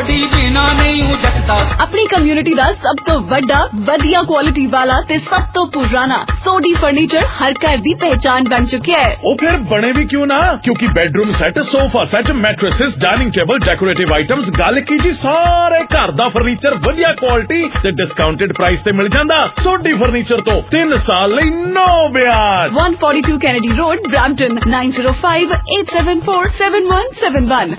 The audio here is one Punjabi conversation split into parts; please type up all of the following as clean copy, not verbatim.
सोडी बिना नहीं हूँ जचदा। अपनी कम्युनिटी दा सब तो वड्डा वधिया क्वालिटी वाला ते सब तो पुराना सोडी फर्नीचर हर घर दी पहचान बन चुका है। ओ फिर बने भी क्यों ना, क्योंकि bedroom set, sofa set, mattresses, dining table, decorative items, गल की जी सारे घर दा फर्नीचर वधिया क्वालिटी ते डिस्काउंटेड प्राइस ते मिल जांदा। सोडी फर्नीचर तो 3 साल लई नो ब्याज। 142 कैनेडी रोड, ब्रैम्पटन 9058747171।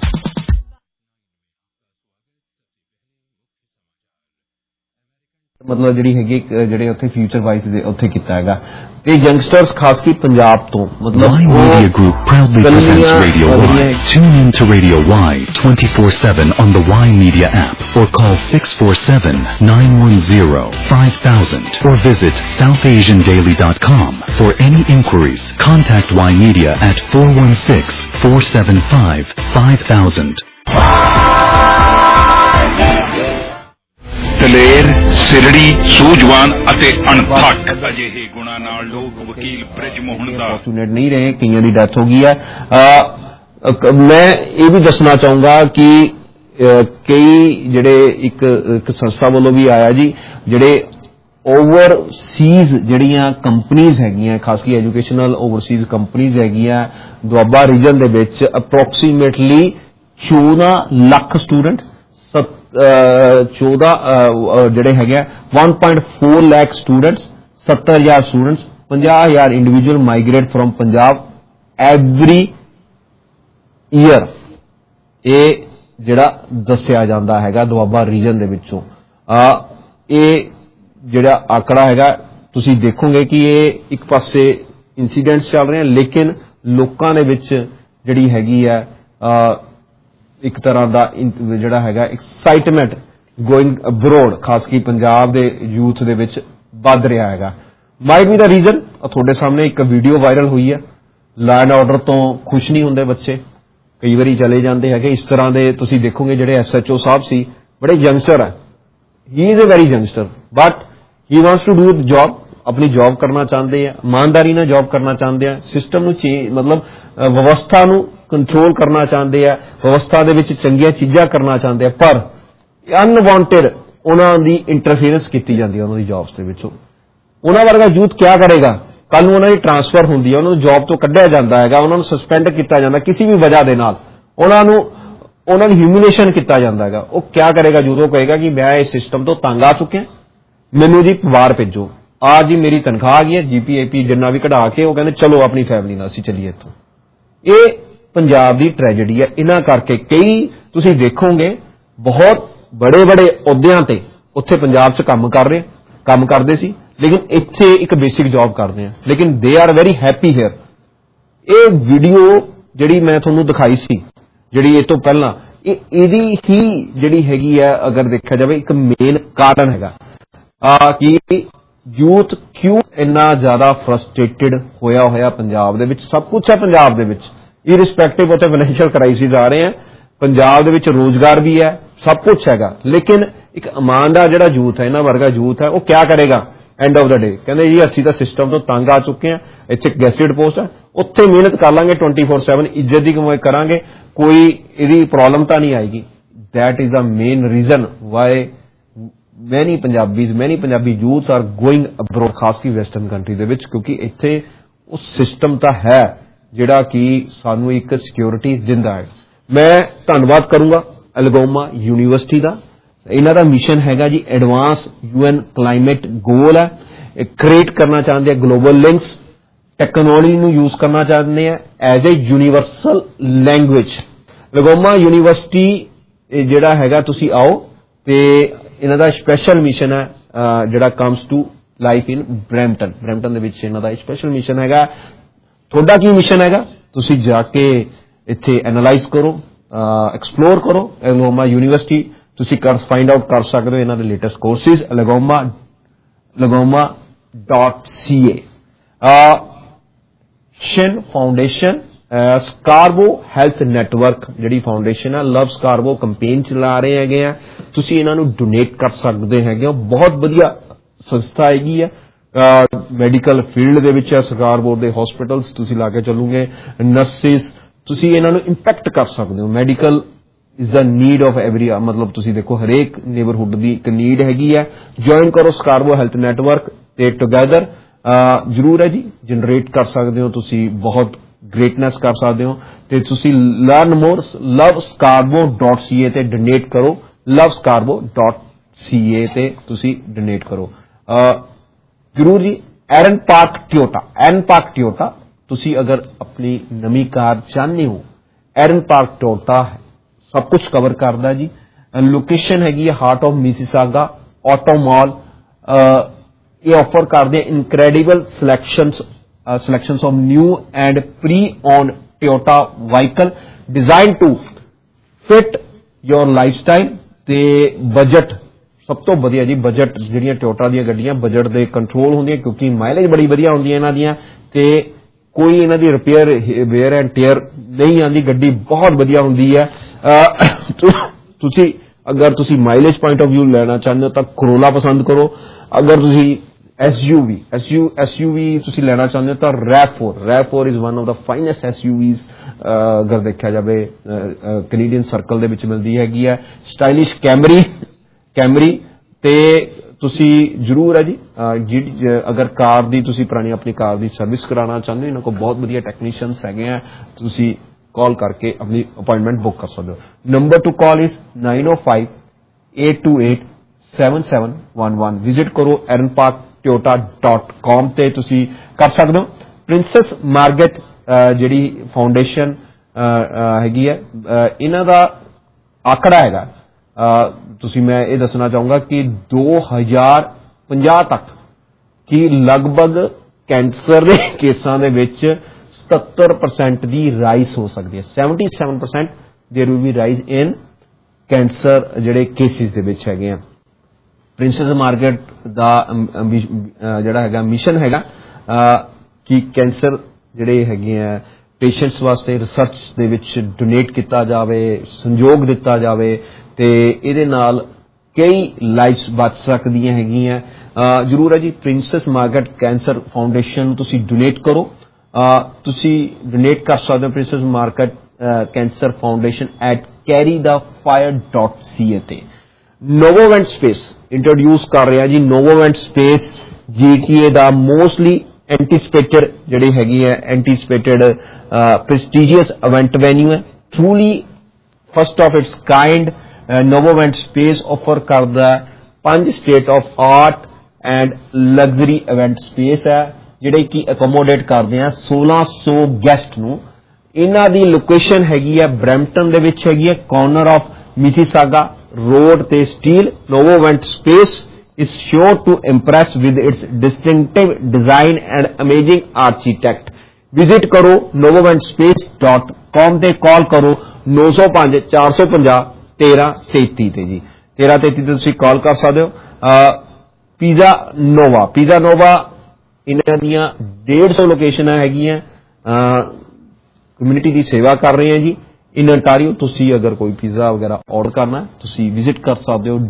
मतलब ਜਿਹੜੀ ਹੈਗੀ ਜਿਹੜੇ ਉੱਥੇ ਫਿਊਚਰ ਵਾਈਜ਼ ਦੇ ਉੱਥੇ ਕੀਤਾ ਹੈਗਾ ਤੇ ਯੰਗਸਟਰਸ ਖਾਸ ਕੀ ਪੰਜਾਬ ਤੋਂ ਮਤਲਬ Y Media Group proudly presents Radio Y. Tune in to Radio Y 24/7 on the Y Media app or call 647-910-5000 or visit southasiandaily.com for any inquiries. Contact Y Media at 416-475-5000. ਦਲੇਰ, ਸਿਰੜੀ, ਸੂਝਵਾਨ ਅਤੇ ਅਣਥੱਕ ਅਜਿਹੇ ਗੁਣਾਂ ਨਾਲ ਲੋਕ ਵਕੀਲ ਬ੍ਰਿਜ ਮੋਹਨ ਦਾ ਫੋਰਚੂਨੇਟ ਨਹੀਂ ਰਹੇ, ਕਈਆਂ ਦੀ ਡੈਥ ਹੋ ਗਈ ਹੈ। ਮੈਂ ਇਹ ਵੀ ਦੱਸਣਾ ਚਾਹੂੰਗਾ ਕਿ ਕਈ ਜਿਹੜੇ ਇੱਕ ਸੰਸਥਾ ਵੱਲੋਂ ਵੀ ਆਇਆ ਜੀ, ਜਿਹੜੇ ਓਵਰਸੀਜ਼ ਜਿਹੜੀਆਂ ਕੰਪਨੀਜ਼ ਹੈਗੀਆਂ, ਖਾਸ ਕੀ ਐਜੂਕੇਸ਼ਨਲ ਓਵਰਸੀਜ਼ ਕੰਪਨੀਜ਼ ਹੈਗੀਆਂ ਦੁਆਬਾ ਰੀਜਨ ਦੇ ਵਿੱਚ ਅਪਰੋਕਸੀਮੇਟਲੀ 14 ਲੱਖ ਸਟੂਡੈਂਟ 14 ਜਿਹੜੇ ਹੈਗੇ 1.4 lakh students 70,000 students 50,000 individual migrate from Punjab every year. ਇਹ ਜਿਹੜਾ ਦੱਸਿਆ ਜਾਂਦਾ ਹੈਗਾ ਦੁਆਬਾ ਰੀਜਨ ਦੇ ਵਿੱਚੋਂ। ਇਹ ਜਿਹੜਾ ਆંકੜਾ ਹੈਗਾ ਤੁਸੀਂ ਦੇਖੋਗੇ ਕਿ ਇਹ ਇੱਕ ਪਾਸੇ ਇਨਸੀਡੈਂਟਸ ਚੱਲ ਰਹੇ ਹਨ, ਲੇਕਿਨ ਲੋਕਾਂ ਦੇ ਵਿੱਚ ਜਿਹੜੀ ਹੈਗੀ ਹੈ ਇੱਕ ਤਰ੍ਹਾਂ ਦਾ ਜਿਹੜਾ ਹੈਗਾ ਐਕਸਾਈਟਮੈਂਟ ਗੋਇੰਗ ਅਬਰੋਡ, ਖਾਸ ਕੀ ਪੰਜਾਬ ਦੇ ਯੂਥ ਦੇ ਵਿੱਚ ਵੱਧ ਰਿਹਾ ਹੈਗਾ। ਮਾਈਟ ਬੀ ਦਾ ਰੀਜ਼ਨ ਤੁਹਾਡੇ ਸਾਹਮਣੇ ਇੱਕ ਵੀਡੀਓ ਵਾਇਰਲ ਹੋਈ ਹੈ, ਲੈਂਡ ਆਰਡਰ ਤੋਂ ਖੁਸ਼ ਨਹੀਂ ਹੁੰਦੇ ਬੱਚੇ, ਕਈ ਵਾਰੀ ਚਲੇ ਜਾਂਦੇ ਹੈਗੇ। ਇਸ ਤਰ੍ਹਾਂ ਦੇ ਤੁਸੀਂ ਦੇਖੋਗੇ ਜਿਹੜੇ SHO ਸਾਹਿਬ ਸੀ, ਬੜੇ ਯੰਗਸਟਰ ਹੈ, he is a very youngster but he wants to do job, ਆਪਣੀ ਜੌਬ ਕਰਨਾ ਚਾਹੁੰਦੇ ਆ, ਇਮਾਨਦਾਰੀ ਨਾਲ ਜੌਬ ਕਰਨਾ ਚਾਹੁੰਦੇ ਆ, ਸਿਸਟਮ ਨੂੰ ਮਤਲਬ ਵਿਵਸਥਾ ਨੂੰ ਕੰਟਰੋਲ ਕਰਨਾ ਚਾਹੁੰਦੇ ਆ, ਵਿਵਸਥਾ ਦੇ ਵਿੱਚ ਚੰਗੀਆਂ ਚੀਜ਼ਾਂ ਕਰਨਾ ਚਾਹੁੰਦੇ ਆ, ਪਰ ਅਨਵਾਂਟਡ ਉਹਨਾਂ ਦੀ ਇੰਟਰਫੀਅਰੈਂਸ ਕੀਤੀ ਜਾਂਦੀ ਹੈ ਉਹਨਾਂ ਦੀ ਜੌਬਸ ਦੇ ਵਿੱਚੋਂ। ਉਹਨਾਂ ਵਰਗਾ ਯੂਥ ਕਿਆ ਕਰੇਗਾ? ਕੱਲ ਨੂੰ ਉਹਨਾਂ ਦੀ ਟ੍ਰਾਂਸਫਰ ਹੁੰਦੀ ਹੈ, ਉਹਨਾਂ ਨੂੰ ਜੌਬ ਤੋਂ ਕੱਢਿਆ ਜਾਂਦਾ ਹੈਗਾ, ਉਹਨਾਂ ਨੂੰ ਸਸਪੈਂਡ ਕੀਤਾ ਜਾਂਦਾ ਕਿਸੇ ਵੀ ਵਜ੍ਹਾ ਦੇ ਨਾਲ, ਉਹਨਾਂ ਨੂੰ ਹਿਊਮਿਲੇਸ਼ਨ ਕੀਤਾ ਜਾਂਦਾ ਹੈਗਾ। ਉਹ ਕਿਆ ਕਰੇਗਾ ਯੂਥ? ਉਹ ਕਹੇਗਾ ਕਿ ਮੈਂ ਇਸ ਸਿਸਟਮ ਤੋਂ ਤੰਗ ਆ ਚੁੱਕਿਆ, ਮੈਨੂੰ ਜੀ ਪਰਿਵਾਰ ਭੇਜੋ, ਆ ਜੀ ਮੇਰੀ ਤਨਖਾਹ ਆ ਗਈ ਹੈ, GPAP ਜਿੰਨਾ ਵੀ ਕਢਾ ਕੇ ਉਹ ਕਹਿੰਦੇ ਚਲੋ ਆਪਣੀ ਫੈਮਿਲੀ ਨਾਲ ਅਸੀਂ ਚੱਲੀਏ ਇੱਥੋਂ। ਇਹ ਪੰਜਾਬ ਦੀ ਟ੍ਰੈਜੇਡੀ ਹੈ। ਇਹਨਾਂ ਕਰਕੇ ਕਈ ਤੁਸੀਂ ਦੇਖੋਗੇ ਬਹੁਤ ਬੜੇ ਅਹੁਦਿਆਂ ਤੇ ਉੱਥੇ ਪੰਜਾਬ 'ਚ ਕੰਮ ਕਰਦੇ ਸੀ, ਲੇਕਿਨ ਇੱਥੇ ਇੱਕ ਬੇਸਿਕ ਜੌਬ ਕਰਦੇ ਆ, ਲੇਕਿਨ they are very happy here. ਇਹ ਵੀਡੀਓ ਜਿਹੜੀ ਮੈਂ ਤੁਹਾਨੂੰ ਦਿਖਾਈ ਸੀ ਜਿਹੜੀ ਇਹ ਤੋਂ ਪਹਿਲਾਂ, ਇਹਦੀ ਹੀ ਜਿਹੜੀ ਹੈਗੀ ਆ ਅਗਰ ਦੇਖਿਆ ਜਾਵੇ ਇੱਕ ਮੇਨ ਕਾਰਨ ਹੈਗਾ ਕਿ ਯੂਥ ਕਿਉਂ ਇੰਨਾ ਜ਼ਿਆਦਾ ਫਰਸਟ੍ਰੇਟਡ ਹੋਇਆ ਪੰਜਾਬ ਦੇ ਵਿੱਚ। ਸਭ ਕੁਛ ਹੈ ਪੰਜਾਬ ਦੇ ਵਿੱਚ, ਇਰਰਿਸਪੈਕਟਿਵ ਉੱਥੇ ਫਾਈਨੈਂਸ਼ੀਅਲ ਕ੍ਰਾਈਸਿਸ ਆ ਰਹੇ ਹੈ, ਪੰਜਾਬ ਦੇ ਵਿੱਚ ਰੋਜ਼ਗਾਰ ਵੀ ਹੈ, ਸਭ ਕੁਛ ਹੈਗਾ, ਲੇਕਿਨ ਇੱਕ ਇਮਾਨਦਾਰ ਜਿਹੜਾ ਯੂਥ ਹੈ, ਇਹਨਾਂ ਵਰਗਾ ਯੂਥ ਹੈ, ਉਹ ਕਿਆ ਕਰੇਗਾ ਐਂਡ ਆਫ ਦਾ ਡੇ? ਕਹਿੰਦੇ ਜੀ ਅਸੀਂ ਤਾਂ ਸਿਸਟਮ ਤੋਂ ਤੰਗ ਆ ਚੁੱਕੇ ਹਾਂ, ਇੱਥੇ ਗੈਸਟਡ ਪੋਸਟ ਹੈ, ਉੱਥੇ ਮਿਹਨਤ ਕਰ ਲਾਂਗੇ 24/7, ਇੱਜ਼ਤ ਦੀ ਕਮਾਈ ਕਰਾਂਗੇ, ਕੋਈ ਇਹਦੀ ਪ੍ਰੋਬਲਮ ਤਾਂ ਨਹੀਂ ਆਏਗੀ। That is the main reason why many Punjabi youths are going abroad, ਖਾਸ ਕੀ ਵੈਸਟਰਨ ਕੰਟਰੀ ਦੇ ਵਿੱਚ, ਕਿਉਂਕਿ ਇੱਥੇ ਉਹ ਸਿਸਟਮ ਤਾਂ ਹੈ ਜਿਹੜਾ ਕਿ ਸਾਨੂੰ ਇੱਕ ਸਿਕਿਉਰਿਟੀ ਦਿੰਦਾ ਹੈ। ਮੈਂ ਧੰਨਵਾਦ ਕਰੂੰਗਾ ਅਲਗੋਮਾ ਯੂਨੀਵਰਸਿਟੀ ਦਾ। ਇਹਨਾਂ ਦਾ ਮਿਸ਼ਨ ਹੈਗਾ ਜੀ ਐਡਵਾਂਸ UN ਕਲਾਈਮੇਟ ਗੋਲ ਹੈ, ਕ੍ਰੀਏਟ ਕਰਨਾ ਚਾਹੁੰਦੇ ਆ ਗਲੋਬਲ ਲਿੰਕਸ, ਟੈਕਨੋਲੋਜੀ ਨੂੰ ਯੂਜ਼ ਕਰਨਾ ਚਾਹੁੰਦੇ ਆ as a universal language. Algoma university ਜਿਹੜਾ ਹੈਗਾ ਤੁਸੀਂ ਆਓ, ਤੇ ਇਹਨਾਂ ਦਾ ਸਪੈਸ਼ਲ ਮਿਸ਼ਨ ਹੈ ਜਿਹੜਾ comes to life in Brampton ਦੇ ਵਿੱਚ ਇਹਨਾਂ ਦਾ ਸਪੈਸ਼ਲ ਮਿਸ਼ਨ ਹੈਗਾ। ਤੁਹਾਡਾ ਕੀ ਮਿਸ਼ਨ ਹੈਗਾ? ਤੁਸੀਂ ਜਾ ਕੇ ਇੱਥੇ ਐਨਾਲਾਈਜ਼ ਕਰੋ, ਐਕਸਪਲੋਰ ਕਰੋ ਅਲਗੋਮਾ ਯੂਨੀਵਰਸਿਟੀ, ਤੁਸੀਂ ਫਾਈਂਡ ਆਊਟ ਕਰ ਸਕਦੇ ਹੋ ਇਹਨਾਂ ਦੇ ਲੇਟੈਸਟ ਕੋਰਸਿਸ lagoma.ca। ਸ਼ਨ ਫਾਊਂਡੇਸ਼ਨ ਸਕਾਰਬੋ ਹੈਲਥ ਨੈਟਵਰਕ ਜਿਹੜੀ ਫਾਊਂਡੇਸ਼ਨ ਹੈ, ਲਵ ਸਕਾਰਬੋ ਕੰਪੇਨ ਚਲਾ ਰਹੇ ਹੈਗੇ ਆ, ਤੁਸੀਂ ਇਹਨਾਂ ਨੂੰ ਡੋਨੇਟ ਕਰ ਸਕਦੇ ਹੈਗੇ ਹੋ। ਬਹੁਤ ਵਧੀਆ ਸੰਸਥਾ ਹੈਗੀ ਹੈ, ਮੈਡੀਕਲ ਫੀਲਡ ਦੇ ਵਿੱਚ ਹੈ, ਸਕਾਰਬੋ ਦੇ ਹਸਪੀਟਲਸ ਤੁਸੀਂ ਲਾ ਕੇ ਚੱਲੋਗੇ, ਨਰਸਿਸ, ਤੁਸੀਂ ਇਹਨਾਂ ਨੂੰ ਇੰਪੈਕਟ ਕਰ ਸਕਦੇ ਹੋ, medical is the need of every, मतलब तुसी देखो हरेक नेबरहुड की एक नीड हैगी है। ज्वाइन करो स्कार्बो हेल्थ नैटवर्क ते टुगैदर जरूर है जी, जनरेट कर सकते हो तुसी, बहुत ग्रेटनेस कर सकते हो। ते तुसी लर्न मोर lovescarbo.ca ते डोनेट करो, lovescarbo.ca ते तुसी डोनेट करो जरूर जी। एरन पार्क टोयोटा, तुसी अगर अपनी नवी कार चाहते हो, एरन पार्क टोयोटा सब कुछ कवर करता जी। लोकेशन हैगी heart of Mississauga auto mall. ये ऑफर करते हैं incredible selections of new and pre owned Toyota vehicle design to fit your lifestyle ते बजट सब तो वधिया जी। बजट जिहड़ियां टोयोटा दी गड्डियां बजट दे कंट्रोल होंदियां, क्योंकि माइलेज बड़ी वधिया होंदी है इन्हां दियां ते कोई इन्हां दी रिपेयर वेयर एंड टेयर नहीं आती, गड्डी बहुत वधिया होंदी है। तुसी अगर तुसी माइलेज पॉइंट ऑफ व्यू लेना चाहते हो तो करोला पसंद करो। अगर तुसी एसयूवी तुसी लेना चाहते हो तो रैव4 is one of the finest SUVs अगर देखा जाए कैनेडियन सर्कल दे विच मिलदी हैगी है। स्टाइलिश कैमरी ते तुसी जरूर है जी। अगर कार दी तुसी पुरानी अपनी कार दी सर्विस कराना चाहते हो, इन्हां को बहुत वधिया टैक्नीशियंस हैगे हैं, तुसी कॉल करके अपनी अपॉइंटमेंट बुक कर सकते हो। Number to call is 905-828-7711। Visit करो erinparktoyota.com ते तुसी कर सकते हो। प्रिंसेस मार्गरेट जिहड़ी फाउंडेशन हैगी है, इन्हां दा आंकड़ा हैगा, तुसी मैं ये दसना चाहूंगा कि 2050 तक कि लगभग कैंसर के केसां दे विच 77% की राइज हो सकती है। 77% there will be rise in cancer जिहड़े केसिस दे विच हैगे आ। प्रिंसेस मार्गरेट दा जिहड़ा हैगा मिशन हैगा कि कैंसर जिहड़े हैगे आ पेशेंट्स वास्ते रिसर्च दे विच डोनेट किया जाए, संयोग दिता जाए ते इहदे नाल कई लाइफ्स बच सकदियां हैगियां। जरूर है जी। प्रिंसेस मार्गरेट कैंसर फाउंडेशन तुसी डोनेट करो, तुसी डोनेट कर सकते हो princess Margaret cancer foundation at carrythefire.ca ते। नोवोवेंट स्पेस इंट्रोड्यूस कर रहे हैं जी। नोवोवेंट स्पेस GTA दा mostly anticipated prestigious event venue है। Truly first of its kind Novovent space offer करदा 5 state of art and luxury event space है, जिहड़े कि अकोमोडेट करदे हैं 1600 गैस्ट नूं। इन्हां दी लोकेशन हैगी है ब्रैम्पटन दे विच हैगी है, कॉर्नर ऑफ मिसिसागा रोड ते Steeles. Novovent space is sure to impress with its distinctive design and amazing architect. Visit करो novoventspace.com ते कॉल करो 905-450-1333 ते जी 1333 ते तुसीं कॉल कर सकते हो। पिज़्ज़ा नोवा इन्हां दियां 150 लोकेशन हैगियां, कम्युनिटी की सेवा कर रहे हैं जी इन अंटारियो। तुसीं अगर कोई पिज़्ज़ा वगैरह ऑर्डर करना है तुसीं विजिट कर सकते हो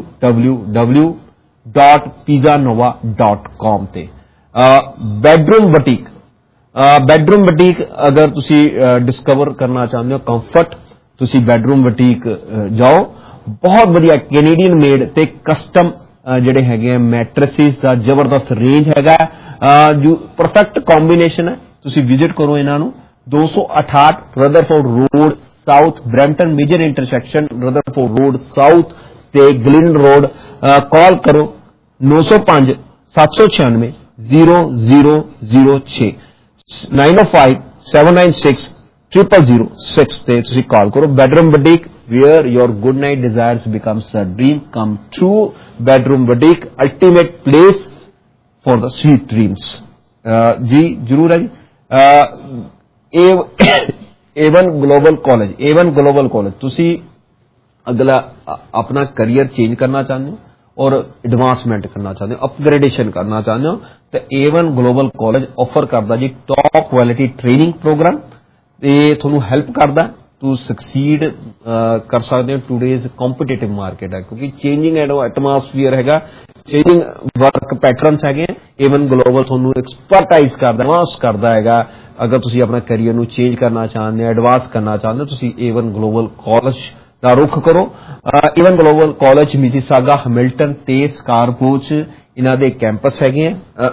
www.pizzanova.com ते। बेडरूम बुटीक अगर तुसी डिस्कवर करना चाहते हो कंफर्ट, तुसी बेडरूम बुटीक जाओ। बहुत वधिया कैनेडियन मेड ते कस्टम जिहड़े हैगे मैट्रेसिस दा जबरदस्त रेंज हैगा, जो परफेक्ट कॉम्बिनेशन है। तुसी विजिट करो इन्हां नूं 268 Rutherford road south Brampton major intersection Rutherford road south ते ग्लिन रोड। कॉल करो 905-796-0006 905-796-0006 ते तुसी कॉल करो। Bedroom Boutique where your good night desires becomes a dream come true. Bedroom Boutique ultimate place for the sweet dreams. जी जरूर है जी। A1 ग्लोबल कॉलेज तुसी अगला अपना करियर चेंज करना चाहते हो और एडवांसमेंट करना चाहते हो, अपग्रेडेशन करना चाहते हो तो A1 ग्लोबल कॉलेज ऑफर करता जी टॉप क्वालिटी ट्रेनिंग प्रोग्राम। ये थोनू हेल्प करता टू सक्सीड कर सकते हो टूडेज कॉम्पिटिटिव मार्केट है, क्योंकि चेंजिंग एटमॉस्फेयर हैगा, चेंजिंग वर्क पैटर्नस हैगे। A1 ग्लोबल थोनू एक्सपर्टाइज करदा एडवांस करदा हैगा। अगर तुसी अपना करियर नू चेंज करना चाहते हो, एडवांस करना चाहते हो, तुसी A1 ग्लोबल कॉलेज ਦਾ ਰੁੱਖ ਕਰੋ। A one Global College Mississauga, Hamilton ਤੇ ਸਕਾਰਪੋ 'ਚ ਇਹਨਾਂ ਦੇ ਕੈਂਪਸ ਹੈਗੇ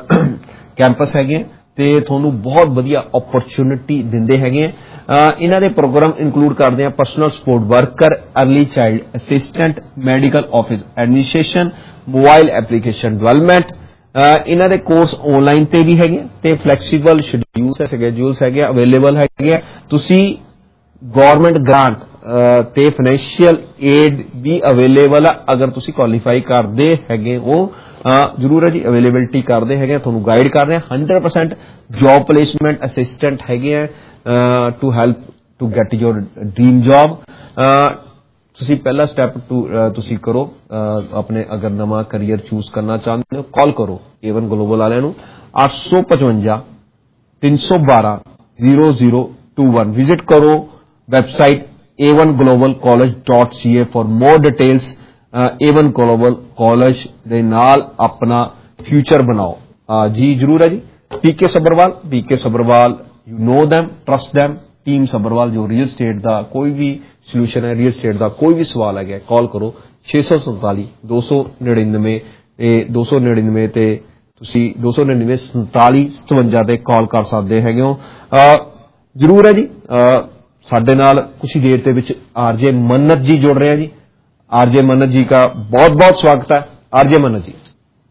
ਆ ਤੇ ਤੁਹਾਨੂੰ ਬਹੁਤ ਵਧੀਆ ਓਪਰਚੁਨਿਟੀ ਦਿੰਦੇ ਹੈਗੇ ਆ। ਇਹਨਾਂ ਦੇ ਪ੍ਰੋਗਰਾਮ ਇਨਕਲੂਡ ਕਰਦੇ ਆ personal support worker, early child assistant, medical office administration, mobile application development. ਇਹਨਾਂ ਦੇ ਕੋਰਸ ਆਨਲਾਈਨ ਤੇ ਵੀ ਹੈਗੇ ਤੇ ਫਲੈਕਸੀਬਲ ਸ਼ਡਿਊਲਸ ਹੈਗੇ ਅਵੇਲੇਬਲ ਹੈਗੇ। ਤੁਸੀਂ ਗਵਰਨਮੈਂਟ ਗ੍ਰਾਂਟ ਤੇ ਫਾਈਨੈਂਸ਼ੀਅਲ ਏਡ ਵੀ ਅਵੇਲੇਬਲ ਆ ਅਗਰ ਤੁਸੀਂ ਕੁਆਲੀਫਾਈ ਕਰਦੇ ਹੈਗੇ ਉਹ ਜ਼ਰੂਰ ਹੈ ਜੀ, ਅਵੇਲੇਬਿਲਿਟੀ ਕਰਦੇ ਹੈਗੇ, ਤੁਹਾਨੂੰ ਗਾਈਡ ਕਰ ਰਹੇ ਹਾਂ। 100% ਜੌਬ ਪਲੇਸਮੈਂਟ ਅਸਿਸਟੈਂਟ ਹੈਗੇ ਆ to help to get your dream job. ਤੁਸੀਂ ਪਹਿਲਾ ਸਟੈਪ ਤੁਸੀਂ ਕਰੋ ਆਪਣੇ ਅਗਰ ਨਵਾਂ ਕਰੀਅਰ ਚੂਜ਼ ਕਰਨਾ ਚਾਹੁੰਦੇ ਹੋ, ਕਾਲ ਕਰੋ ਏਵਨ ਗਲੋਬਲ ਵਾਲਿਆਂ ਨੂੰ 855 312 0021। ਵਿਜ਼ਿਟ ਕਰੋ website a1globalcollege.ca for more details। A1 Global College ਦੇ ਨਾਲ ਆਪਣਾ ਫਿਊਚਰ ਬਣਾਓ ਜੀ। ਜ਼ਰੂਰ ਹੈ ਜੀ। PK Sabharwal you know them, trust them। Team Sabharwal ਜੋ ਰੀਅਲ ਸਟੇਟ ਦਾ ਕੋਈ ਵੀ ਸੋਲੂਸ਼ਨ ਹੈ, ਰੀਅਲ ਸਟੇਟ ਦਾ ਕੋਈ ਵੀ ਸਵਾਲ ਹੈਗਾ, ਕਾਲ ਕਰੋ 647 299 299 ਤੇ ਤੁਸੀਂ 299 47 57 ਤੇ ਕਾਲ ਕਰ ਸਕਦੇ ਹੈਗੇ ਹੋ। ਜ਼ਰੂਰ ਹੈ ਜੀ। ਸਾਡੇ ਨਾਲ कुछ ही देर के आरजे मन्नत जी जुड़ रहे हैं जी। आरजे मन्नत जी का बहुत बहुत स्वागत है। आरजे मन्नत जी।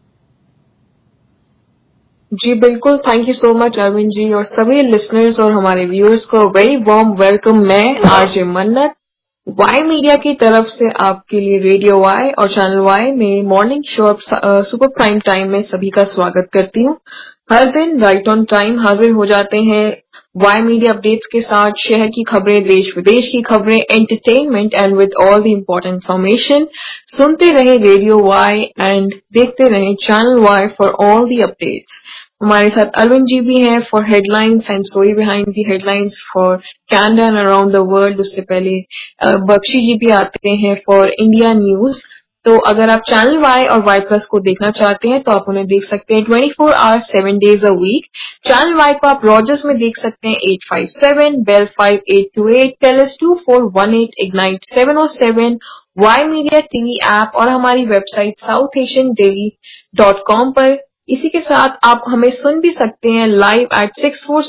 जी बिल्कुल, thank you so much Arvind ji और सभी लिसनर्स और हमारे व्यूअर्स को वेरी वार्म वेलकम। मैं आरजे मन्नत वाई मीडिया की तरफ से आपके लिए रेडियो वाई और चैनल वाई में morning show super prime time में सभी का स्वागत करती हूँ। हर दिन राइट ऑन टाइम हाजिर हो जाते हैं वाई मीडिया अपडेट्स के साथ, शहर की खबरें, देश विदेश की खबरें, entertainment and with all the important information. सुनते रहे रेडियो वाई एंड देखते रहे channel Y for all the updates. हमारे साथ अरविंद जी भी हैं for headlines and story behind the headlines for Canada and around the world. उससे पहले बख्शी जी भी आते हैं फॉर इंडिया न्यूज। तो अगर आप चैनल वाई और वाई प्लस को देखना चाहते हैं तो आप उन्हें देख सकते हैं 24 hours 7 days a week. Channel Y को आप रॉजर्स में देख सकते हैं 857, Bell 5828, Telus 2418, Ignite 707, Y media TV app और हमारी वेबसाइट southasiandaily.com पर। इसी के साथ आप हमें सुन भी सकते हैं लाइव एट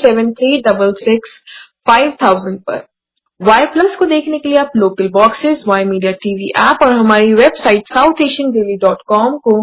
6473665000 पर। वाई प्लस को देखने के लिए आप local boxes, Y media TV app और हमारी वेबसाइट southasiandaily.com को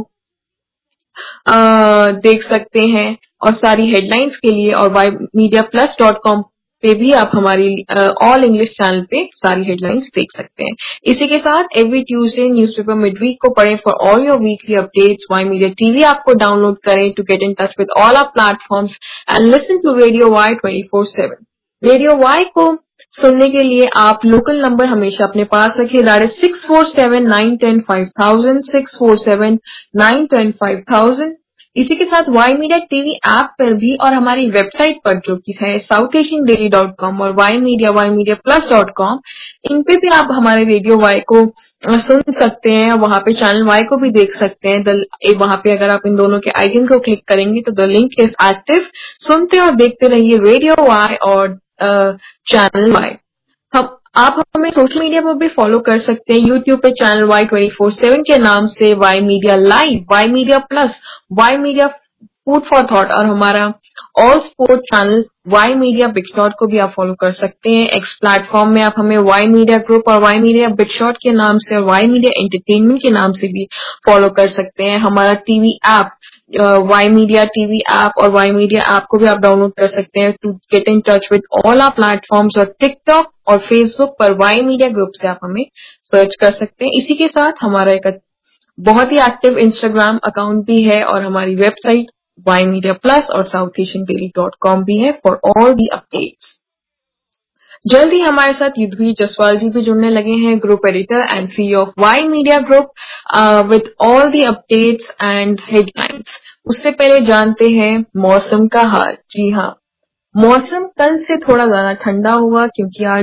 देख सकते हैं। और सारी हेडलाइंस के लिए और वाई मीडिया प्लस.com पे भी आप हमारी ऑल इंग्लिश चैनल पे सारी हेडलाइंस देख सकते हैं। इसी के साथ एवरी ट्यूसडे न्यूज़पेपर मिडवीक को पढ़ें for all your weekly updates. Y media TV app को डाउनलोड करें to get in touch with all our platforms and listen to radio Y 24/7। Radio Y को सुनने के लिए आप लोकल नंबर हमेशा अपने पास रखिए, दैट इज 647-910-5000, 647-910-5000। इसी के साथ वाई मीडिया टीवी ऐप पर भी और हमारी वेबसाइट पर जो कि है southasiandaily.com और वाई मीडिया plus.com, इन पे भी आप हमारे रेडियो वाई को सुन सकते हैं। वहां पे चैनल वाई को भी देख सकते हैं। वहां पे अगर आप इन दोनों के आइकन को क्लिक करेंगे तो द लिंक इज एक्टिव। सुनते और देखते रहिए रेडियो वाई और चैनल वाई। आप हमें सोशल मीडिया पर भी फॉलो कर सकते हैं। यूट्यूब पे चैनल वाई 24/7 के नाम से, Y media live, Y media plus, Y media food for thought और हमारा all sport channel Y media big shot को भी आप फॉलो कर सकते हैं। एक्स प्लेटफॉर्म में आप हमें वाई मीडिया ग्रुप और वाई मीडिया बिग शॉट के नाम से और वाई मीडिया एंटरटेनमेंट के नाम से भी फॉलो कर सकते हैं। हमारा TV app Y media TV app और वाई मीडिया ऐप को भी आप डाउनलोड कर सकते हैं to get in touch with all our platforms. और टिकटॉक और फेसबुक पर वाई मीडिया ग्रुप से आप हमें सर्च कर सकते हैं। इसी के साथ हमारा एक बहुत ही एक्टिव इंस्टाग्राम अकाउंट भी है और हमारी वेबसाइट वाई मीडिया प्लस और southasiandaily.com भी है फॉर ऑल दी अपडेट्स। जल्दी हमारे साथ युद्धवीर जसवाल जी भी जुड़ने लगे हैं, group editor and CEO of Y media group, with all the updates and headlines. उससे पहले जानते हैं मौसम का हाल। जी हाँ, मौसम कल से थोड़ा ज्यादा ठंडा होगा क्योंकि आज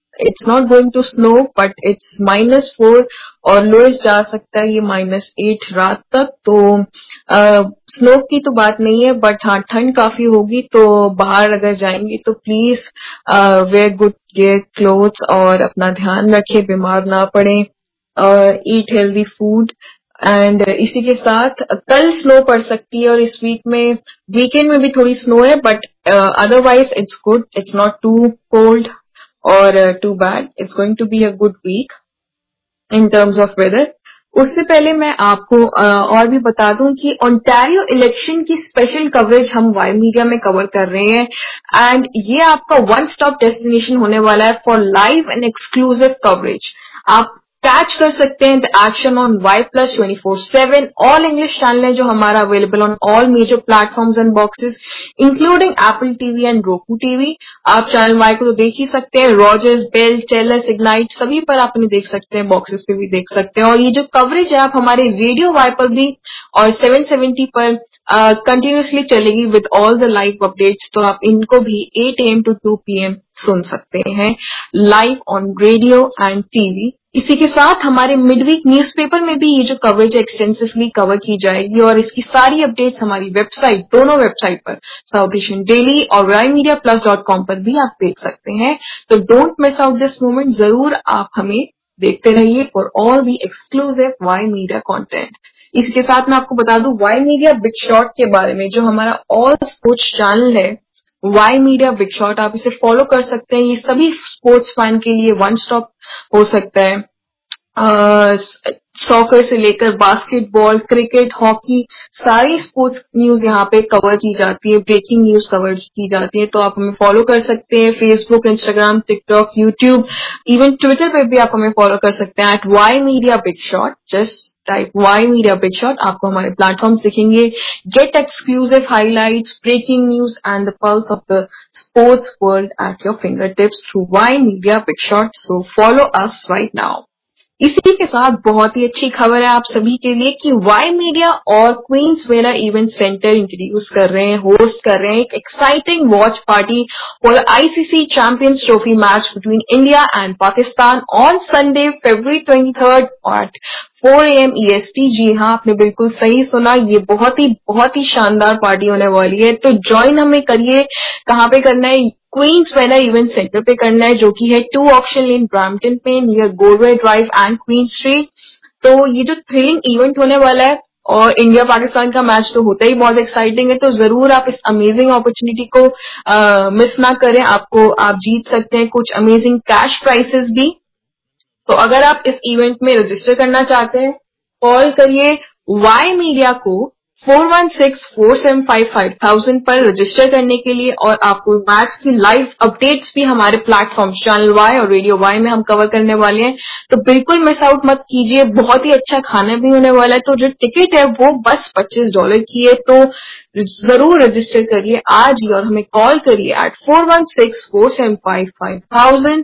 it's not going to snow but it's -4 और लोएस्ट जा सकता है ये -8 रात तक। तो स्नो की तो बात नहीं है बट हाँ ठंड काफी होगी, तो बाहर अगर जाएंगे तो please wear good gear clothes और अपना ध्यान रखें, बीमार ना पड़े और ईट हेल्दी फूड। एंड इसी के साथ कल स्नो पड़ सकती है और इस वीकेंड में भी थोड़ी स्नो है but otherwise it's good, it's not too cold और too bad, it's going to be a good week in terms of weather. उससे पहले मैं आपको और भी बता दूं कि ओंटारियो इलेक्शन की स्पेशल कवरेज हम वाई मीडिया में कवर कर रहे हैं एंड ये आपका वन स्टॉप डेस्टिनेशन होने वाला है for live and exclusive coverage. आप कैच कर सकते हैं the action on Y plus 24/7 all English channel है जो हमारा available on all major platforms and boxes including Apple TV and roku TV. आप चैनल वाई को तो देख ही सकते हैं, रॉजर्स, बेल, टेलर्स, इग्नाइट सभी पर आप इन्हें देख सकते हैं, बॉक्सेस पे भी देख सकते हैं। और ये जो कवरेज है आप हमारे रेडियो वाई पर भी और 770 पर कंटिन्यूसली चलेगी with all the live updates, तो आप इनको भी 8 AM to 2 PM सुन सकते हैं live on radio and TV. इसी के साथ हमारे मिडवीक न्यूज़पेपर में भी ये जो कवरेज एक्सटेंसिवली कवर की जाएगी और इसकी सारी अपडेट्स हमारी वेबसाइट, दोनों वेबसाइट पर साउथ एशियन डेली और ymedia+.com पर भी आप देख सकते हैं। तो don't miss out this moment, जरूर आप हमें देखते रहिए for all the exclusive Y media content. इसके साथ मैं आपको बता दूं वाई मीडिया बिग शॉट के बारे में, जो हमारा ऑल स्पोर्ट्स चैनल है वाई मीडिया बिग शॉट, आप इसे फॉलो कर सकते हैं। ये सभी स्पोर्ट्स फैन के लिए वन स्टॉप हो सकता है, सॉकर से लेकर बास्केटबॉल, क्रिकेट, हॉकी, सारी स्पोर्ट्स न्यूज यहाँ पे कवर की जाती है, ब्रेकिंग न्यूज कवर की जाती है। तो आप हमें फॉलो कर सकते हैं Facebook, Instagram, TikTok, YouTube, even Twitter पे भी आप हमें फॉलो कर सकते हैं at Y media big shot. Just type Y media big shot, आपको हमारे प्लेटफॉर्म्स दिखेंगे। Get exclusive highlights, breaking news and the pulse of the sports world at your finger tips through Y media big shot. So follow us right now. इसी के साथ बहुत ही अच्छी खबर है आप सभी के लिए कि वाई मीडिया और Queens Vera event centre introduce कर रहे हैं, होस्ट कर रहे हैं एक exciting watch party for the ICC champions trophy match between India and Pakistan on Sunday February 23rd at 4 AM EST। जी हाँ, आपने बिल्कुल सही सुना, ये बहुत ही शानदार पार्टी होने वाली है। तो ज्वाइन हमें करिए। कहाँ पे करना है? क्वींस वेरा इवेंट सेंटर पे करना है, जो कि है 2 ऑक्शन लेन ब्रैम्पटन पे near Goreway drive and Queen street. तो ये जो थ्रिलिंग इवेंट होने वाला है और इंडिया पाकिस्तान का मैच तो होता ही बहुत एक्साइटिंग है, तो जरूर आप इस अमेजिंग अपॉर्चुनिटी को मिस ना करें। आप जीत सकते हैं कुछ अमेजिंग कैश प्राइसेस भी। तो अगर आप इस इवेंट में रजिस्टर करना चाहते हैं, कॉल करिए वाई मीडिया को 4164755000 पर रजिस्टर करने के लिए, और आपको मैच की लाइव अपडेट्स भी हमारे प्लेटफॉर्म चैनल वाई और रेडियो वाई में हम कवर करने वाले हैं। तो बिल्कुल मिस आउट मत कीजिए, बहुत ही अच्छा खाना भी होने वाला है। तो जो टिकट है वो बस $25 की है, तो जरूर रजिस्टर करिए आज ही और हमें कॉल करिए एट 4164755000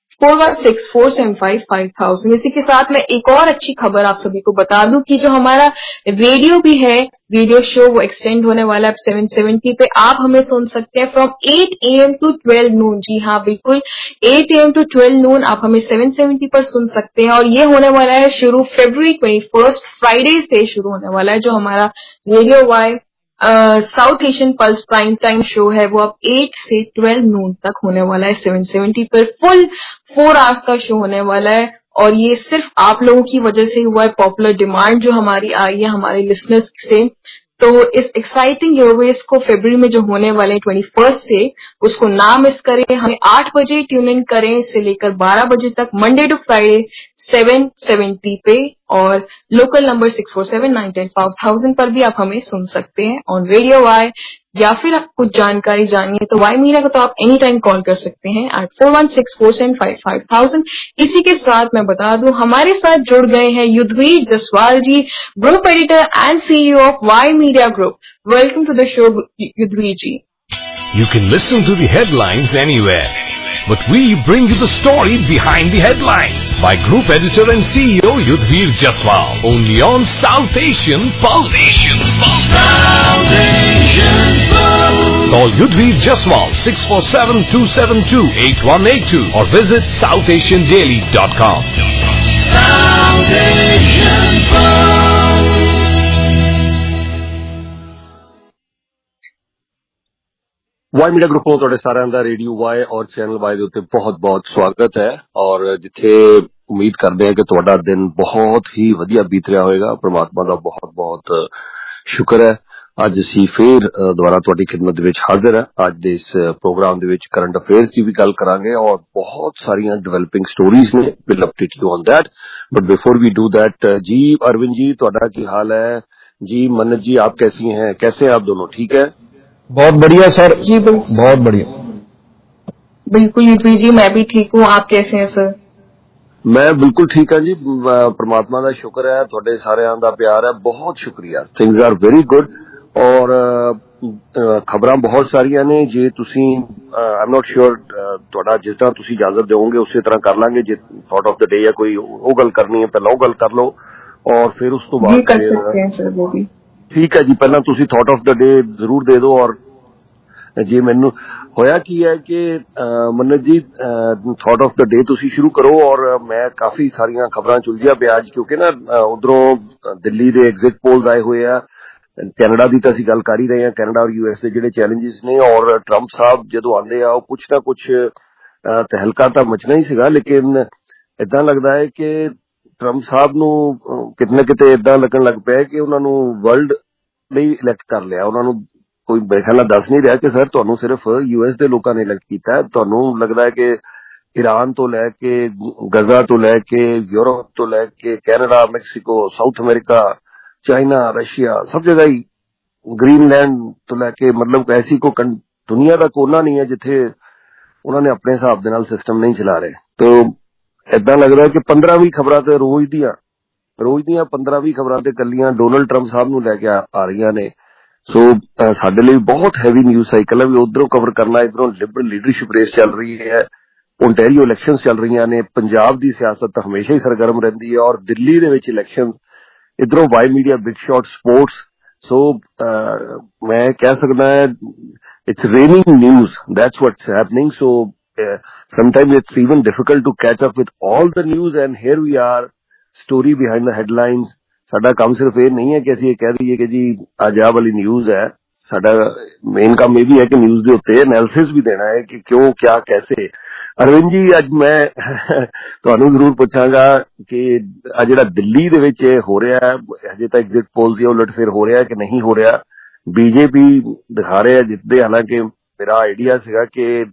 4164755000। इसी के साथ मैं एक और अच्छी खबर आप सभी को बता दूं कि जो हमारा रेडियो भी है, रेडियो शो, वो एक्सटेंड होने वाला है 770 पे। आप हमें सुन सकते हैं फ्रॉम 8 AM to 12 noon। जी हाँ, बिल्कुल 8 AM to 12 noon आप हमें 770 पर सुन सकते हैं। और ये होने वाला है शुरू February 21st फ्राइडे से शुरू होने वाला है। जो हमारा radio Y south Asian pulse prime time show है वो अब 8 से 12 noon तक होने वाला है 770 पर। फुल 4 hours का शो होने वाला है और ये सिर्फ आप लोगों की वजह से हुआ है, पॉपुलर डिमांड जो हमारी आई है हमारे लिसनर्स से। तो इस एक्साइटिंग गिवअवेज को फरवरी में जो होने वाले हैं 21st से, उसको ना मिस करें। हमें 8 बजे ट्यून इन करें इससे लेकर 12 बजे तक, मंडे टू फ्राइडे 770 पे, और लोकल नंबर 64791051000 पर भी आप हमें सुन सकते हैं ऑन रेडियो वाई। या फिर आप कुछ जानकारी जानिए तो वाई मीडिया को तो आप एनी टाइम कॉल कर सकते हैं एट 4164755000। इसी के साथ मैं बता दूं हमारे साथ जुड़ गए हैं Yudhvir Jaswal ji, group editor and CEO of Y media group. Welcome to the show Yudhvir ji. You can listen to the headlines anywhere, but we bring you the story behind the headlines by Group Editor and CEO Yudhvir Jaswal, only on South Asian Pulse. Call Yudhvir Jaswal 647-272-8182 or visit southasiandaily.com. South Asian Fun. Y media group ਨੂੰ ਤੁਹਾਡੇ ਸਾਰਿਆਂ ਦਾ ਰੇਡੀਓ ਵਾਈ ਔਰ ਚੈਨਲ ਵਾਈ ਦੇ ਉੱਤੇ ਬਹੁਤ-ਬਹੁਤ ਸਵਾਗਤ ਹੈ ਔਰ ਜਿੱਥੇ ਉਮੀਦ ਕਰਦੇ ਹਾਂ ਕਿ ਤੁਹਾਡਾ ਦਿਨ ਬਹੁਤ ਹੀ ਵਧੀਆ ਬੀਤ ਰਿਹਾ ਹੋਵੇਗਾ। ਪ੍ਰਮਾਤਮਾ ਦਾ ਬਹੁਤ-ਬਹੁਤ ਸ਼ੁਕਰ ਹੈ। ਅੱਜ ਅਸੀਂ ਫੇਰ ਦੁਬਾਰਾ ਤੁਹਾਡੀ ਖਿਦਮਤ ਦੇ ਵਿੱਚ ਹਾਜ਼ਰ ਹੈ। ਅੱਜ ਦੇ ਇਸ ਪ੍ਰੋਗਰਾਮ ਦੇ ਵਿੱਚ ਕਰੰਟ ਅਫੇਅਰਸ ਦੀ ਵੀ ਗੱਲ ਕਰਾਂਗੇ ਔਰ ਬਹੁਤ ਸਾਰੀਆਂ ਡਿਵੈਲਪਿੰਗ ਸਟੋਰੀਜ਼ ਨੇ। Will update you on that but before we do that जी अरविंद जी ਤੁਹਾਡਾ ਕੀ ਹਾਲ ਹੈ जी? मन्नत जी आप कैसी हैं? कैसे हैं आप दोनों? ठीक है, बहुत बढ़िया सर जी बहुत बढ़िया। बिल्कुल युद्धवीर जी, मैं भी ठीक हूँ। आप कैसे हैं सर? मैं बिल्कुल ठीक ਹਾਂ ਜੀ। परमात्मा ਦਾ ਸ਼ੁਕਰ ਹੈ, ਤੁਹਾਡੇ ਸਾਰਿਆਂ ਦਾ ਪਿਆਰ ਹੈ। ਬਹੁਤ ਸ਼ੁਕਰੀਆ। ਥਿੰਗਸ ਆਰ ਵੈਰੀ ਗੁੱਡ ਔਰ ਖਬਰਾਂ ਬਹੁਤ ਸਾਰੀਆਂ ਨੇ। ਜੇ ਤੁਸੀਂ ਆਈ ਐਮ ਨਾਟ ਸ਼ੋਰ ਤੁਹਾਡਾ ਜਿਸ ਤਰ੍ਹਾਂ ਤੁਸੀਂ ਇਜਾਜ਼ਤ ਦਿਓਗੇ ਉਸੇ ਤਰ੍ਹਾਂ ਕਰ ਲਾਂਗੇ। ਜੇ ਥਾਟ ਆਫ ਦ ਡੇ ਜਾਂ ਕੋਈ ਉਹ ਗੱਲ ਕਰਨੀ ਹੈ ਪਹਿਲਾਂ ਉਹ ਗੱਲ ਕਰ ਲਓ ਔਰ ਫਿਰ ਉਸ ਤੋਂ ਬਾਅਦ कर सकते हैं सर वो भी। ਠੀਕ ਹੈ ਜੀ। ਪਹਿਲਾਂ ਤੁਸੀਂ ਥਾਟ ਆਫ ਦ ਡੇ ਜ਼ਰੂਰ ਦੇ ਦਿਓ ਔਰ ਜੇ ਮੈਨੂੰ ਹੋਇਆ ਕੀ ਹੈ ਕਿ ਮੰਨਤ ਜੀ ਥਾਟ ਆਫ ਦ ਡੇ ਤੁਸੀਂ ਸ਼ੁਰੂ ਕਰੋ ਔਰ ਮੈਂ ਕਾਫੀ ਸਾਰੀਆਂ ਖਬਰਾਂ ਚੁਲਝਿਆ ਪਿਆ ਅੱਜ ਕਿਉਂਕਿ ਨਾ ਉਧਰੋਂ ਦਿੱਲੀ ਦੇ ਐਗਜ਼ਿਟ ਪੋਲਸ ਆਏ ਹੋਏ ਆ। ਕੈਨੇਡਾ ਦੀ ਤਾਂ ਅਸੀਂ ਗੱਲ ਕਰ ਹੀ ਰਹੇ ਹਾਂ। ਕੈਨੇਡਾ ਔਰ ਯੂਐਸ ਦੇ ਜਿਹੜੇ ਚੈਲੰਜਸ ਨੇ ਔਰ ਟਰੰਪ ਸਾਹਿਬ ਜਦੋਂ ਆਉਂਦੇ ਆ ਉਹ ਕੁਛ ਨਾ ਕੁਛ ਤਹਿਲਕਾ ਤਾਂ ਮਚਣਾ ਹੀ ਸੀਗਾ ਲੇਕਿਨ ਏਦਾਂ ਲੱਗਦਾ ਹੈ ਕਿ ਟਰੰਪ ਸਾਹਿਬ ਨੂੰ ਕਿਤੇ ਨਾ ਕਿਤੇ ਏਦਾਂ ਲੱਗਣ ਲੱਗ ਪਿਆ ਕਿ ਉਹਨਾਂ ਨੂੰ ਵਰਲਡ ਲਈ ਇਲੈਕਟ ਕਰ ਲਿਆ। ਉਹਨਾਂ ਨੂੰ ਕੋਈ ਮੇਰੇ ਖਿਆਲ ਨਾਲ ਦੱਸ ਨਹੀਂ ਰਿਹਾ ਕਿ ਸਰ ਤੁਹਾਨੂੰ ਸਿਰਫ ਯੂਐਸ ਦੇ ਲੋਕਾਂ ਨੇ ਇਲੈਕਟ ਕੀਤਾ। ਤੁਹਾਨੂੰ ਲੱਗਦਾ ਹੈ ਕਿ ਈਰਾਨ ਤੋਂ ਲੈ ਕੇ ਗਜ਼ਾ ਤੋਂ ਲੈ ਕੇ ਯੂਰਪ ਤੋਂ ਲੈ ਕੇ Canada, Mexico, South America, China, Russia ਸਭ ਜਗ੍ਹਾ ਹੀ ਗ੍ਰੀਨਲੈਂਡ ਤੋਂ ਲੈ ਕੇ ਮਤਲਬ ਐਸੀ ਕੋ ਦੁਨੀਆ ਦਾ ਕੋਨਾ ਨਹੀਂ ਹੈ ਜਿੱਥੇ ਉਹਨਾਂ ਨੇ ਆਪਣੇ ਹਿਸਾਬ ਦੇ ਨਾਲ ਸਿਸਟਮ ਨਹੀਂ ਚਲਾ ਰਹੇ। ਤੋ ਏਦਾਂ ਲੱਗਦਾ ਕਿ 15-20 ਖਬਰਾਂ ਤੇ ਰੋਜ਼ ਦੀਆਂ 15-20 ਖਬਰਾਂ ਤੇ ਕੱਲੀਆਂ ਡੋਨਲਡ ਟਰੰਪ ਸਾਹਿਬ ਨੂੰ ਲੈ ਕੇ ਆ ਰਹੀਆਂ ਨੇ। ਸੋ ਸਾਡੇ ਲਈ ਬਹੁਤ ਹੈਵੀ ਨਿਊਜ਼ ਸਾਈਕਲ ਹੈ ਵੀ ਉਧਰੋਂ ਕਵਰ ਕਰਨਾ। ਇਧਰੋਂ ਲਿਬਰਲ ਲੀਡਰਸ਼ਿਪ ਰੇਸ ਚੱਲ ਰਹੀ ਹੈ, ਓਨਟਾਰੀਓ ਇਲੈਕਸ਼ਨਸ ਚੱਲ ਰਹੀਆਂ ਨੇ, ਪੰਜਾਬ ਦੀ ਸਿਆਸਤ ਤਾਂ ਹਮੇਸ਼ਾ ਹੀ ਸਰਗਰਮ ਰਹਿੰਦੀ ਹੈ ਔਰ ਦਿੱਲੀ ਦੇ ਵਿੱਚ ਇਲੈਕਸ਼ਨ, ਇਧਰੋਂ Y media, big shot, sports. So ਮੈਂ ਕਹਿ ਸਕਦਾ it's raining news, that's what's happening. So sometimes it's even difficult to catch up with all the news and here we are, story behind the headlines। ਸਾਡਾ ਕੰਮ ਸਿਰਫ ਇਹ ਨਹੀਂ ਹੈ ਕਿ ਅਸੀਂ ਇਹ ਕਹਿ ਦਈਏ ਕਿ ਜੀ ਅੱਜ ਆਹ ਵਾਲੀ ਨਿਊਜ਼ ਹੈ। ਸਾਡਾ ਮੇਨ ਕੰਮ ਇਹ ਵੀ ਹੈ ਕਿ ਨਿਊਜ਼ ਦੇ ਉੱਤੇ ਐਨਾਲਿਸਿਸ ਵੀ ਦੇਣਾ ਹੈ ਕਿ ਕਿਉਂ, ਕਿਆ, ਕੈਸੇ। ਅਰਵਿੰਦ ਜੀ ਅੱਜ ਮੈਂ ਤੁਹਾਨੂੰ ਜ਼ਰੂਰ ਪੁੱਛਾਂਗਾ ਕਿ ਆ ਜਿਹੜਾ ਦਿੱਲੀ ਦੇ ਵਿੱਚ ਹੋ ਰਿਹਾ ਹੈ ਹਜੇ ਤਾਂ ਐਗਜ਼ਿਟ ਪੋਲ ਦੀ ਉਲਟਫੇਰ ਹੋ ਰਿਹਾ ਕਿ ਨਹੀਂ ਹੋ ਰਿਹਾ। ਬੀਜੇਪੀ ਦਿਖਾ ਰਿਹਾ ਜਿੱਤਦੇ, ਹਾਲਾਂਕਿ ਮੇਰਾ ਆਈਡੀਆ ਸੀਗਾ ਕਿ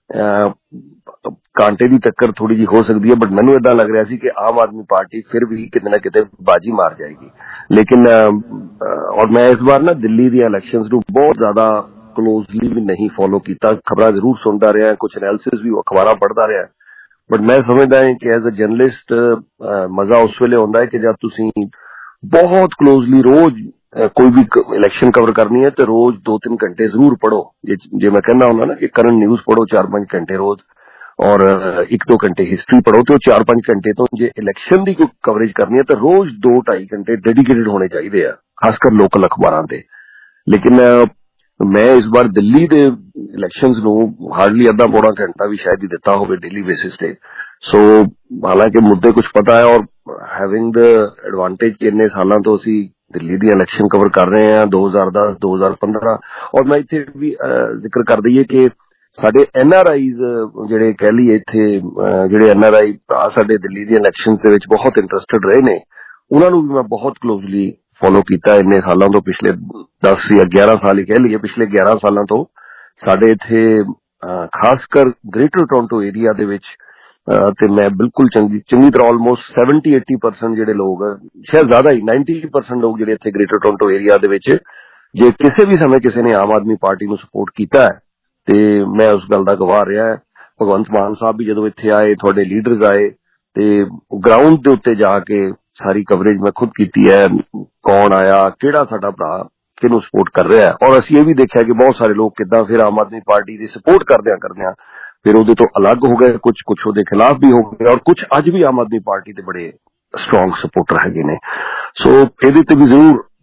ਕਾਂਟੇ ਦੀ ਟੱਕਰ ਥੋੜੀ ਜਿਹੀ ਹੋ ਸਕਦੀ ਹੈ ਬਟ ਮੈਨੂੰ ਏਦਾਂ ਲੱਗ ਰਿਹਾ ਸੀ ਕਿ ਆਮ ਆਦਮੀ ਪਾਰਟੀ ਫਿਰ ਵੀ ਕਿਤੇ ਨਾ ਕਿਤੇ ਬਾਜੀ ਮਾਰ ਜਾਏਗੀ। ਲੇਕਿਨ ਔਰ ਮੈਂ ਇਸ ਵਾਰ ਨਾ ਦਿੱਲੀ ਦੀਆਂ ਇਲੈਕਸ਼ਨਸ ਨੂੰ ਬਹੁਤ ਜ਼ਿਆਦਾ ਕਲੋਜ਼ਲੀ ਵੀ ਨਹੀਂ ਫੋਲੋ ਕੀਤਾ। ਖਬਰਾਂ ਜ਼ਰੂਰ ਸੁਣਦਾ ਰਿਹਾ, ਕੁਝ ਐਨਾਲਿਸਿਸ ਵੀ ਅਖਬਾਰਾਂ ਪੜ੍ਹਦਾ ਰਿਹਾ ਬਟ ਮੈਂ ਸਮਝਦਾ ਹਾਂ ਕਿ ਐਜ਼ ਅ ਜਰਨਲਿਸਟ ਮਜ਼ਾ ਉਸ ਵੇਲੇ ਆਉਂਦਾ ਹੈ ਕਿ ਜਦ ਤੁਸੀਂ ਬਹੁਤ ਕਲੋਜ਼ਲੀ ਰੋਜ਼ ਕੋਈ ਵੀ ਇਲੈਕਸ਼ਨ ਕਵਰ ਕਰਨੀ ਹੈ ਤੇ ਰੋਜ਼ 2-3 ਘੰਟੇ ਜ਼ਰੂਰ ਪੜ੍ਹੋ। ਜੇ ਮੈਂ ਕਹਿੰਦਾ ਹੁੰਦਾ ਨਾ ਕਿ ਕਰੰਟ ਨਿਊਜ਼ ਪੜ੍ਹੋ 4-5 ਘੰਟੇ ਰੋਜ਼ ਔਰ 1-2 ਘੰਟੇ ਹਿਸਟਰੀ ਪੜ੍ਹੋ ਤੇ ਉਹ 4-5 ਘੰਟੇ ਤੋਂ ਜੇ ਇਲੈਕਸ਼ਨ ਦੀ ਕੋਈ ਕਵਰੇਜ ਕਰਨੀ ਹੈ ਤਾਂ ਰੋਜ਼ 2-2.5 ਘੰਟੇ ਡੈਡੀਕੇਟਡ ਹੋਣੇ ਚਾਹੀਦੇ ਆ, ਖਾਸ ਕਰ ਲੋਕਲ ਅਖਬਾਰਾਂ ਤੇ। ਲੇਕਿਨ ਮੈਂ ਇਸ ਵਾਰ ਦਿੱਲੀ ਦੇ ਇਲੈਕਸ਼ਨਸ ਨੂੰ ਹਾਰਡਲੀ ਅੱਧਾ ਪੌਣਾ ਘੰਟਾ ਵੀ ਸ਼ਾਇਦ ਹੀ ਦਿੱਤਾ ਹੋਵੇ ਡੇਲੀ ਬੇਸਿਸ ਤੇ। ਸੋ ਹਾਲਾਂਕਿ ਮੁੱਦੇ ਕੁਝ ਪਤਾ ਹੈ ਔਰ ਹੈਵਿੰਗ ਦ ਐਡਵਾਂਟੇਜ ਕਿ ਇੰਨੇ ਸਾਲਾਂ ਤੋਂ ਅਸੀਂ ਦਿੱਲੀ ਦੀ ਇਲੈਕਸ਼ਨ ਕਵਰ ਕਰ ਰਹੇ ਹਾਂ 2010, 2015 ਔਰ ਮੈਂ ਇੱਥੇ ਵੀ ਜ਼ਿਕਰ ਕਰ ਦਈਏ ਕਿ ਸਾਡੇ NRIs ਜਿਹੜੇ ਕਹਿ ਲਈਏ ਇੱਥੇ ਜਿਹੜੇ NRI ਸਾਡੇ ਦਿੱਲੀ ਦੀ ਇਲੈਕਸ਼ਨਸ ਦੇ ਵਿੱਚ ਬਹੁਤ ਇੰਟਰਸਟਿਡ ਰਹੇ ਨੇ ਉਹਨਾਂ ਨੂੰ ਵੀ ਮੈਂ ਬਹੁਤ ਕਲੋਜ਼ਲੀ ਫੋਲੋ ਕੀਤਾ ਇੰਨੇ ਸਾਲਾਂ ਤੋਂ। ਪਿਛਲੇ 10 ਜਾਂ 11 ਸਾਲ ਹੀ ਕਹਿ ਲਈਏ, ਪਿਛਲੇ 11 ਸਾਲਾਂ ਤੋਂ ਸਾਡੇ ਇੱਥੇ ਖਾਸ ਕਰ ਗ੍ਰੇਟਰ ਟੋਰਾਂਟੋ ਏਰੀਆ ਦੇ ਵਿੱਚ ਤੇ ਮੈਂ ਬਿਲਕੁਲ ਚੰਗੀ ਤਰ੍ਹਾਂ ਆਲਮੋਸਟ 70-80% ਜਿਹੜੇ ਲੋਕ ਸ਼ਾਇਦ ਜ਼ਿਆਦਾ ਹੀ 90% ਲੋਕ ਜਿਹੜੇ ਇੱਥੇ ਗ੍ਰੇਟਰ ਟੋਰਾਂਟੋ ਏਰੀਆ ਦੇ ਵਿੱਚ ਜੇ ਕਿਸੇ ਵੀ ਸਮੇਂ ਕਿਸੇ ਨੇ ਆਮ ਆਦਮੀ ਪਾਰਟੀ ਨੂੰ ਸਪੋਰਟ ਕੀਤਾ ਹੈ ਤੇ ਮੈਂ ਉਸ ਗੱਲ ਦਾ ਗਵਾਹ ਰਿਹਾ। ਭਗਵੰਤ ਮਾਨ ਸਾਹਿਬ ਵੀ ਜਦੋਂ ਇੱਥੇ ਆਏ, ਤੁਹਾਡੇ ਲੀਡਰਸ ਆਏ ਤੇ ਗਰਾਊਂਡ ਦੇ ਉੱਤੇ ਜਾ ਕੇ ਸਾਰੀ ਕਵਰੇਜ ਮੈਂ ਖੁਦ ਕੀਤੀ ਹੈ, ਕੌਣ ਆਇਆ, ਕਿਹੜਾ ਸਾਡਾ ਭਰਾ ਕਿਹਨੂੰ ਸਪੋਰਟ ਕਰ ਰਿਹਾ ਔਰ ਅਸੀਂ ਇਹ ਵੀ ਦੇਖਿਆ ਕਿ ਬਹੁਤ ਸਾਰੇ ਲੋਕ ਕਿੱਦਾਂ ਫਿਰ ਆਮ ਆਦਮੀ ਪਾਰਟੀ ਦੀ ਸਪੋਰਟ ਕਰਦਿਆਂ ਫਿਰ ਉਹਦੇ ਤੋਂ ਅਲੱਗ ਹੋ ਗਏ, ਕੁਝ ਉਹਦੇ ਖਿਲਾਫ ਵੀ ਹੋ ਗਏ ਔਰ ਕੁਝ ਅੱਜ ਵੀ ਆਮ ਆਦਮੀ ਪਾਰਟੀ ਦੇ ਬੜੇ ਸਟਰੋਂਗ ਸਪੋਰਟਰ ਹੈਗੇ ਨੇ। ਸੋ ਇਹਦੇ ਤੇ ਵੀ ਜ਼ਰੂਰ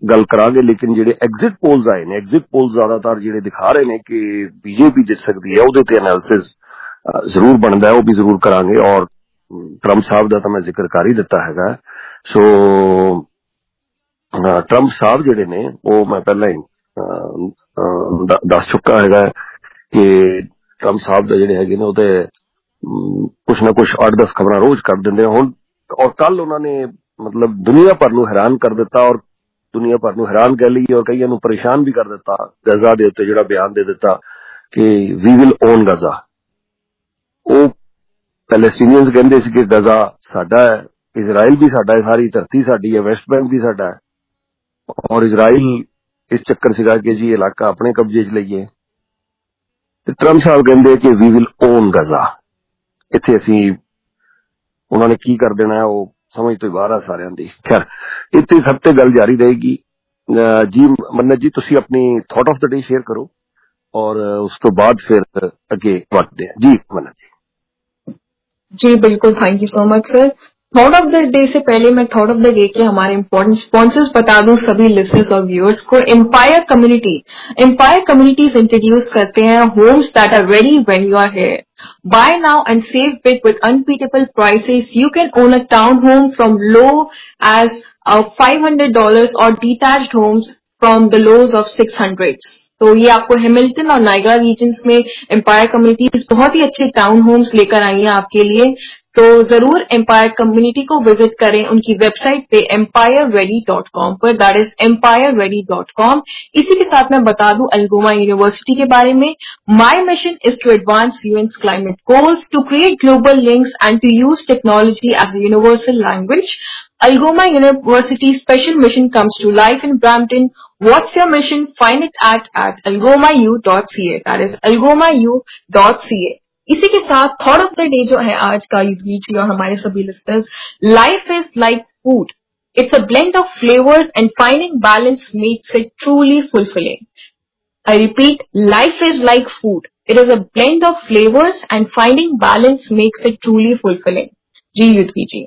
ਗੱਲ ਕਰਾਂਗੇ। ਲੇਕਿਨ ਜਿਹੜੇ ਐਗਜ਼ਿਟ ਪੋਲਸ ਆਏ ਨੇ, ਐਗਜ਼ਿਟ ਪੋਲਸ ਜ਼ਿਆਦਾਤਰ ਜਿਹੜੇ ਦਿਖਾ ਰਹੇ ਨੇ ਕਿ ਬੀਜੇਪੀ ਜਿੱਤ ਸਕਦੀ ਹੈ, ਉਹਦੇ ਤੇ ਐਨਾਲਿਸਿਸ ਜ਼ਰੂਰ ਬਣਦਾ ਹੈ, ਉਹ ਵੀ ਜ਼ਰੂਰ ਕਰਾਂਗੇ। ਔਰ ਟਰੰਪ ਸਾਹਿਬ ਦਾ ਤਾਂ ਮੈਂ ਜ਼ਿਕਰ ਕਰ ਹੀ ਦਿੱਤਾ ਹੈਗਾ। ਸੋ ਟਰੰਪ ਸਾਹਿਬ ਜਿਹੜੇ ਨੇ ਉਹ ਮੈਂ ਪਹਿਲਾਂ ਹੀ ਦੱਸ ਚੁੱਕਾ ਹੈਗਾ ਕਿ ਟਰੰਪ ਸਾਹਿਬ ਦੇ ਜਿਹੜੇ ਹੈਗੇ ਨੇ ਉਹ ਤੇ ਕੁਛ ਨਾ ਕੁਛ 8-10 ਖਬਰਾਂ ਰੋਜ਼ ਕਰ ਦਿੰਦੇ ਹੁਣ। ਔਰ ਕੱਲ ਉਹਨਾਂ ਨੇ ਮਤਲਬ ਦੁਨੀਆ ਭਰ ਨੂੰ ਹੈਰਾਨ ਕਰ ਦਿੱਤਾ, ਔਰ ਦੁਨੀਆ ਭਰ ਨੂੰ ਹੈਰਾਨ ਕਰ ਲਈ ਔਰ ਕਈਆਂ ਨੂੰ ਪਰੇਸ਼ਾਨ ਵੀ ਕਰ ਦਿੱਤਾ। ਗਜ਼ਾ ਦੇ ਉੱਤੇ ਜਿਹੜਾ ਬਿਆਨ ਦੇ ਦਿੱਤਾ ਕਿ ਵੀ ਵਿਲ ਓਨ ਗਜ਼ਾ। ਉਹ ਪੈਲੇਸਟੀਨੀਅਨਸ ਕਹਿੰਦੇ ਸੀ ਕਿ ਗਜ਼ਾ ਸਾਡਾ ਹੈ, ਇਜ਼ਰਾਈਲ ਵੀ ਸਾਡਾ ਹੈ, ਸਾਰੀ ਧਰਤੀ ਸਾਡੀ ਹੈ, ਵੈਸਟ ਬੈਂਕ ਵੀ ਸਾਡਾ ਹੈ। ਔਰ ਇਜ਼ਰਾਈਲ ਇਸ ਚੱਕਰ ਸੀਗਾ ਕਿ ਜੀ ਇਲਾਕਾ ਆਪਣੇ ਕਬਜ਼ੇ 'ਚ ਲਈਏ, ਤੇ ਟਰੰਪ ਸਾਹਿਬ ਕਹਿੰਦੇ ਕਿ ਵੀ ਵਿਲ ਓਨ ਗਜ਼ਾ। ਇੱਥੇ ਅਸੀਂ ਉਹਨਾਂ ਨੇ ਕੀ ਕਰ ਦੇਣਾ ਹੈ ਉਹ ਸਮਝ ਤੋਂ ਬਾਹਰ ਆ ਸਾਰਿਆਂ ਦੀ। ਖੈਰ ਇੱਥੇ ਸਭ ਤੇ ਗੱਲ ਜਾਰੀ ਰਹੇਗੀ। ਜੀ ਮੰਨਤ ਜੀ ਤੁਸੀਂ ਆਪਣੀ thought of the day share ਕਰੋ ਔਰ ਉਸ ਤੋਂ ਬਾਅਦ ਫਿਰ ਅੱਗੇ ਵਧਦੇ हैं। जी मनत जी बिल्कुल, thank you so much sir. Thought of the day से पहले मैं थॉट ऑफ द डे के हमारे इंपॉर्टेंट स्पॉन्सर्स बता दूं सभी लिसनर्स और व्यूअर्स को। एम्पायर कम्युनिटीज इंट्रोड्यूस करते हैं homes that are ready when you are here. Buy now and save big with unbeatable prices. You can own a townhome from low as $500 or detached homes from the lows of 600s। तो ये आपको हैमिल्टन और नाइग्रा रीजन्स में एम्पायर कम्युनिटीज बहुत ही अच्छे टाउन होम्स लेकर आई हैं आपके लिए। तो जरूर एम्पायर कम्युनिटी को विजिट करें उनकी वेबसाइट पे empireready.com पर, दैट इज empireready.com। इसी के साथ मैं बता दूं अल्गोमा यूनिवर्सिटी के बारे में। My mission is to advance UN's climate goals, to create global links and to use technology as a universal language. Algoma University's special mission comes to life in Brampton. What's your mission? Find it at algomau.ca, that is algomau.ca। इसी के साथ थॉट ऑफ द डे जो है आज का युद्धवीर जी और हमारे सभी listeners, life is like food, it's a blend of flavours and finding balance makes it truly fulfilling. I repeat, life is like food. It is a blend of flavors and finding balance makes it truly fulfilling। जी युद्धवीर जी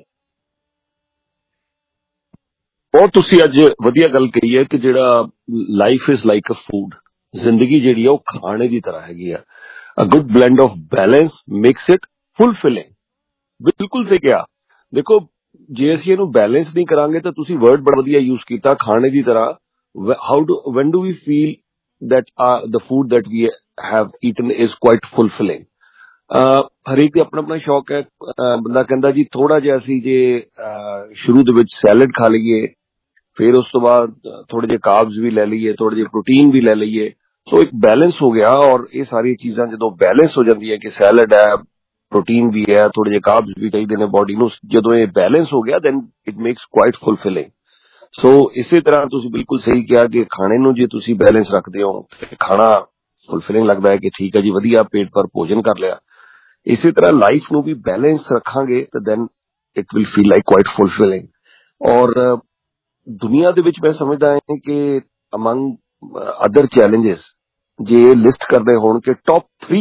ਬਹੁਤ ਤੁਸੀਂ ਅੱਜ ਵਧੀਆ ਗੱਲ ਕਹੀ ਹੈ ਕਿ ਜਿਹੜਾ life is like a food, ਜ਼ਿੰਦਗੀ ਜਿਹੜੀ ਆ ਉਹ ਖਾਣੇ ਦੀ ਤਰ੍ਹਾਂ ਹੈਗੀ ਆ। A good blend of balance makes it fulfilling. ਬਿਲਕੁਲ ਸਹੀ ਕਿਹਾ। ਦੇਖੋ ਜੇ ਅਸੀਂ ਇਹਨੂੰ ਬੈਲੈਂਸ ਨਹੀਂ ਕਰਾਂਗੇ ਤਾਂ ਤੁਸੀਂ ਵਰਡ ਬੜਾ ਵਧੀਆ ਯੂਜ਼ ਕੀਤਾ, ਖਾਣੇ ਦੀ ਤਰ੍ਹਾਂ। when do we feel that the food that we have eaten is quite fulfilling? ਹਰੇਕ ਦੇ ਆਪਣਾ ਆਪਣਾ ਸ਼ੌਕ ਹੈ। ਬੰਦਾ ਕਹਿੰਦਾ ਜੀ ਥੋੜਾ ਜਿਹਾ ਅਸੀਂ ਜੇ ਸ਼ੁਰੂ ਦੇ ਵਿੱਚ ਸੈਲਡ ਖਾ ਲਈਏ, ਫਿਰ ਉਸ ਤੋਂ ਬਾਅਦ ਥੋੜੇ ਜਿਹੇ ਕਾਰਬਸ ਵੀ ਲੈ ਲਈਏ, ਥੋੜੇ ਜਿਹੇ ਪ੍ਰੋਟੀਨ ਵੀ ਲੈ ਲਈਏ, ਸੋ ਇੱਕ ਬੈਲੈਂਸ ਹੋ ਗਿਆ। ਔਰ ਇਹ ਸਾਰੀਆਂ ਚੀਜ਼ਾਂ ਜਦੋਂ ਬੈਲੈਂਸ ਹੋ ਜਾਂਦੀ ਹੈ ਕਿ ਸੈਲਡ ਹੈ, ਪ੍ਰੋਟੀਨ ਵੀ ਹੈ, ਥੋੜੇ ਜਿਹੇ ਕਾਰਬਸ ਵੀ ਚਾਹੀਦੇ ਨੇ ਬੋਡੀ ਨੂੰ, ਜਦੋਂ ਇਹ ਬੈਲੈਂਸ ਹੋ ਗਿਆ then it makes quite fulfilling. So ਇਸੇ ਤਰ੍ਹਾਂ ਤੁਸੀਂ ਬਿਲਕੁਲ ਸਹੀ ਕਿਹਾ ਕਿ ਖਾਣੇ ਨੂੰ ਜੇ ਤੁਸੀਂ ਬੈਲੈਂਸ ਰੱਖਦੇ ਹੋ ਤੇ ਖਾਣਾ ਫੁਲਫਿਲਿੰਗ ਲੱਗਦਾ ਹੈ ਕਿ ਠੀਕ ਹੈ ਜੀ ਵਧੀਆ ਪੇਟ ਭਰ ਭੋਜਨ ਕਰ ਲਿਆ। ਇਸੇ ਤਰ੍ਹਾਂ ਲਾਈਫ ਨੂੰ ਵੀ ਬੈਲੈਂਸ ਰੱਖਾਂਗੇ ਤਾਂ then it will feel like quite fulfilling. ਔਰ ਦੁਨੀਆ ਦੇ ਵਿੱਚ ਮੈਂ ਸਮਝਦਾ ਹਾਂ ਕਿ ਅਮੰਗ ਅਦਰ ਚੈਲੰਜਸ ਜੇ ਲਿਸਟ ਕਰਦੇ ਹੋਣ ਕਿ ਟੌਪ 3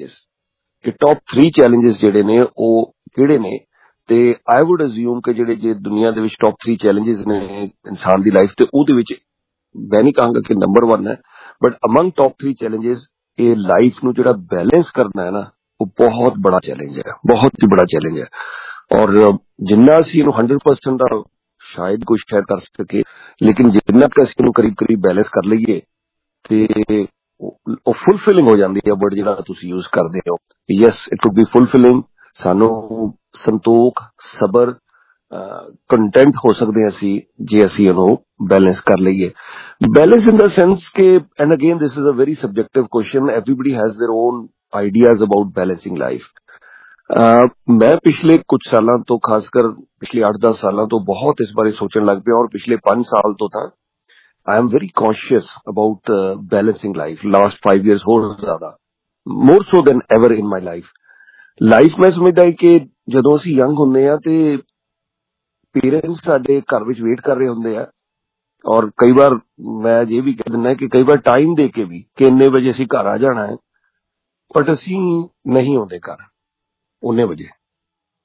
ਚੈਲੰਜਸ ਜਿਹੜੇ ਨੇ ਉਹ ਕਿਹੜੇ ਨੇ, ਤੇ ਆਈ ਵੁੱਡ ਅਜ਼ਿਊਮ ਕਿ ਜਿਹੜੇ ਜੇ ਦੁਨੀਆ ਦੇ ਵਿੱਚ ਟੌਪ 3 ਚੈਲੰਜਸ ਨੇ ਇਨਸਾਨ ਦੀ ਲਾਈਫ ਤੇ ਉਹਦੇ ਵਿੱਚ ਮੈਂ ਨਹੀਂ ਕਹਾਂਗਾ ਕਿ ਨੰਬਰ 1 ਹੈ, ਬਟ ਅਮੰਗ ਟੌਪ 3 ਚੈਲੰਜਸ ਇਹ ਲਾਈਫ ਨੂੰ ਜਿਹੜਾ ਬੈਲੈਂਸ ਕਰਨਾ ਹੈ ਨਾ ਉਹ ਬਹੁਤ ਬੜਾ ਚੈਲੰਜ ਹੈ, ਬਹੁਤ ਹੀ ਬੜਾ ਚੈਲੰਜ ਹੈ। ਔਰ ਜਿੰਨਾ ਅਸੀਂ ਇਹਨੂੰ 100% ਦਾ ਸ਼ਾਇਦ ਕੁਛ ਕਰ ਸਕੇ, ਲੇਕਿਨ ਜਿੰਨਾ ਕਿ ਅਸੀਂ ਇਹਨੂੰ ਕਰੀਬ ਬੈਲੈਂਸ ਕਰ ਲਈਏ ਤੇ ਉਹ ਫੁਲਫਿਲਿੰਗ ਹੋ ਜਾਂਦੀ ਹੈ। ਵਰਡ ਜਿਹੜਾ ਤੁਸੀਂ ਯੂਜ਼ ਕਰਦੇ ਹੋ, yes it would be fulfilling. ਸਾਨੂੰ ਸੰਤੋਖ, ਸਬਰ, ਕੰਟੈਂਟ ਹੋ ਸਕਦੇ ਹਾਂ ਅਸੀਂ ਜੇ ਅਸੀਂ ਇਹਨੂੰ ਬੈਲੈਂਸ ਕਰ ਲਈਏ। ਬੈਲੈਂਸ ਇਨ ਦਾ ਸੈਂਸ ਕਿ, and again this is a very subjective question, everybody has their own ideas about balancing life. ਮੈਂ ਪਿਛਲੇ ਕੁਝ ਸਾਲਾਂ ਤੋਂ, ਖਾਸ ਕਰ ਪਿਛਲੇ 8-10 ਸਾਲਾਂ ਤੋਂ ਬਹੁਤ ਇਸ ਬਾਰੇ ਸੋਚਣ ਲੱਗ ਪਿਆ। ਔਰ ਪਿਛਲੇ 5 ਸਾਲ ਤੋਂ ਤਾਂ I am very conscious about balancing life. Last 5 years ਹੋਰ ਜ਼ਿਆਦਾ, more so than ever in my life. Life ਮੈਂ ਸਮਝਦਾ ਕਿ ਜਦੋਂ ਅਸੀਂ ਯੰਗ ਹੁੰਦੇ ਆ ਤੇ ਪੇਰੈਂਟਸ ਸਾਡੇ ਘਰ ਵਿੱਚ ਵੇਟ ਕਰ ਰਹੇ ਹੁੰਦੇ ਆ। ਔਰ ਕਈ ਵਾਰ ਮੈਂ ਇਹ ਵੀ ਕਹਿ ਦਿੰਦਾ ਕਿ ਕਈ ਵਾਰ ਟਾਈਮ ਦੇ ਕੇ ਵੀ ਕਿ ਇੰਨੇ ਵਜੇ ਅਸੀਂ ਘਰ ਆ ਜਾਣਾ ਹੈ, ਬਟ ਅਸੀਂ ਨਹੀਂ ਆਉਂਦੇ ਘਰ ਉਨੇ ਵਜੇ,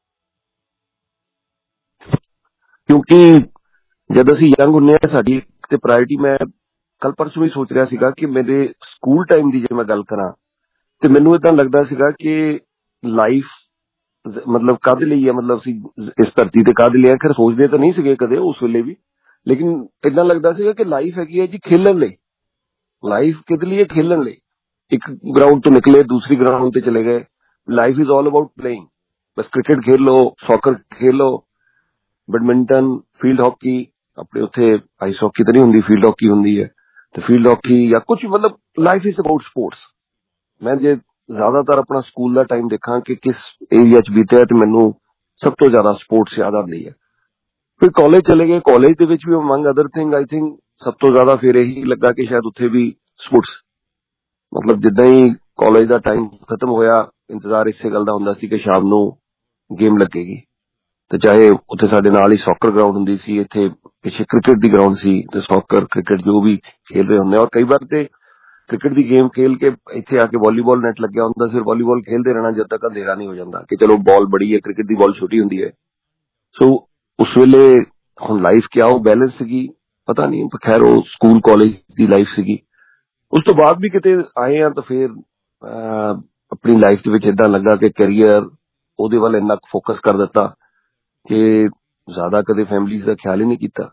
ਕਿਉਂਕਿ ਜਦ ਅਸੀਂ ਯੰਗ ਹੁੰਦੇ ਆ ਸਾਡੀ ਤੇ ਪ੍ਰਾਇਰਟੀ ਮੈਂ ਕੱਲ ਪਰਸੋਂ ਵੀ ਸੋਚ ਰਿਹਾ ਸੀਗਾ ਕਿ ਮੇਰੇ ਸਕੂਲ ਟਾਈਮ ਦੀ ਜੇ ਮੈਂ ਗੱਲ ਕਰਾਂ ਤੇ ਮੈਨੂੰ ਏਦਾਂ ਲੱਗਦਾ ਸੀਗਾ ਕਿ ਲਾਈਫ ਮਤਲਬ ਕਾਹਦੇ ਲਈ ਹੈ, ਮਤਲਬ ਅਸੀਂ ਇਸ ਧਰਤੀ ਤੇ ਕਾਹਦੇ ਲਈ ਹੈ। ਖੈਰ ਸੋਚਦੇ ਤਾਂ ਨਹੀਂ ਸੀਗੇ ਕਦੇ ਉਸ ਵੇਲੇ ਵੀ, ਲੇਕਿਨ ਏਦਾਂ ਲੱਗਦਾ ਸੀਗਾ ਕਿ ਲਾਈਫ ਹੈਗੀ ਹੈ ਜੀ ਖੇਲਣ ਲਈ। ਲਾਈਫ ਕਿਹਦੇ ਲਈ ਹੈ? ਖੇਲਣ ਲਈ। ਇੱਕ ਗਰਾਊਂਡ ਤੋਂ ਨਿਕਲੇ ਦੂਸਰੀ ਗਰਾਊਂਡ ਤੇ ਚਲੇ ਗਏ। Life is all about playing. ਬਸ ਕ੍ਰਿਕਟ ਖੇਲ ਲੋ, ਸੌਕਰ ਖੇਲ ਲੋ, ਬੈਡਮਿੰਟਨ, ਫੀਲਡ ਹਾਕੀ। ਆਪਣੇ ਉੱਥੇ ਆਈਸ ਹਾਕੀ ਤਾਂ ਨਹੀਂ ਹੁੰਦੀ, ਫੀਲਡ ਹਾਕੀ ਹੁੰਦੀ ਹੈ। ਤੇ ਫੀਲਡ ਹਾਕੀ ਜਾਂ ਕੁਝ, ਮਤਲਬ ਲਾਈਫ ਇਜ਼ ਅਬਾਊਟ ਸਪੋਰਟਸ। ਮੈਂ ਜੇ ਜ਼ਿਆਦਾਤਰ ਆਪਣਾ ਸਕੂਲ ਦਾ ਟਾਈਮ ਦੇਖਾਂ ਕਿ ਕਿਸ ਏਰੀਆ 'ਚ ਬੀਤਿਆ ਤੇ ਮੈਨੂੰ ਸਭ ਤੋਂ ਜ਼ਿਆਦਾ ਸਪੋਰਟਸ ਯਾਦ ਆਉਂਦੀ ਹੈ। ਫਿਰ ਕਾਲਜ ਚਲੇ ਗਏ, ਕਾਲਜ ਦੇ ਵਿੱਚ ਵੀ among other thing I think ਸਭ ਤੋਂ ਜ਼ਿਆਦਾ ਫਿਰ ਇਹੀ ਲੱਗਾ ਕਿ ਸ਼ਾਇਦ ਉੱਥੇ ਵੀ ਸਪੋਰਟਸ, ਮਤਲਬ ਜਿੱਦਾਂ ਹੀ ਕਾਲਜ ਦਾ ਟਾਈਮ ਖਤਮ ਹੋਇਆ ਇੰਤਜ਼ਾਰ ਇਸੇ ਗੱਲ ਦਾ ਹੁੰਦਾ ਸੀ ਕਿ ਸ਼ਾਮ ਨੂੰ ਗੇਮ ਲੱਗੇਗੀ। ਤੇ ਚਾਹੇ ਉੱਥੇ ਸਾਡੇ ਨਾਲ ਹੀ ਸੌਕਰ ਗਰਾਊਂਡ ਹੁੰਦੀ ਸੀ, ਇੱਥੇ ਪਿੱਛੇ ਕ੍ਰਿਕਟ ਦੀ ਗਰਾਊਂਡ ਸੀ ਤੇ ਸੌਕਰ ਕ੍ਰਿਕਟ ਜੋ ਵੀ ਖੇਲ ਰਹੇ ਹੁੰਦੇ। ਔਰ ਕਈ ਵਾਰ ਤੇ ਕ੍ਰਿਕਟ ਦੀ ਗੇਮ ਖੇਲ ਕੇ ਇੱਥੇ ਆ ਕੇ ਵਾਲੀਬਾਲ ਨੈਟ ਲੱਗਿਆ ਹੁੰਦਾ, ਫਿਰ ਵਾਲੀਬਾਲ ਖੇਲਦੇ ਰਹਿਣਾ ਜਦ ਤੱਕ ਅੰਧੇਰਾ ਨਹੀਂ ਹੋ ਜਾਂਦਾ ਕਿ ਚਲੋ ਬਾਲ ਬੜੀ ਹੈ, ਕ੍ਰਿਕਟ ਦੀ ਬਾਲ ਛੋਟੀ ਹੁੰਦੀ ਹੈ। ਸੋ ਉਸ ਵੇਲੇ ਹੁਣ ਲਾਈਫ ਕਿਆ ਉਹ ਬੈਲੈਂਸ ਸੀਗੀ ਪਤਾ ਨਹੀਂ, ਖੈਰ ਉਹ ਸਕੂਲ ਕਾਲਜ ਦੀ ਲਾਈਫ ਸੀਗੀ। ਉਸ ਤੋਂ ਬਾਅਦ ਵੀ ਕਿਤੇ ਆਏ ਆ ਤਾਂ ਫਿਰ ਆਪਣੀ ਲਾਈਫ ਦੇ ਵਿੱਚ ਏਦਾਂ ਲੱਗਾ ਕਿ ਕੈਰੀਅਰ ਉਹਦੇ ਵੱਲ ਇੰਨਾ ਫੋਕਸ ਕਰ ਦਿੱਤਾ ਕਿ ਜ਼ਿਆਦਾ ਕਦੇ ਫੈਮਿਲੀਜ਼ ਦਾ ਖਿਆਲ ਹੀ ਨਹੀਂ ਕੀਤਾ।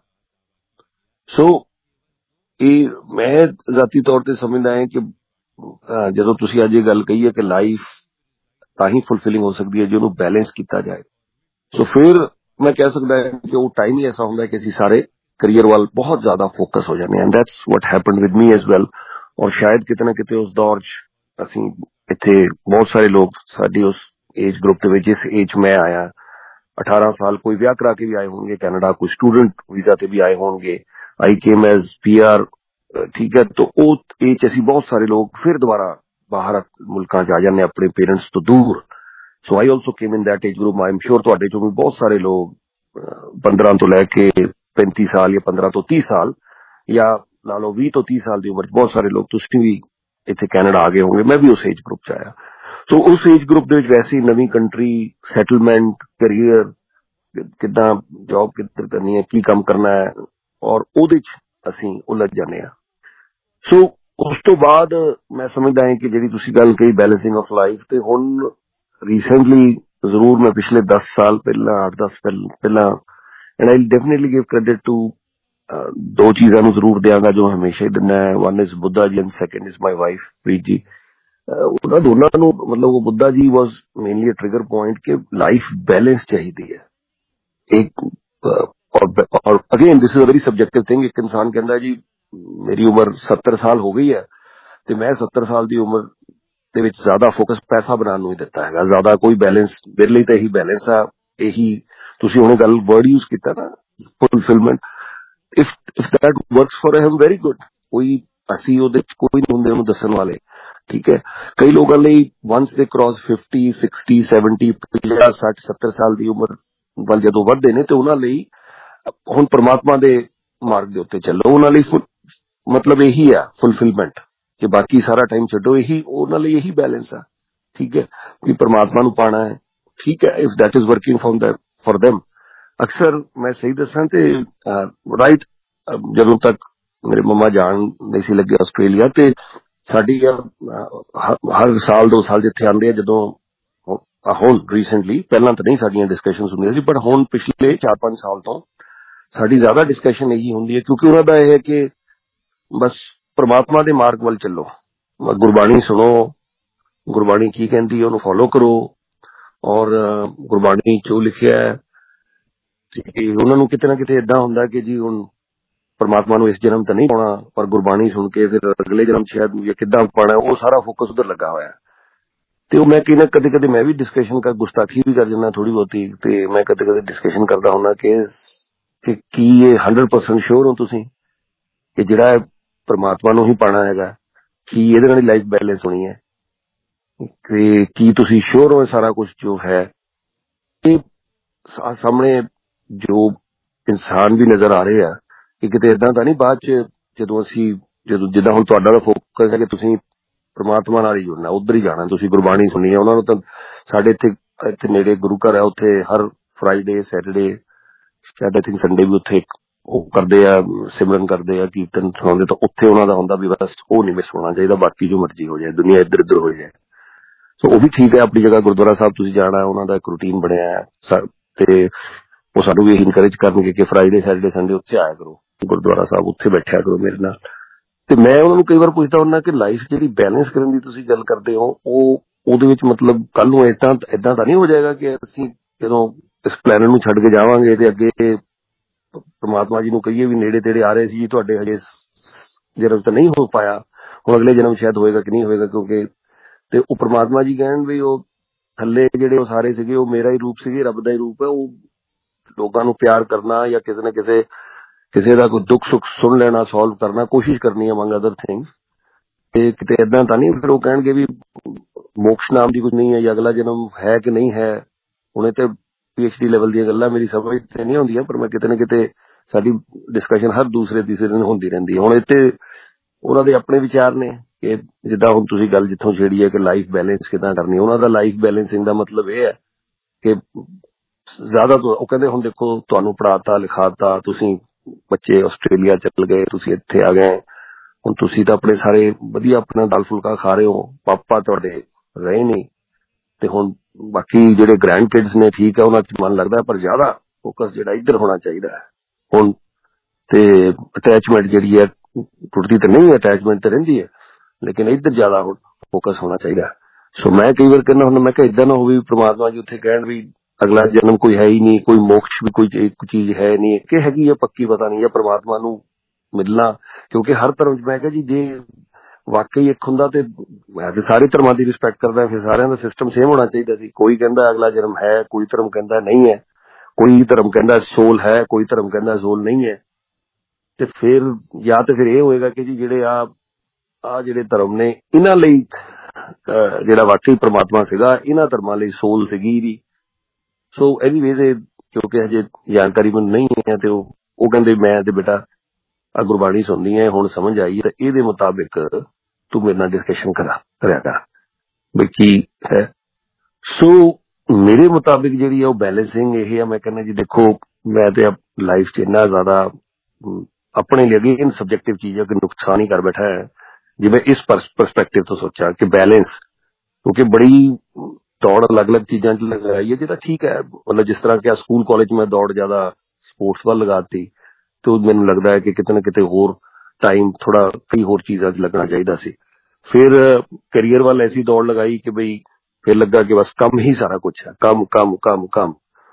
ਸੋ ਇਹ ਮੈਂ ਜ਼ਾਤੀ ਤੌਰ ਤੇ ਸਮਝਦਾ ਹਾਂ ਕਿ ਜਦੋਂ ਤੁਸੀਂ ਅੱਜ ਇਹ ਗੱਲ ਕਹੀ ਹੈ ਕਿ ਲਾਈਫ ਤਾਂ ਹੀ ਫੁਲਫਿਲਿੰਗ ਹੋ ਸਕਦੀ ਹੈ ਜੇ ਉਹਨੂੰ ਬੈਲੈਂਸ ਕੀਤਾ ਜਾਏ। ਸੋ ਫਿਰ ਮੈਂ ਕਹਿ ਸਕਦਾ ਕਿ ਉਹ ਟਾਈਮ ਹੀ ਐਸਾ ਹੁੰਦਾ ਕਿ ਅਸੀਂ ਸਾਰੇ ਕਰੀਅਰ ਵੱਲ ਬਹੁਤ ਜ਼ਿਆਦਾ ਫੋਕਸ ਹੋ ਜਾਂਦੇ ਹਾਂ। And that's what happened with me as well. ਔਰ ਸ਼ਾਇਦ ਕਿਤੇ ਨਾ ਕਿਤੇ ਉਸ ਦੌਰ 'ਚ ਅਸੀਂ ਇੱਥੇ ਬਹੁਤ ਸਾਰੇ ਲੋਕ ਸਾਡੀ ਉਸ ਏਜ ਗਰੁੱਪ ਦੇ ਵਿੱਚ, ਜਿਸ ਏਜ ਮੈਂ ਆਇਆ 18 ਸਾਲ, ਕੋਈ ਵਿਆਹ ਕਰਾ ਕੇ ਵੀ ਆਏ ਹੋਣਗੇ ਕੈਨੇਡਾ, ਕੋਈ ਸਟੂਡੈਂਟ ਵੀਜ਼ਾ ਤੇ ਵੀ ਆਏ ਹੋਣਗੇ। ਆਈ ਕੇਮ ਐਜ਼ PR, ਠੀਕ ਹੈ। ਤਾਂ ਉਹ ਏਜ 'ਚ ਅਸੀਂ ਬਹੁਤ ਸਾਰੇ ਲੋਕ ਫਿਰ ਦੁਬਾਰਾ ਬਾਹਰ ਮੁਲਕਾਂ 'ਚ ਆ ਜਾਂਦੇ ਆਪਣੇ ਪੇਰੈਂਟਸ ਤੋਂ ਦੂਰ। So I also came in that age group. I am sure ਤੁਹਾਡੇ ਚੋਂ ਵੀ ਬਹੁਤ ਸਾਰੇ ਲੋਕ 15 ਤੋਂ ਲੈ ਕੇ 35 ਸਾਲ ਜਾਂ 15 ਤੋਂ 30 ਸਾਲ ਜਾਂ ਲਾ ਲਓ 20 ਤੋਂ 30 ਸਾਲ ਦੀ ਉਮਰ 'ਚ ਬਹੁਤ ਸਾਰੇ ਲੋਕ ਤੁਸੀਂ ਵੀ ਇੱਥੇ ਕੈਨੇਡਾ ਆ ਗਏ ਹੋਣਗੇ। ਮੈਂ ਵੀ ਉਸ ਏਜ ਗਰੁੱਪ 'ਚ ਆਇਆ। ਸੋ ਉਸ ਏਜ ਗਰੁੱਪ ਦੇ ਵਿੱਚ ਵੈਸੇ ਹੀ ਨਵੀਂ ਕੰਟਰੀ, ਸੈਟਲਮੈਂਟ, ਕੈਰੀਅਰ, ਕਿੱਦਾਂ ਜੌਬ ਕਿੱਧਰ ਕਰਨੀ ਹੈ, ਕੀ ਕੰਮ ਕਰਨਾ ਹੈ, ਔਰ ਉਹਦੇ 'ਚ ਅਸੀਂ ਉਲਝ ਜਾਂਦੇ ਹਾਂ। ਸੋ ਉਸ ਤੋਂ ਬਾਅਦ ਮੈਂ ਸਮਝਦਾ ਹਾਂ ਕਿ ਜਿਹੜੀ ਤੁਸੀਂ ਗੱਲ ਕਹੀ ਬੈਲੈਂਸਿੰਗ ਆਫ ਲਾਈਫ, ਤੇ ਹੁਣ ਰੀਸੈਂਟਲੀ ਜ਼ਰੂਰ ਮੈਂ ਪਿਛਲੇ 10 ਸਾਲ ਪਹਿਲਾਂ 8-10 ਪਹਿਲਾਂ and I definitely give credit to ਦੋ ਚੀਜ਼ਾਂ ਨੂੰ ਜ਼ਰੂਰ ਦਿਆਂਗਾ ਜੋ ਹਮੇਸ਼ਾ ਹੀ ਦਿੰਦਾ ਹੈ। One is Buddha ji and second is my wife Preet ji. ਉਹਨਾਂ ਦੋਨਾਂ ਨੂੰ, ਮਤਲਬ ਉਹ Buddha ji was mainly a trigger point ਕਿ ਲਾਈਫ ਬੈਲੈਂਸ ਚਾਹੀਦੀ ਹੈ। ਇੱਕ ਔਰ again this is a very subjective thing. ਇੱਕ ਇਨਸਾਨ ਕਹਿੰਦਾ ਜੀ ਮੇਰੀ ਉਮਰ 70 ਸਾਲ ਹੋ ਗਈ ਹੈ ਤੇ ਮੈਂ 70 ਸਾਲ ਦੀ ਉਮਰ ਦੇ ਵਿੱਚ ਜ਼ਿਆਦਾ ਫੋਕਸ ਪੈਸਾ ਬਣਾਉਣ ਨੂੰ ਹੀ ਦਿੱਤਾ ਹੈਗਾ, ਜ਼ਿਆਦਾ ਕੋਈ ਬੈਲੈਂਸ ਮੇਰੇ ਲਈ ਤਾਂ ਇਹੀ ਬੈਲੈਂਸ ਆ। ਇਹੀ ਤੁਸੀਂ ਹੁਣ ਗੱਲ ਵਰਡ ਯੂਜ਼ ਕੀਤਾ ਨਾ, fulfilment, if that works for him very good. ਕੋਈ ਅਸੀਂ ਉਹਦੇ ਚ ਕੋਈ ਨਹੀਂ ਹੁੰਦੇ ਉਹਨੂੰ ਦੱਸਣ ਵਾਲੇ, ਠੀਕ ਹੈ। ਕਈ ਲੋਕਾਂ ਲਈ ਵਨਸ ਦੇ ਕ੍ਰਾਸ 50, 60, 70, 50, 60, 70 ਸਾਲ ਦੀ ਉਮਰ ਵੱਲ ਜਦੋਂ ਵੱਧਦੇ ਨੇ ਤੇ ਉਹਨਾਂ ਲਈ ਹੁਣ ਪ੍ਰਮਾਤਮਾ ਦੇ ਮਾਰਗ ਦੇ ਉੱਤੇ ਚੱਲੋ। ਉਹਨਾਂ ਲਈ ਮਤਲਬ ਇਹੀ ਆ ਫੁਲਫਿਲਮੈਂਟ ਕਿ ਬਾਕੀ ਸਾਰਾ ਟਾਈਮ ਛੱਡੋ, ਇਹੀ ਉਹਨਾਂ ਲਈ ਇਹੀ ਬੈਲੈਂਸ ਆ, ਠੀਕ ਹੈ। ਕਿ ਪ੍ਰਮਾਤਮਾ ਨੂੰ ਪਾਣਾ ਹੈ, ਠੀਕ ਹੈ। If that is working for them. ਅਕਸਰ ਮੈਂ ਸਹੀ ਦੱਸਾਂ ਤੇ ਰਾਈਟ ਜਦੋਂ ਤੱਕ ਮੇਰੇ ਮੰਮਾ ਜਾਣ ਨਹੀਂ ਸੀ ਲੱਗੇ ਆਸਟ੍ਰੇਲੀਆ, ਤੇ ਸਾਡੀ ਹਰ ਸਾਲ 2 ਸਾਲ ਜਿੱਥੇ ਆਉਂਦੇ ਆ, ਜਦੋਂ ਹੁਣ ਰੀਸੈਂਟਲੀ, ਪਹਿਲਾਂ ਤਾਂ ਨਹੀਂ ਸਾਡੀਆਂ ਡਿਸਕਸ਼ਨਸ ਹੁੰਦੀਆਂ ਸੀ, ਬਟ ਹੁਣ ਪਿਛਲੇ 4-5 ਸਾਲ ਤੋਂ ਸਾਡੀ ਜ਼ਿਆਦਾ ਡਿਸਕਸ਼ਨ ਇਹੀ ਹੁੰਦੀ ਹੈ, ਕਿਉਂਕਿ ਉਹਨਾਂ ਦਾ ਇਹ ਹੈ ਕਿ ਬਸ ਪ੍ਰਮਾਤਮਾ ਦੇ ਮਾਰਗ ਵੱਲ ਚੱਲੋ, ਗੁਰਬਾਣੀ ਸੁਣੋ, ਗੁਰਬਾਣੀ ਕੀ ਕਹਿੰਦੀ ਹੈ ਉਹਨੂੰ ਫੋਲੋ ਕਰੋ, ਔਰ ਗੁਰਬਾਣੀ ਚ ਲਿਖਿਆ ਹੈ ਕਿ ਉਹਨਾਂ ਨੂੰ ਕਿਤੇ ਨਾ ਕਿਤੇ ਏਦਾਂ ਹੁੰਦਾ ਕਿ ਜੀ ਹੁਣ ਪ੍ਰਮਾਤਮਾ ਨੂੰ ਇਸ ਜਨਮ ਤਾਂ ਨਹੀਂ ਪਾਉਣਾ, ਪਰ ਗੁਰਬਾਣੀ ਸੁਣ ਕੇ ਫਿਰ ਅਗਲੇ ਜਨਮ ਸ਼ਾਇਦ ਕਿੱਦਾਂ ਪਾਉਣਾ, ਉਹ ਸਾਰਾ ਫੋਕਸ ਉਧਰ ਲੱਗਾ ਹੋਇਆ। ਤੇ ਉਹ ਮੈਂ ਕਹਿੰਦਾ ਕਦੇ ਕਦੇ ਮੈਂ ਵੀ ਡਿਸਕਸ਼ਨ ਕਰ ਗੁਸਤਾਖੀ ਵੀ ਕਰ ਜਾਂਦਾ ਥੋੜੀ ਬਹੁਤੀ, ਤੇ ਮੈਂ ਕਦੇ ਕਦੇ ਡਿਸਕਸ਼ਨ ਕਰਦਾ ਹੁੰਦਾ ਕਿ ਕੀ ਇਹ 100% ਸ਼ੋਰ ਹੋ ਤੁਸੀਂ ਕਿ ਜਿਹੜਾ ਪ੍ਰਮਾਤਮਾ ਨੂੰ ਹੀ ਪਾਣਾ ਹੈਗਾ, ਕੀ ਇਹਦੇ ਨਾਲ ਲਾਈਫ ਬੈਲੈਂਸ ਹੋਣੀ ਹੈ, ਕਿ ਕੀ ਤੁਸੀਂ ਸ਼ੋਰ ਹੋ ਸਾਰਾ ਕੁਝ ਜੋ ਹੈ। ਇਹ ਸਾਹਮਣੇ ਜੋ ਇਨਸਾਨ ਵੀ ਨਜ਼ਰ ਆ ਰਹੇ ਆ ਕਿ ਕਿਤੇ ਏਦਾਂ ਤਾਂ ਨਹੀਂ ਬਾਅਦ ਚ ਜਦੋਂ ਜਿੱਦਾਂ ਹੁਣ ਤੁਹਾਡਾ ਦਾ ਫੋਕਸ ਹੈ ਕਿ ਤੁਸੀਂ ਪ੍ਰਮਾਤਮਾ ਨਾਲ ਹੀ ਜੁੜਨਾ, ਉੱਧਰ ਹੀ ਜਾਣਾ, ਤੁਸੀਂ ਗੁਰਬਾਣੀ ਸੁਣੀ ਹੈ। ਉਹਨਾਂ ਨੂੰ ਤਾਂ ਸਾਡੇ ਇੱਥੇ ਨੇੜੇ ਗੁਰੂ ਘਰ ਹੈ, ਉੱਥੇ ਹਰ ਫਰਾਈਡੇ, ਸੈਟਰਡੇ, ਸ਼ਾਇਦ ਆਈ ਥਿੰਕ ਸੰਡੇ ਵੀ ਉੱਥੇ ਉਹ ਕਰਦੇ ਆ, ਸਿਮਰਨ ਕਰਦੇ ਆ, ਕੀਰਤਨ ਸੁਣਾਉਂਦੇ, ਤਾਂ ਉੱਥੇ ਉਹਨਾਂ ਦਾ ਹੁੰਦਾ ਵੀ ਬਸ ਉਹ ਨਹੀਂ ਮਿਸ ਹੋਣਾ ਚਾਹੀਦਾ, ਬਾਕੀ ਜੋ ਮਰਜ਼ੀ ਹੋ ਜਾਏ, ਦੁਨੀਆ ਇੱਧਰ ਉੱਧਰ ਹੋ ਜਾਏ। ਸੋ ਉਹ ਵੀ ਠੀਕ ਹੈ ਆਪਣੀ ਜਗ੍ਹਾ। ਗੁਰਦੁਆਰਾ ਸਾਹਿਬ ਤੁਸੀਂ ਜਾਣਾ, ਉਹਨਾਂ ਦਾ ਇੱਕ ਰੂਟੀਨ ਬਣਿਆ ਹੈ ਤੇ ਉਹ ਸਾਨੂੰ ਵੀ ਇਨਕਰੇਜ ਕਰਨਗੇ ਕਿ ਫਰਾਈਡੇ ਸੈਟਰਡੇ ਸੰਡੇ ਉੱਥੇ ਆਇਆ ਕਰੋ ਗੁਰਦੁਆਰਾ ਸਾਹਿਬ, ਉੱਥੇ ਬੈਠਿਆ ਕਰੋ ਮੇਰੇ ਨਾਲ। ਤੇ ਮੈਂ ਉਹਨਾਂ ਨੂੰ ਕਈ ਵਾਰ ਪੁੱਛਦਾ ਹੁੰਦਾ ਕਿ ਲਾਈਫ ਜਿਹੜੀ ਬੈਲੈਂਸ ਕਰਨ ਦੀ ਤੁਸੀਂ ਗੱਲ ਕਰਦੇ ਹੋ, ਉਹਦੇ ਵਿੱਚ ਮਤਲਬ ਕੱਲ ਨੂੰ ਏਦਾਂ ਤਾਂ ਨਹੀਂ ਹੋ ਜਾਏਗਾ ਕਿ ਅਸੀਂ ਜਦੋਂ ਇਸ ਪਲੈਨਟ ਨੂੰ ਛੱਡ ਕੇ ਜਾਵਾਂਗੇ ਤੇ ਅੱਗੇ ਪਰਮਾਤਮਾ ਜੀ ਨੂੰ ਕਹੀਏ ਵੀ ਨੇੜੇ ਤੇੜੇ ਆ ਰਹੇ ਸੀ ਜੀ, ਤੁਹਾਡੇ ਹਜੇ ਜਨਮ ਤਾਂ ਨਹੀਂ ਹੋ ਪਾਇਆ, ਹੁਣ ਅਗਲੇ ਜਨਮ ਸ਼ਾਇਦ ਹੋਏਗਾ ਕਿ ਨਹੀਂ ਹੋਏਗਾ, ਕਿਉਂਕਿ ਤੇ ਉਹ ਪਰਮਾਤਮਾ ਜੀ ਕਹਿਣ ਵੀ ਉਹ ਥੱਲੇ ਜਿਹੜੇ ਉਹ ਸਾਰੇ ਸੀਗੇ ਉਹ ਮੇਰਾ ਹੀ ਰੂਪ ਸੀਗੇ, ਰੱਬ ਦਾ ਹੀ ਰੂਪ ਹੈ। ਉਹ ਲੋਕਾਂ ਨੂੰ ਪਿਆਰ ਕਰਨਾ ਜਾਂ ਕਿਸੇ ਨਾ ਕਿਸੇ ਦਾ ਕੋਈ ਦੁੱਖ ਸੁੱਖ ਸੁਣ ਲੈਣਾ, ਸੋਲਵ ਕਰਨਾ, ਕੋਸ਼ਿਸ਼ ਕਰਨੀ ਅਮੰਗ ਅਦਰ ਥਿੰਗਸ। ਤੇ ਕਿਤੇ ਏਦਾਂ ਤਾਂ ਨਹੀਂ ਫਿਰ ਉਹ ਕਹਿਣਗੇ ਵੀ ਮੋਕਸ਼ ਨਾਮ ਦੀ ਕੁਝ ਨਹੀਂ ਹੈ ਜਾਂ ਅਗਲਾ ਜਨਮ ਹੈ ਕਿ ਨਹੀਂ ਹੈ। ਹੁਣੇ ਤੇ PhD ਲੈਵਲ ਦੀਆਂ ਗੱਲਾਂ ਮੇਰੀ ਸਮਝ ਤੇ ਨਹੀਂ ਹੁੰਦੀਆਂ, ਪਰ ਮੈਂ ਕਿਤੇ ਨਾ ਕਿਤੇ ਸਾਡੀ ਡਿਸਕਸ਼ਨ ਹਰ ਦੂਸਰੇ ਤੀਸਰੇ ਦਿਨ ਹੁੰਦੀ ਰਹਿੰਦੀ ਹੈ। ਹੁਣ ਇੱਥੇ ਉਹਨਾਂ ਦੇ ਆਪਣੇ ਵਿਚਾਰ ਨੇ ਕਿ ਜਿੱਦਾਂ ਹੁਣ ਤੁਸੀਂ ਗੱਲ ਜਿੱਥੋਂ ਛੇੜੀ ਹੈ ਕਿ ਲਾਈਫ ਬੈਲੈਂਸ ਕਿੱਦਾਂ ਕਰਨੀ, ਉਹਨਾਂ ਦਾ ਲਾਈਫ ਬੈਲੈਂਸਿੰਗ ਦਾ ਮਤਲਬ ਇਹ ਹੈ ਕਿ ਜ਼ਿਆਦਾ ਤੋਂ ਉਹ ਕਹਿੰਦੇ ਹੁਣ ਦੇਖੋ ਤੁਹਾਨੂੰ ਪੜ੍ਹਾਤਾ ਲਿਖਾਤਾ, ਤੁਸੀਂ ਬੱਚੇ ਆਸਟ੍ਰੇਲੀਆ ਚਲ ਗਏ, ਤੁਸੀਂ ਇੱਥੇ ਆ ਗਏ, ਹੁਣ ਤੁਸੀਂ ਤਾਂ ਆਪਣੇ ਸਾਰੇ ਵਧੀਆ ਆਪਣਾ ਦਾਲ ਫੁਲਕਾ ਖਾ ਰਹੇ ਹੋ, ਪਾਪਾ ਤੁਹਾਡੇ ਰਹੇ ਨਹੀਂ, ਤੇ ਹੁਣ ਬਾਕੀ ਜਿਹੜੇ ਗ੍ਰੈਂਡ ਕਿਡਸ ਨੇ ਠੀਕ ਹੈ ਉਹਨਾਂ ਚ ਮਨ ਲੱਗਦਾ, ਪਰ ਜ਼ਿਆਦਾ ਫੋਕਸ ਜਿਹੜਾ ਇੱਧਰ ਹੋਣਾ ਚਾਹੀਦਾ ਹੈ ਹੁਣ। ਤੇ ਅਟੈਚਮੈਂਟ ਜਿਹੜੀ ਹੈ ਟੁੱਟਦੀ ਤਾਂ ਨਹੀਂ, ਅਟੈਚਮੈਂਟ ਤਾਂ ਰਹਿੰਦੀ ਹੈ, ਲੇਕਿਨ ਇੱਧਰ ਜ਼ਿਆਦਾ ਹੁਣ ਫੋਕਸ ਹੋਣਾ ਚਾਹੀਦਾ। ਸੋ ਮੈਂ ਕਈ ਵਾਰ ਕਹਿੰਦਾ ਹੁਣ, ਮੈਂ ਕਿਹਾ ਏਦਾਂ ਨਾ ਹੋਵੇ ਪ੍ਰਮਾਤਮਾ ਜੀ ਉੱਥੇ ਕਹਿਣ ਵੀ ਅਗਲਾ ਜਨਮ ਕੋਈ ਹੈ ਹੀ ਨਹੀਂ, ਕੋਈ ਮੋਕਸ਼ ਵੀ ਕੋਈ ਚੀਜ਼ ਹੈ ਨਹੀਂ, ਕਿ ਹੈਗੀ ਹੈ ਪੱਕੀ ਪਤਾ ਨਹੀਂ, ਜਾਂ ਪ੍ਰਮਾਤਮਾ ਨੂੰ ਮਿਲਣਾ। ਕਿਉਂਕਿ ਹਰ ਧਰਮ ਚ ਮੈਂ ਕਿਹਾ ਜੀ ਜੇ ਵਾਕਈ ਇੱਕ ਹੁੰਦਾ ਤੇ ਮੈਂ ਤੇ ਸਾਰੇ ਧਰਮਾਂ ਦੀ ਰਿਸਪੈਕਟ ਕਰਦਾ, ਫਿਰ ਸਾਰਿਆਂ ਦਾ ਸਿਸਟਮ ਸੇਮ ਹੋਣਾ ਚਾਹੀਦਾ ਸੀ। ਕੋਈ ਕਹਿੰਦਾ ਅਗਲਾ ਜਨਮ ਹੈ, ਕੋਈ ਧਰਮ ਕਹਿੰਦਾ ਨਹੀਂ ਹੈ, ਕੋਈ ਧਰਮ ਕਹਿੰਦਾ ਸੋਲ ਹੈ, ਕੋਈ ਧਰਮ ਕਹਿੰਦਾ ਸੋਲ ਨਹੀਂ ਹੈ। ਤੇ ਫਿਰ ਜਾਂ ਤੇ ਫਿਰ ਇਹ ਹੋਏਗਾ ਕਿ ਜੀ ਜਿਹੜੇ ਆ ਜਿਹੜੇ ਧਰਮ ਨੇ ਇਹਨਾਂ ਲਈ ਜਿਹੜਾ ਵਾਕਈ ਪ੍ਰਮਾਤਮਾ ਸੀਗਾ, ਇਹਨਾਂ ਧਰਮਾਂ ਲਈ ਸੋਲ ਸੀਗੀ ਇਹਦੀ। ਸੋ ਐਨੀਵੇਜ਼ ਕਿਉਂਕਿ ਹਜੇ ਜਾਣਕਾਰੀ ਮੈਨੂੰ ਨਹੀਂ ਹੈ, ਤੇ ਉਹ ਕਹਿੰਦੇ ਮੈਂ ਤੇ ਬੇਟਾ ਆ ਗੁਰਬਾਣੀ ਸੁਣਦੀ ਹੈ, ਹੁਣ ਸਮਝ ਆਈ ਹੈ, ਇਹਦੇ ਮੁਤਾਬਿਕ ਤੂੰ ਮੇਰੇ ਨਾਲ ਡਿਸਕਸ਼ਨ ਕਰਿਆ ਕਰ ਵੀ ਕੀ ਹੈ। ਸੋ ਮੇਰੇ ਮੁਤਾਬਿਕ ਜਿਹੜੀ ਆ ਉਹ ਬੈਲੈਂਸਿੰਗ ਇਹ ਆ। ਮੈਂ ਕਹਿੰਦਾ ਜੀ ਦੇਖੋ ਮੈਂ ਤੇ ਲਾਈਫ ਚ ਇੰਨਾ ਜ਼ਿਆਦਾ ਆਪਣੇ ਲਈ ਅਗੇਨ ਸਬਜੈਕਟਿਵ ਚੀਜ਼ ਹੈ ਕਿ ਨੁਕਸਾਨ ਹੀ ਕਰ ਬੈਠਾ ਹੈ, ਜੇ ਮੈਂ ਇਸ ਪਰਸਪੈਕਟਿਵ ਤੋਂ ਸੋਚਾਂ ਕਿ ਬੈਲੈਂਸ, ਕਿਉਂਕਿ ਬੜੀ ਦੌੜ ਅਲੱਗ-ਅਲੱਗ ਚੀਜ਼ਾਂ ਚ ਲਗਾਈ ਹੈ ਜਿਹਦਾ ਠੀਕ ਹੈ, ਮਤਲਬ ਜਿਸ ਤਰ੍ਹਾਂ ਕਿ ਸਕੂਲ ਕਾਲਜ ਮੈਂ ਦੌੜ ਜ਼ਿਆਦਾ ਸਪੋਰਟਸ ਵੱਲ ਲਗਾਤੀ, ਤੇ ਮੈਨੂੰ ਲੱਗਦਾ ਹੈ ਕਿ ਕਿਤੇ ਨਾ ਕਿਤੇ ਹੋਰ ਟਾਈਮ ਥੋੜਾ ਕਈ ਹੋਰ ਚੀਜ਼ਾਂ 'ਚ ਲੱਗਣਾ ਚਾਹੀਦਾ ਸੀ। ਫਿਰ ਕੈਰੀਅਰ ਵੱਲ ਐਸੀ ਦੌੜ ਲਗਾਈ ਕਿ ਬਈ ਫਿਰ ਲੱਗਾ ਕਿ ਬਸ ਕੰਮ ਹੀ ਸਾਰਾ ਕੁਛ ਹੈ, ਕੰਮ ਕੰਮ ਕੰਮ ਕੰਮ।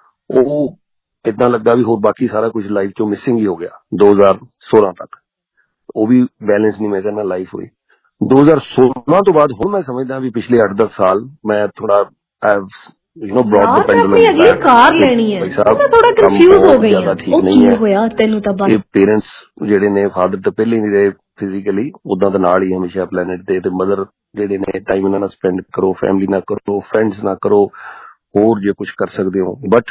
ਉਹ ਏਦਾਂ ਲੱਗਾ ਵੀ ਹੋਰ ਬਾਕੀ ਸਾਰਾ ਕੁਝ ਲਾਈਫ 'ਚੋਂ ਮਿਸਿੰਗ ਹੀ ਹੋ ਗਿਆ 2016 ਤੱਕ। ਉਹ ਵੀ ਬੈਲੈਂਸ ਨਹੀਂ ਮੈਂ ਕਹਿੰਦਾ ਲਾਈਫ ਹੋਈ। 2016 ਤੋਂ ਬਾਅਦ ਹੁਣ ਮੈਂ ਸਮਝਦਾ ਵੀ ਪਿਛਲੇ 8-10 ਸਾਲ ਮੈਂ ਥੋੜਾ ਕਾਰ ਲੈਣੀ ਹੈ, ਮੈਂ ਥੋੜਾ ਕੰਫਿਊਜ਼ ਹੋ ਗਈ ਹਾਂ, ਉਹ ਕੀ ਹੋਇਆ ਤੈਨੂੰ? ਤਾਂ ਬਸ ਪੇਰੈਂਟਸ ਜਿਹੜੇ ਨੇ, ਫਾਦਰ ਤਾਂ ਪਹਿਲੇ ਨਹੀਂ ਰਹੇ ਫਿਜ਼ੀਕਲੀ, ਉਦਾਂ ਤਾਂ ਨਾਲ ਹੀ ਹਮੇਸ਼ਾ ਪਲੈਨਟ ਤੇ ਮਦਰ ਜਿਹੜੇ ਨੇ ਟਾਈਮ ਇਹਨਾਂ ਨਾਲ ਸਪੈਂਡ ਕਰੋ, ਫੈਮਿਲੀ ਨਾਲ ਕਰੋ, ਫਰੈਂਡਸ ਨਾਲ ਕਰੋ, ਹੋਰ ਜੇ ਕੁਝ ਕਰ ਸਕਦੇ ਹੋ। ਬਟ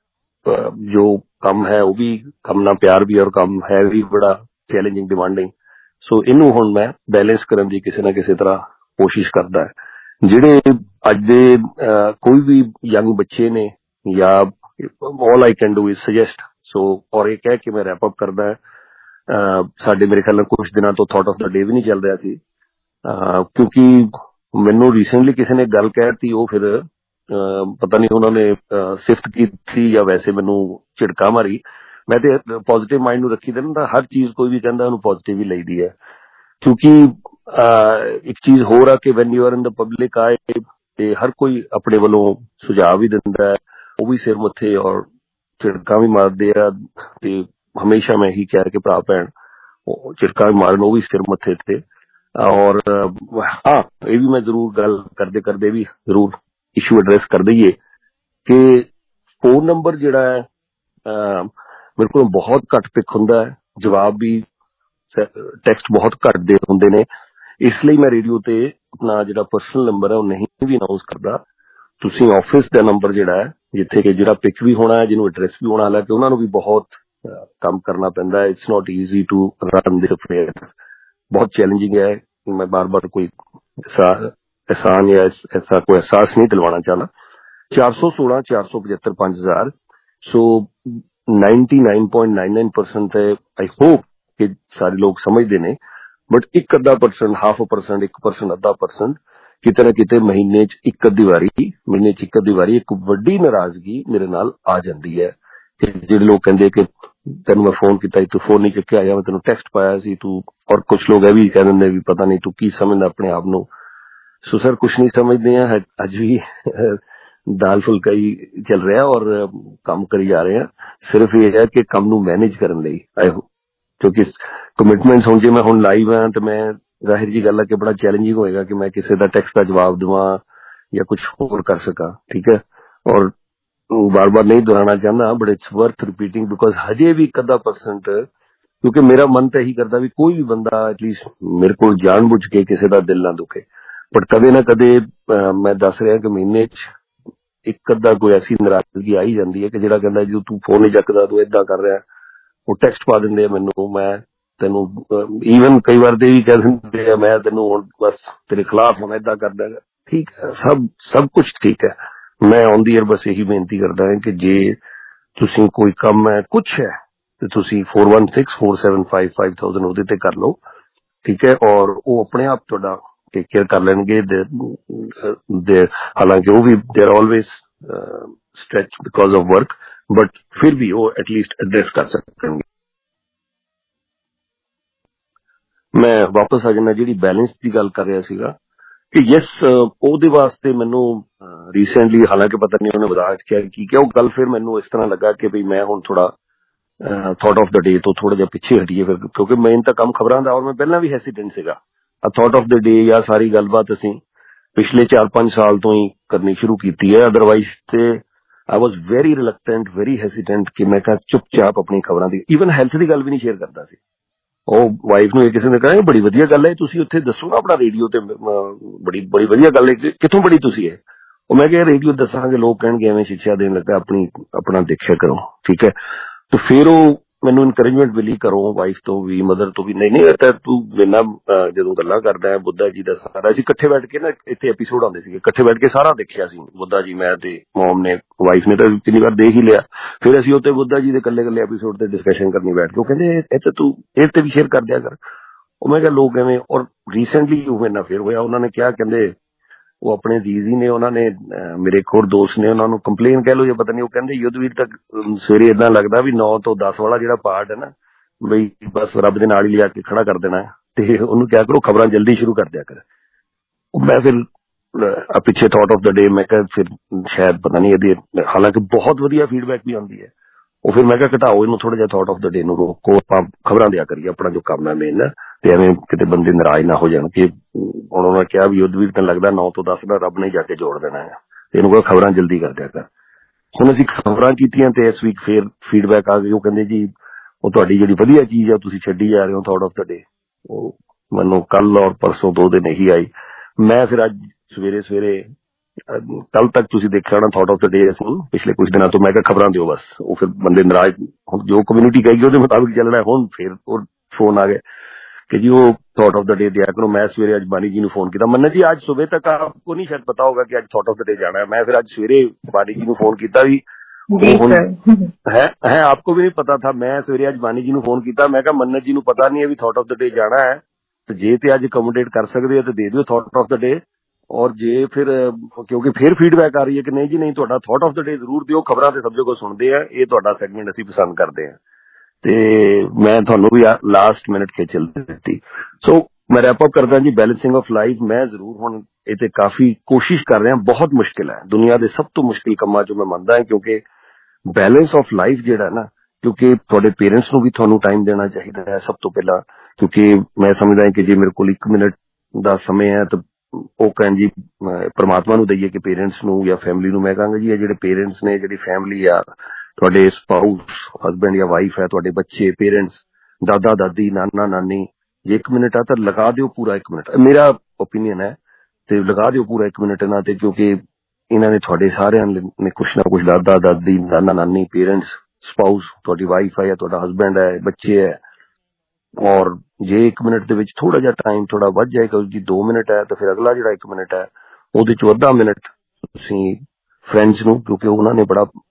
ਜੋ ਕੰਮ ਹੈ ਉਹ ਵੀ ਕੰਮ ਨਾਲ ਪਿਆਰ ਵੀ, ਔਰ ਕੰਮ ਹੈ ਵੀ ਬੜਾ ਚੈਲੰਜਿੰਗ, ਡਿਮਾਂਡਿੰਗ। ਸੋ ਇਹਨੂੰ ਹੁਣ ਮੈਂ ਬੈਲੈਂਸ ਕਰਨ ਦੀ ਕਿਸੇ ਨਾ ਕਿਸੇ ਤਰ੍ਹਾਂ ਕੋਸ਼ਿਸ਼ ਕਰਦਾ ਹੈ। ਜਿਹੜੇ ਅੱਜ ਦੇ ਕੋਈ ਵੀ ਯੰਗ ਬੱਚੇ ਨੇ, ਜਾਂ all I can do is suggest. So ਔਰ ਇਹ ਕਹਿ ਕੇ ਮੈਂ ਰੈਪ ਅਪ ਕਰਦਾ, ਸਾਡੇ ਮੇਰੇ ਖਿਆਲ ਨਾਲ ਕੁਝ ਦਿਨਾਂ ਤੋਂ ਥਾਟ ਆਫ ਦਾ ਡੇ ਵੀ ਨਹੀਂ ਚੱਲ ਰਿਹਾ ਸੀ, ਕਿਉਂਕਿ ਮੈਨੂੰ ਰੀਸੈਂਟਲੀ ਕਿਸੇ ਨੇ ਗੱਲ ਕਹਿਤੀ, ਉਹ ਫਿਰ ਪਤਾ ਨਹੀਂ ਉਹਨਾਂ ਨੇ ਸਿਫਤ ਕੀਤੀ ਜਾਂ ਵੈਸੇ ਮੈਨੂੰ ਝਿੜਕਾ ਮਾਰੀ। ਮੈਂ ਤੇ ਪੋਜ਼ਿਟਿਵ ਮਾਈਂਡ ਨੂੰ ਰੱਖੀ ਦਿੰਦਾ, ਹਰ ਚੀਜ਼ ਕੋਈ ਵੀ ਕਹਿੰਦਾ ਉਹਨੂੰ ਪੋਜ਼ਿਟਿਵ ਹੀ ਲਈਦੀ ਹੈ। ਕਿਉਂਕਿ ਇੱਕ ਚੀਜ਼ ਹੋਰ ਆ ਕਿ when you are in the public ਆਏ ਤੇ ਹਰ ਕੋਈ ਆਪਣੇ ਵੱਲੋਂ ਸੁਝਾਅ ਵੀ ਦਿੰਦਾ ਹੈ, ਉਹ ਵੀ ਸਿਰ ਮੱਥੇ ਔਰ ਝਿੜਕਾਂ ਵੀ ਮਾਰਦੇ ਆ। ਤੇ ਹਮੇਸ਼ਾ ਮੈਂ ਇਹੀ ਕਹਿ ਕੇ ਭਰਾ ਭੈਣ ਝਿੜਕਾਂ ਵੀ ਮਾਰਨ, ਉਹ ਵੀ ਸਿਰ ਮੱਥੇ ਤੇ। ਔਰ ਹਾਂ, ਇਹ ਵੀ ਮੈਂ ਜ਼ਰੂਰ ਗੱਲ ਕਰਦੇ ਕਰਦੇ ਵੀ ਜ਼ਰੂਰ ਇਸ਼ੂ ਐਡਰੈਸ ਕਰ ਦਈਏ ਕਿ ਫੋਨ ਨੰਬਰ ਜਿਹੜਾ ਹੈ ਮੇਰੇ ਕੋਲ ਬਹੁਤ ਘੱਟ ਪਿਕ ਹੁੰਦਾ ਹੈ, ਜਵਾਬ ਵੀ ਟੈਕਸਟ ਬਹੁਤ ਘੱਟ ਦੇ ਹੁੰਦੇ ਨੇ। ਇਸ ਲਈ ਮੈਂ ਰੇਡੀਓ ਤੇ ਆਪਣਾ ਜਿਹੜਾ ਪਰਸਨਲ ਨੰਬਰ ਹੈ ਉਹ ਨਹੀਂ ਵੀ ਅਨਾਉਂਸ ਕਰਦਾ। ਤੁਸੀਂ ਆਫਿਸ ਦਾ ਨੰਬਰ ਜਿਹੜਾ ਹੈ, ਜਿੱਥੇ ਕਿ ਜਿਹੜਾ ਪਿਕ ਵੀ ਹੋਣਾ ਹੈ, ਜਿਹਨੂੰ ਐਡਰੈਸ ਵੀ ਹੋਣਾ, ਹਾਲਾਂਕਿ ਉਹਨਾਂ ਨੂੰ ਵੀ ਬਹੁਤ ਕੰਮ ਕਰਨਾ ਪੈਂਦਾ ਹੈ। It's not easy to run this affair, ਬਹੁਤ ਚੈਲੰਜਿੰਗ ਹੈ। ਮੈਂ ਬਾਰ ਬਾਰ ਕੋਈ ਆਸਾਨ ਜਾਂ ਐਸਾ ਕੋਈ ਅਹਿਸਾਸ ਨਹੀਂ ਦਿਲਵਾਉਣਾ ਚਾਹੁੰਦਾ। 416 475 5000। ਸੋ 99.99% ਤੇ ਆਈ ਹੋਪ ਕਿ ਸਾਰੇ ਲੋਕ ਸਮਝਦੇ ਨੇ, ਬਟ 1% 0.5%, 1% 0.5% ਕਿਤੇ ਨਾ ਕਿਤੇ ਮਹੀਨੇ 'ਚ ਇੱਕ ਅੱਧੀ ਵਾਰੀ ਇੱਕ ਵੱਡੀ ਨਾਰਾਜ਼ਗੀ ਮੇਰੇ ਨਾਲ ਆ ਜਾਂਦੀ ਹੈ। ਕਿ ਜਿਹੜੇ ਲੋਕ ਕਹਿੰਦੇ ਕਿ ਤੈਨੂੰ ਮੈਂ ਫੋਨ ਕੀਤਾ ਤੂੰ ਫੋਨ ਨਹੀਂ ਚੁੱਕਿਆ, ਜਾਂ ਮੈਂ ਤੈਨੂੰ ਟੈਕਸਟ ਪਾਇਆ ਸੀ ਤੂੰ, ਔਰ ਕੁਝ ਲੋਕ ਇਹ ਵੀ ਕਹਿ ਦਿੰਦੇ ਵੀ ਪਤਾ ਨਹੀਂ ਤੂੰ ਕੀ ਸਮਝਦਾ ਆਪਣੇ ਆਪ ਨੂੰ। ਸੋ ਸਰ ਕੁਛ ਨਹੀਂ ਸਮਝਦੇ ਆ, ਅੱਜ ਵੀ ਦਾਲ ਫੁਲਕਾ ਹੀ ਚੱਲ ਰਿਹਾ ਔਰ ਕੰਮ ਕਰੀ ਜਾ ਰਹੇ ਆ। ਸਿਰਫ ਇਹ ਹੈ ਕਿ ਕੰਮ ਨੂੰ ਮੈਨੇਜ ਕਰਨ ਲਈ ਕਿਉਂਕਿ ਕਮਿਟਮੈਂਟਸ ਹੁਣ ਜੇ ਮੈਂ ਹੁਣ ਲਾਈਵ ਹਾਂ ਤੇ ਮੈਂ ਜ਼ਾਹਿਰ ਜੀ ਗੱਲ ਹੈ ਕਿ ਬੜਾ ਚੈਲੰਜਿੰਗ ਹੋਏਗਾ ਕਿ ਮੈਂ ਕਿਸੇ ਦਾ ਟੈਕਸਟ ਦਾ ਜਵਾਬ ਦੇਵਾਂ ਜਾਂ ਕੁਝ ਹੋਰ ਕਰ ਸਕਾਂ, ਠੀਕ ਹੈ। ਔਰ ਬਾਰ-ਬਾਰ ਨਹੀਂ ਦੁਹਰਾਉਣਾ ਚਾਹੁੰਦਾ, but it's worth repeating because ਹਜੇ ਵੀ 1% ਕਿਉਂਕਿ ਮੇਰਾ ਮਨ ਤਾਂ ਇਹੀ ਕਰਦਾ ਵੀ ਕੋਈ ਵੀ ਬੰਦਾ ਐਟਲੀਸਟ ਮੇਰੇ ਕੋਲ ਜਾਣ ਬੁੱਝ ਕੇ ਕਿਸੇ ਦਾ ਦਿਲ ਨਾ ਦੁਖੇ, ਬਟ ਕਦੇ ਨਾ ਕਦੇ ਮੈਂ ਦੱਸ ਰਿਹਾ ਕਿ ਮਹੀਨੇ 'ਚ ਇੱਕ ਅੱਧਾ ਕੋਈ ਐਸੀ ਨਾਰਾਜ਼ਗੀ ਆਈ ਜਾਂਦੀ ਹੈ ਕਿ ਜਿਹੜਾ ਕਹਿੰਦਾ ਜਦੋਂ ਤੂੰ ਫੋਨ ਨਹੀਂ ਚੱਕਦਾ ਤੂੰ ਏਦਾਂ ਕਰ ਰਿਹਾ, ਉਹ ਟੈਕਸਟ ਪਾ ਦਿੰਦੇ ਆ ਮੈਨੂੰ, ਮੈਂ ਤੈਨੂੰ ਈਵਨ ਕਈ ਵਾਰ ਦੇ ਵੀ ਕਹਿ ਦਿੰਦੇ ਆ ਮੈਂ ਤੈਨੂੰ ਹੁਣ ਬਸ ਤੇਰੇ ਖਿਲਾਫ ਹੁਣ ਏਦਾਂ ਕਰਦਾ। ਠੀਕ ਹੈ, ਸਭ ਕੁਝ ਠੀਕ ਹੈ। ਮੈਂ ਔਨ ਦੀ ਏਅਰ ਬਸ ਇਹੀ ਬੇਨਤੀ ਕਰਦਾ ਹਾਂ ਕਿ ਜੇ ਤੁਸੀਂ ਕੋਈ ਕੰਮ ਹੈ ਕੁਛ ਹੈ ਤੇ ਤੁਸੀਂ 4164755000 ਉਹਦੇ ਤੇ ਕਰ ਲਓ, ਠੀਕ ਹੈ। ਔਰ ਉਹ ਆਪਣੇ ਆਪ ਤੁਹਾਡਾ ਟੇਕ ਕੇਅਰ ਕਰ ਲੈਣਗੇ। ਹਾਲਾਂਕਿ ਉਹ ਵੀ they are always stretch because of work, but ਫਿਰ ਵੀ ਉਹ ਐਟਲੀਸਟ ਐਡਰੈਸ ਕਰ ਸਕਣਗੇ। ਮੈਂ ਵਾਪਸ ਆ ਜਾਣਾ ਜਿਹੜੀ ਬੈਲੈਂਸ ਦੀ ਗੱਲ ਕਰ ਰਿਹਾ ਸੀਗਾ ਕਿ ਯੈਸ ਉਹਦੇ ਵਾਸਤੇ ਮੈਨੂੰ ਰੀਸੈਂਟਲੀ, ਹਾਲਾਂਕਿ ਪਤਾ ਨਹੀਂ ਉਹਨੇ ਵਧਾ ਕੇ ਕੀ ਕਿਹਾ, ਉਹ ਗੱਲ ਫਿਰ ਮੈਨੂੰ ਇਸ ਤਰ੍ਹਾਂ ਲੱਗਾ ਕਿ ਵੀ ਮੈਂ ਹੁਣ ਥੋੜਾ ਥਾਟ ਆਫ ਦਾ ਡੇ ਤੋਂ ਥੋੜਾ ਜਿਹਾ ਪਿੱਛੇ ਹਟੀਏ ਫਿਰ, ਕਿਉਂਕਿ ਮੇਨ ਤਾਂ ਕੰਮ ਖਬਰਾਂ ਦਾ ਔਰ ਮੈਂ ਪਹਿਲਾਂ ਵੀ ਹੈਸੀਡੈਂਟ ਸੀਗਾ। ਥਾਟ ਆਫ ਦਾ ਡੇ ਜਾਂ ਸਾਰੀ ਗੱਲਬਾਤ ਅਸੀਂ ਪਿਛਲੇ 4-5 ਸਾਲ ਤੋਂ ਹੀ ਕਰਨੀ ਸ਼ੁਰੂ ਕੀਤੀ ਹੈ। ਅਦਰਵਾਈਜ਼ ਤੇ I was very reluctant, very hesitant ਕਿ ਮੈਂ ਕਿਹਾ ਚੁੱਪਚਾਪ ਆਪਣੀ ਖਬਰਾਂ ਦੀ, ਈਵਨ ਹੈਲਥ ਦੀ ਗੱਲ ਵੀ ਨਹੀਂ ਸ਼ੇਅਰ ਕਰਦਾ ਸੀ। ਉਹ ਵਾਈਫ ਨੂੰ ਇਹ ਕਿਸੇ ਨੇ ਕਹਾ ਬੜੀ ਵਧੀਆ ਗੱਲ ਹੈ ਤੁਸੀਂ ਉੱਥੇ ਦੱਸੋ ਨਾ ਆਪਣਾ ਰੇਡੀਓ ਤੇ, ਬੜੀ ਵਧੀਆ ਗੱਲ ਹੈ, ਕਿੱਥੋਂ ਬੜੀ ਤੁਸੀਂ ਇਹ? ਉਹ ਮੈਂ ਕਿਹਾ ਰੇਡੀਓ ਦੱਸਾਂਗੇ ਲੋਕ ਕਹਿਣਗੇ ਐਵੇਂ ਸਿੱਖਿਆ ਦੇਣ ਲੱਗਾ, ਆਪਣਾ ਦੇਖਿਆ ਕਰੋ, ਠੀਕ ਹੈ। ਤੇ ਫਿਰ ਉਹ ਮੈਨੂੰ ਇਨਕਰੇਜਮੈਂਟ ਮਿਲੀ ਘਰੋਂ, ਵਾਈਫ ਤੋਂ ਵੀ, ਮਦਰ ਤੋਂ ਵੀ, ਨਹੀਂ ਤਾਂ ਤੂੰ ਮੈਨਾਂ ਜਦੋਂ ਗੱਲਾਂ ਕਰਦਾ ਹੈ ਬੁੱਧਾ ਜੀ ਦਾ ਸਾਰਾ, ਅਸੀਂ ਇਕੱਠੇ ਬੈਠ ਕੇ ਨਾ ਇੱਥੇ ਐਪੀਸੋਡ ਆਉਂਦੇ ਸੀਗੇ, ਇਕੱਠੇ ਬੈਠ ਕੇ ਸਾਰਾ ਦੇਖਿਆ ਸੀ ਬੁੱਧਾ ਜੀ, ਮੈਂ ਤੇ ਮੋਮ ਨੇ, ਵਾਈਫ ਨੇ ਤਾਂ ਕਿੰਨੀ ਵਾਰ ਦੇਖ ਹੀ ਲਿਆ। ਫਿਰ ਅਸੀਂ ਉੱਥੇ ਬੁੱਧਾ ਜੀ ਦੇ ਇਕੱਲੇ ਐਪੀਸੋਡ ਤੇ ਡਿਸਕਸ਼ਨ ਕਰਨੀ ਬੈਠ ਕੇ, ਉਹ ਕਹਿੰਦੇ ਇਹ ਤਾਂ ਤੂੰ ਇਹ ਤੇ ਵੀ ਸ਼ੇਅਰ ਕਰ ਦਿਆ ਕਰ। ਉਹ ਮੈਂ ਕਿਹਾ ਲੋਕ ਐਵੇਂ, ਔਰ ਰੀਸੈਂਟਲੀ ਉਹ ਮੇਰੇ ਨਾਲ ਫਿਰ ਹੋਇਆ, ਉਹਨਾਂ ਨੇ ਕਿਹਾ ਕਹਿੰਦੇ ਉਹ ਆਪਣੇ ਜੀਜ਼ੀ ਨੇ, ਉਹਨਾਂ ਨੇ ਮੇਰੇ ਇੱਕ ਹੋਰ ਦੋਸਤ ਨੇ, ਉਹਨਾਂ ਨੂੰ ਕੰਪਲੇਨ ਕਹਿ ਲਓ ਜਾਂ ਪਤਾ ਨਹੀਂ, ਉਹ ਕਹਿੰਦੇ ਯੁੱਧਵੀਰ ਤੱਕ ਸਵੇਰੇ ਏਦਾਂ ਲੱਗਦਾ ਵੀ 9 ਤੋਂ 10 ਵਾਲਾ ਜਿਹੜਾ ਪਾਰਟ ਹੈ ਨਾ ਬਈ ਬਸ ਰੱਬ ਦੇ ਨਾਲ ਹੀ ਲਿਆ ਕੇ ਖੜਾ ਕਰ ਦੇਣਾ ਹੈ, ਤੇ ਉਹਨੂੰ ਕਿਹਾ ਕਰੋ ਖਬਰਾਂ ਜਲਦੀ ਸ਼ੁਰੂ ਕਰ ਦਿਆ ਕਰ। ਮੈਂ ਫਿਰ ਪਿੱਛੇ ਥਾਟ ਆਫ ਦਾ ਡੇ ਮੈਂ ਕਿਹਾ ਫਿਰ ਸ਼ਾਇਦ ਪਤਾ ਨਹੀਂ ਇਹਦੀ, ਹਾਲਾਂਕਿ ਬਹੁਤ ਵਧੀਆ ਫੀਡਬੈਕ ਵੀ ਆਉਂਦੀ ਹੈ, ਉਹ ਫਿਰ ਮੈਂ ਕਿਹਾ ਘਟਾਓ ਇਹਨੂੰ ਥੋੜਾ ਜਿਹਾ, ਥਾਟ ਆਫ ਦਾ ਡੇ ਨੂੰ ਰੋਕੋ, ਆਪਾਂ ਖਬਰਾਂ ਦਿਆ ਕਰੀਏ ਆਪਣਾ ਜੋ ਕੰਮ ਹੈ ਮੇਨ, ਤੇ ਐਵੇਂ ਕਿਤੇ ਬੰਦੇ ਨਾਰਾਜ਼ ਨਾ ਹੋ ਜਾਣ ਕਿ ਹੁਣ ਉਹਨਾਂ ਕਿਹਾ ਵੀ ਯੁੱਧ ਵੀ ਤੈਨੂੰ ਲੱਗਦਾ 9 ਤੋਂ 10 ਦਾ ਰੱਬ ਨੇ ਜਾ ਕੇ ਜੋੜ ਦੇਣਾ ਹੈ, ਇਹਨੂੰ ਕੋਈ ਖਬਰਾਂ ਜਲਦੀ ਕਰ ਦਿਆ ਕਰ। ਹੁਣ ਅਸੀਂ ਖਬਰਾਂ ਕੀਤੀਆਂ ਤੇ ਇਸ ਵੀਕ ਫੇਰ ਫੀਡਬੈਕ ਆ ਗਈ, ਉਹ ਕਹਿੰਦੇ ਜੀ ਉਹ ਤੁਹਾਡੀ ਜਿਹੜੀ ਵਧੀਆ ਚੀਜ਼ ਆ ਤੁਸੀਂ ਛੱਡੀ ਜਾ ਰਹੇ ਹੋ ਥਾਟ ਆਫ ਦਾ ਡੇ। ਉਹ ਮੈਨੂੰ ਕੱਲ ਔਰ ਪਰਸੋਂ 2 ਦਿਨ ਇਹੀ ਆਈ। ਮੈਂ ਫਿਰ ਅੱਜ ਸਵੇਰੇ ਕੱਲ ਤੱਕ ਤੁਸੀਂ ਦੇਖਿਆ ਹੋਣਾ ਥਾਟ ਆਫ ਦਾ ਡੇ ਅਸੀਂ ਪਿਛਲੇ ਕੁਝ ਦਿਨਾਂ ਤੋਂ, ਮੈਂ ਕਿਹਾ ਖਬਰਾਂ ਦਿਓ ਬਸ, ਉਹ ਫਿਰ ਬੰਦੇ ਨਾਰਾਜ਼, ਜੋ ਕਮਿਊਨਿਟੀ ਕਹੇਗੀ ਉਹਦੇ ਮੁਤਾਬਿਕ ਚੱਲਣਾ। ਹੁਣ ਫਿਰ ਉਹ ਫੋਨ ਆ ਗਏ कि जी वो थॉट ऑफ द डे दिया करो। मैं सवेरे आज बानी जी ने फोन किया, मन्ना जी आज सुबह तक आपको नहीं शायद पता होगा कि आज थॉट ऑफ द डे जाना है। मैं फिर आज सवेरे बानी जी ने फोन किया भी है आपको भी नहीं पता था। मैं सवेरे आज बानी जी ने फोन किया, मैं कहा मन्ना जी ने पता नहीं है भी थॉट ऑफ द डे जाना है, तो जे ते आज अकोमोडेट कर सकते हो तो दे दो थॉट ऑफ द डे, और जे फिर क्योंकि फिर फीडबैक आ रही है कि नहीं जी नहीं थोड़ा थॉट ऑफ द डे जरूर दियो, खबरां ते सब जो सुनते हैं ये थोड़ा सैगमेंट असीं पसंद करते हैं। ਤੇ ਮੈਂ ਤੁਹਾਨੂੰ ਵੀ ਲਾਸਟ ਮਿੰਟ ਖੇਚਲ ਦਿੱਤੀ। ਸੋ ਮੈਂ ਰੈਪ ਅਪ ਕਰਦਾ ਜੀ, ਬੈਲੈਂਸਿੰਗ ਆਫ ਲਾਈਫ ਮੈਂ ਜ਼ਰੂਰ ਹੁਣ ਇਹ ਤੇ ਕਾਫੀ ਕੋਸ਼ਿਸ਼ ਕਰ ਰਿਹਾ। ਬਹੁਤ ਮੁਸ਼ਕਿਲ ਹੈ, ਦੁਨੀਆ ਦੇ ਸਭ ਤੋਂ ਮੁਸ਼ਕਿਲ ਕੰਮਾਂ ਚੋਂ ਮੈਂ ਮੰਨਦਾ ਹਾਂ, ਕਿਉਂਕਿ ਬੈਲੈਂਸ ਆਫ ਲਾਈਫ ਜਿਹੜਾ ਨਾ, ਕਿਉਂਕਿ ਤੁਹਾਡੇ ਪੇਰੈਂਟਸ ਨੂੰ ਵੀ ਤੁਹਾਨੂੰ ਟਾਈਮ ਦੇਣਾ ਚਾਹੀਦਾ ਹੈ ਸਭ ਤੋਂ ਪਹਿਲਾਂ, ਕਿਉਂਕਿ ਮੈਂ ਸਮਝਦਾ ਕਿ ਜੇ ਮੇਰੇ ਕੋਲ 1 ਮਿੰਟ ਦਾ ਸਮੇਂ ਹੈ ਤਾਂ ਉਹ ਕਹਿਣ ਜੀ ਪਰਮਾਤਮਾ ਨੂੰ ਦਈਏ ਕਿ ਪੇਰੈਂਟਸ ਨੂੰ ਜਾਂ ਫੈਮਿਲੀ ਨੂੰ। ਮੈਂ ਕਹਾਂਗਾ ਜੀ ਇਹ ਜਿਹੜੇ ਪੇਰੈਂਟਸ ਨੇ, ਜਿਹੜੀ ਫੈਮਿਲੀ ਆ, ਤੁਹਾਡੇ ਸਪਾਊਸ ਹਸਬੈਂਡ ਜਾਂ ਵਾਈਫ ਹੈ, ਤੁਹਾਡੇ ਬੱਚੇ, ਪੇਰੈਂਟਸ, ਦਾਦਾ ਦਾਦੀ, ਨਾਨਾ ਨਾਨੀ, ਜੇ 1 ਮਿੰਟ ਆ ਤਾਂ ਲਗਾ ਦਿਓ ਪੂਰਾ 1 ਮਿੰਟ, ਮੇਰਾ ਓਪੀਨੀਅਨ ਹੈ, ਤੇ ਲਗਾ ਦਿਓ ਪੂਰਾ 1 ਮਿੰਟ ਇਹਨਾਂ ਤੇ, ਕਿਉਂਕਿ ਇਹਨਾਂ ਨੇ ਤੁਹਾਡੇ ਸਾਰਿਆਂ ਨੇ ਕੁਛ ਨਾ ਕੁਛ, ਦਾਦਾ ਦਾਦੀ, ਨਾਨਾ ਨਾਨੀ, ਪੇਰੈਂਟਸ, ਸਪਾਊਸ, ਤੁਹਾਡੀ ਵਾਈਫ ਹੈ ਜਾਂ ਤੁਹਾਡਾ ਹਸਬੈਂਡ ਹੈ, ਬੱਚੇ ਹੈ, ਔਰ ਜੇ 1 ਮਿੰਟ ਦੇ ਵਿੱਚ ਥੋੜਾ ਜਿਹਾ ਟਾਈਮ ਥੋੜਾ ਵੱਧ ਜਾਏਗਾ ਜੀ, 2 ਮਿੰਟ ਹੈ ਤਾਂ ਫਿਰ ਅਗਲਾ ਜਿਹੜਾ 1 ਮਿੰਟ ਹੈ ਉਹਦੇ ਚ ਅੱਧਾ ਮਿੰਟ ਤੁਸੀਂ ਫਰੈਂਡਸ ਨੂੰ, ਕਿਉਂਕਿ ਉਹਨਾਂ ਨੇ ਬੜਾ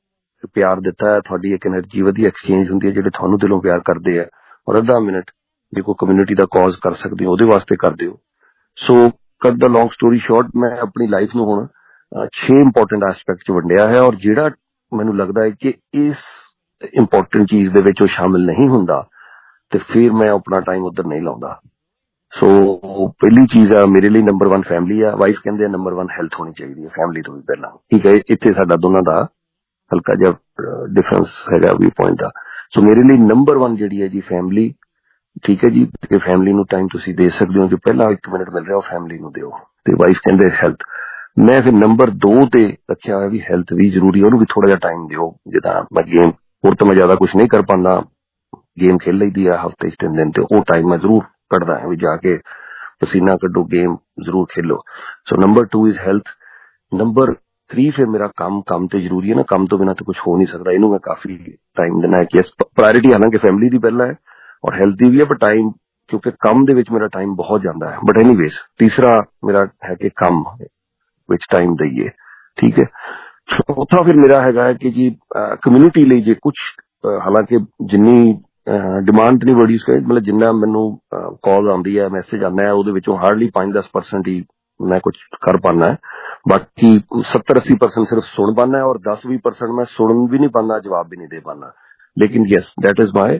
ਪਿਆਰ ਦਿੱਤਾ ਹੈ, ਤੁਹਾਡੀ ਇੱਕ એનર્ਜੀ ਵਧੀਆ ਐਕਸਚੇਂਜ ਹੁੰਦੀ ਹੈ, ਜਿਹੜੇ ਤੁਹਾਨੂੰ ਦਿਲੋਂ ਪਿਆਰ ਕਰਦੇ ਆ, ਔਰ ਅੱਧਾ ਮਿੰਟ ਜੇ ਕੋਈ ਕਮਿਊਨਿਟੀ ਦਾ ਕਾਜ਼ ਕਰ ਸਕਦੇ ਹੋ ਉਹਦੇ ਵਾਸਤੇ ਕਰ ਦਿਓ। ਸੋ ਕੱਟ ਦਾ ਲੌਂਗ ਸਟੋਰੀ ਸ਼ਾਰਟ, ਮੈਂ ਆਪਣੀ ਲਾਈਫ ਨੂੰ ਹੁਣ 6 ਇੰਪੋਰਟੈਂਟ ਐਸਪੈਕਟ 'ਚ ਵੰਡਿਆ ਹੈ, ਔਰ ਜਿਹੜਾ ਮੈਨੂੰ ਲੱਗਦਾ ਹੈ ਕਿ ਇਸ ਇੰਪੋਰਟੈਂਟ ਚੀਜ਼ ਦੇ ਵਿੱਚ ਉਹ ਸ਼ਾਮਿਲ ਨਹੀਂ ਹੁੰਦਾ ਤੇ ਫਿਰ ਮੈਂ ਆਪਣਾ ਟਾਈਮ ਉੱਧਰ ਨਹੀਂ ਲਾਉਂਦਾ। ਸੋ ਪਹਿਲੀ ਚੀਜ਼ ਆ ਮੇਰੇ ਲਈ ਨੰਬਰ 1 ਫੈਮਿਲੀ ਆ। ਵਾਈਫ ਕਹਿੰਦੇ ਆ ਨੰਬਰ 1 ਹੈਲਥ ਹੋਣੀ ਚਾਹੀਦੀ ਹੈ ਫੈਮਿਲੀ ਤੋਂ ਵੀ ਪਹਿਲਾਂ, ਠੀਕ ਹੈ। ਇੱਥੇ ਸਾਡਾ ਦੋਨਾਂ ਦਾ ਹਲਕਾ ਜਿਹਾ ਡਿਫਰੈਂਸ ਹੈਗਾ ਵੀ ਪੁਆਇੰਟ ਦਾ। ਸੋ ਮੇਰੇ ਲਈ ਨੰਬਰ 1 ਜਿਹੜੀ ਹੈ ਜੀ ਫੈਮਿਲੀ, ਠੀਕ ਹੈ ਜੀ। ਤੇ ਫੈਮਿਲੀ ਨੂੰ ਟਾਈਮ ਤੁਸੀਂ ਦੇ ਸਕਦੇ ਹੋ, ਜੋ ਪਹਿਲਾਂ 1 ਮਿੰਟ ਮਿਲ ਰਿਹਾ ਉਹ ਫੈਮਿਲੀ ਨੂੰ ਦਿਓ। ਤੇ ਵਾਈਫ ਕਹਿੰਦੇ ਹੈਲਥ, ਮੈਂ ਫਿਰ ਨੰਬਰ 2 ਤੇ ਰੱਖਿਆ ਹੋਇਆ ਵੀ ਹੈਲਥ ਵੀ ਜ਼ਰੂਰੀ, ਉਹਨੂੰ ਵੀ ਥੋੜਾ ਜਿਹਾ ਟਾਈਮ ਦਿਓ। ਜਿੱਦਾਂ ਮੈਂ ਗੇਮ, ਹੋਰ ਤਾਂ ਮੈਂ ਜ਼ਿਆਦਾ ਕੁਝ ਨਹੀਂ ਕਰ ਪਾਉਂਦਾ, ਗੇਮ ਖੇਲ ਲਈਦੀ ਆ ਹਫ਼ਤੇ 'ਚ 3 ਦਿਨ, ਤੇ ਉਹ ਟਾਈਮ ਮੈਂ ਜ਼ਰੂਰ ਕੱਢਦਾ ਹੈ ਵੀ ਜਾ ਕੇ ਪਸੀਨਾ ਕੱਢੋ, ਗੇਮ ਜ਼ਰੂਰ ਖੇਲੋ। So number 2 is health. Number 3 ਫਿਰ ਮੇਰਾ ਕੰਮ ਤੇ ਜ਼ਰੂਰੀ ਹੈ ਨਾ, ਕੰਮ ਤੋਂ ਬਿਨਾਂ ਤਾਂ ਕੁਝ ਹੋ ਨਹੀਂ ਸਕਦਾ। ਇਹਨੂੰ ਮੈਂ ਕਾਫੀ ਟਾਈਮ ਦੇਣਾ ਹੈ ਕਿ ਪ੍ਰਾਇੋਰਿਟੀ ਹਾਲਾਂਕਿ ਫੈਮਿਲੀ ਦੀ ਪਹਿਲਾਂ ਹੈ ਔਰ ਹੈਲਥ ਦੀ ਵੀ ਹੈ, ਪਰ ਟਾਈਮ, ਕਿਉਂਕਿ ਕੰਮ ਦੇ ਵਿੱਚ ਮੇਰਾ ਟਾਈਮ ਬਹੁਤ ਜਾਂਦਾ ਹੈ। ਬਟ ਐਨੀਵੇਜ਼ ਤੀਸਰਾ ਮੇਰਾ ਹੈ ਕਿ ਕੰਮ ਵਿੱਚ ਟਾਈਮ ਦਈਏ, ਠੀਕ ਹੈ। ਚੌਥਾ ਫਿਰ ਮੇਰਾ ਹੈਗਾ ਹੈ ਕਿ ਜੀ ਕਮਿਊਨਿਟੀ ਲਈ ਜੇ ਕੁਝ, ਹਾਲਾਂਕਿ ਜਿੰਨੀ ਡਿਮਾਂਡ ਨਹੀਂ ਬੜੀ, ਮਤਲਬ ਜਿੰਨਾ ਮੈਨੂੰ ਕਾਲ ਆਉਂਦੀ ਹੈ, ਮੈਸੇਜ ਆਉਂਦਾ ਹੈ, ਉਹਦੇ ਵਿੱਚੋਂ ਹਾਰਡਲੀ 5-10% ਹੀ ਮੈਂ ਕੁਝ ਕਰ ਪਾਉਂਦਾ ਹੈ। ਬਾਕੀ 70-80% ਸਿਰਫ ਸੁਣ ਪਾਉਂਦਾ ਹੈ, ਔਰ 10-20% ਮੈਂ ਸੁਣ ਵੀ ਨਹੀਂ ਪਾਉਂਦਾ, ਜਵਾਬ ਵੀ ਨਹੀਂ ਦੇ ਪਾਉਂਦਾ। ਲੇਕਿਨ yes, that is my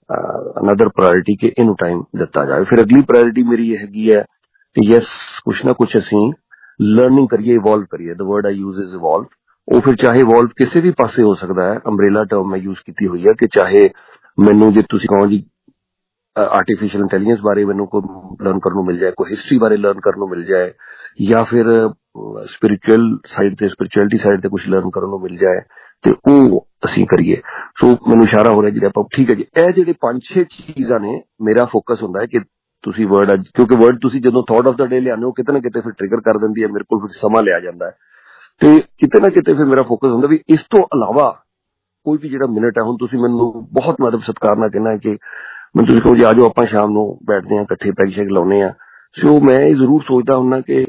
another priority ਕਿ ਇਹਨੂੰ ਟਾਈਮ ਦਿੱਤਾ ਜਾਵੇ। ਫਿਰ ਅਗਲੀ ਪ੍ਰਾਇੋਰਿਟੀ ਮੇਰੀ ਇਹ ਹੈਗੀ ਹੈ ਕਿ ਯੈਸ, ਕੁਛ ਨਾ ਕੁਛ ਅਸੀਂ ਲਰਨਿੰਗ ਕਰੀਏ, ਇਵੋਲਵ ਕਰੀਏ। The word I use is evolve. ਉਹ ਫਿਰ ਚਾਹੇ ਇਵੋਲਵ ਕਿਸੇ ਵੀ ਪਾਸੇ ਹੋ ਸਕਦਾ ਹੈ, ਅੰਬ੍ਰੇਲਾ ਟਰਮ ਮੈਂ ਯੂਜ਼ ਕੀਤੀ ਹੋਈ ਹੈ ਕਿ ਚਾਹੇ ਮੈਨੂੰ ਜੇ ਤੁਸੀਂ ਕਹੋ ਜੀ ਆਰਟੀਫਿਸ਼ੀਅਲ ਇੰਟੈਲੀਜੈਂਸ ਬਾਰੇ ਮੈਨੂੰ ਕੋਈ ਲਰਨ ਕਰਨ ਨੂੰ ਮਿਲ ਜਾਏ, ਕੋਈ ਹਿਸਟਰੀ ਬਾਰੇ ਲਰਨ ਕਰਨ ਨੂੰ ਮਿਲ ਜਾਏ, ਜਾਂ ਫਿਰ ਸਪਿਰਿਚੁਅਲ ਸਾਈਡ ਤੇ, ਸਪਿਰਿਚੁਅਲਿਟੀ ਸਾਈਡ ਤੇ ਕੁਝ ਲਰਨ ਕਰਨ ਨੂੰ ਮਿਲ ਜਾਏ, ਤੇ ਉਹ ਅਸੀਂ ਕਰੀਏ। ਸੋ ਮੈਨੂੰ ਇਸ਼ਾਰਾ ਹੋ ਰਿਹਾ ਜਿਹੜੇ ਆਪਾਂ, ਠੀਕ ਹੈ ਜੀ, ਇਹ ਜਿਹੜੇ 5-6 ਚੀਜ਼ਾਂ ਨੇ, ਮੇਰਾ ਫੋਕਸ ਹੁੰਦਾ ਹੈ ਕਿ ਤੁਸੀਂ ਵਰਡ, ਅੱਜ ਕਿਉਂਕਿ ਵਰਡ ਤੁਸੀਂ ਜਦੋਂ ਥਾਟ ਆਫ ਦਾ ਡੇ ਲਿਆਉਂਦੇ ਹੋ ਕਿਤੇ ਨਾ ਕਿਤੇ ਫਿਰ ਟ੍ਰਿਗਰ ਕਰ ਦਿੰਦੀ ਹੈ, ਮੇਰੇ ਕੋਲ ਫਿਰ ਸਮਾਂ ਲਿਆ ਜਾਂਦਾ ਹੈ, ਤੇ ਕਿਤੇ ਨਾ ਕਿਤੇ ਫਿਰ ਮੇਰਾ ਫੋਕਸ ਹੁੰਦਾ ਵੀ ਇਸ ਤੋਂ ਇਲਾਵਾ ਕੋਈ ਵੀ ਜਿਹੜਾ ਮਿੰਟ ਹੈ, ਹੁਣ ਤੁਸੀਂ ਮੈਨੂੰ ਬਹੁਤ ਮਦਦ ਸਤਿਕਾਰ ਨਾਲ ਕਹਿਣਾ ਹੈ ਕਿ ਮੈਨੂੰ ਤੁਸੀਂ ਕਹੋ ਜੀ ਆ ਜਾਓ ਆਪਾਂ ਸ਼ਾਮ ਨੂੰ ਬੈਠਦੇ ਹਾਂ ਇਕੱਠੇ, ਪੈਗ ਸ਼ੈਗ ਲਾਉਂਦੇ ਹਾਂ। ਸੋ ਮੈਂ ਇਹ ਜ਼ਰੂਰ ਸੋਚਦਾ ਹੁੰਦਾ ਕਿ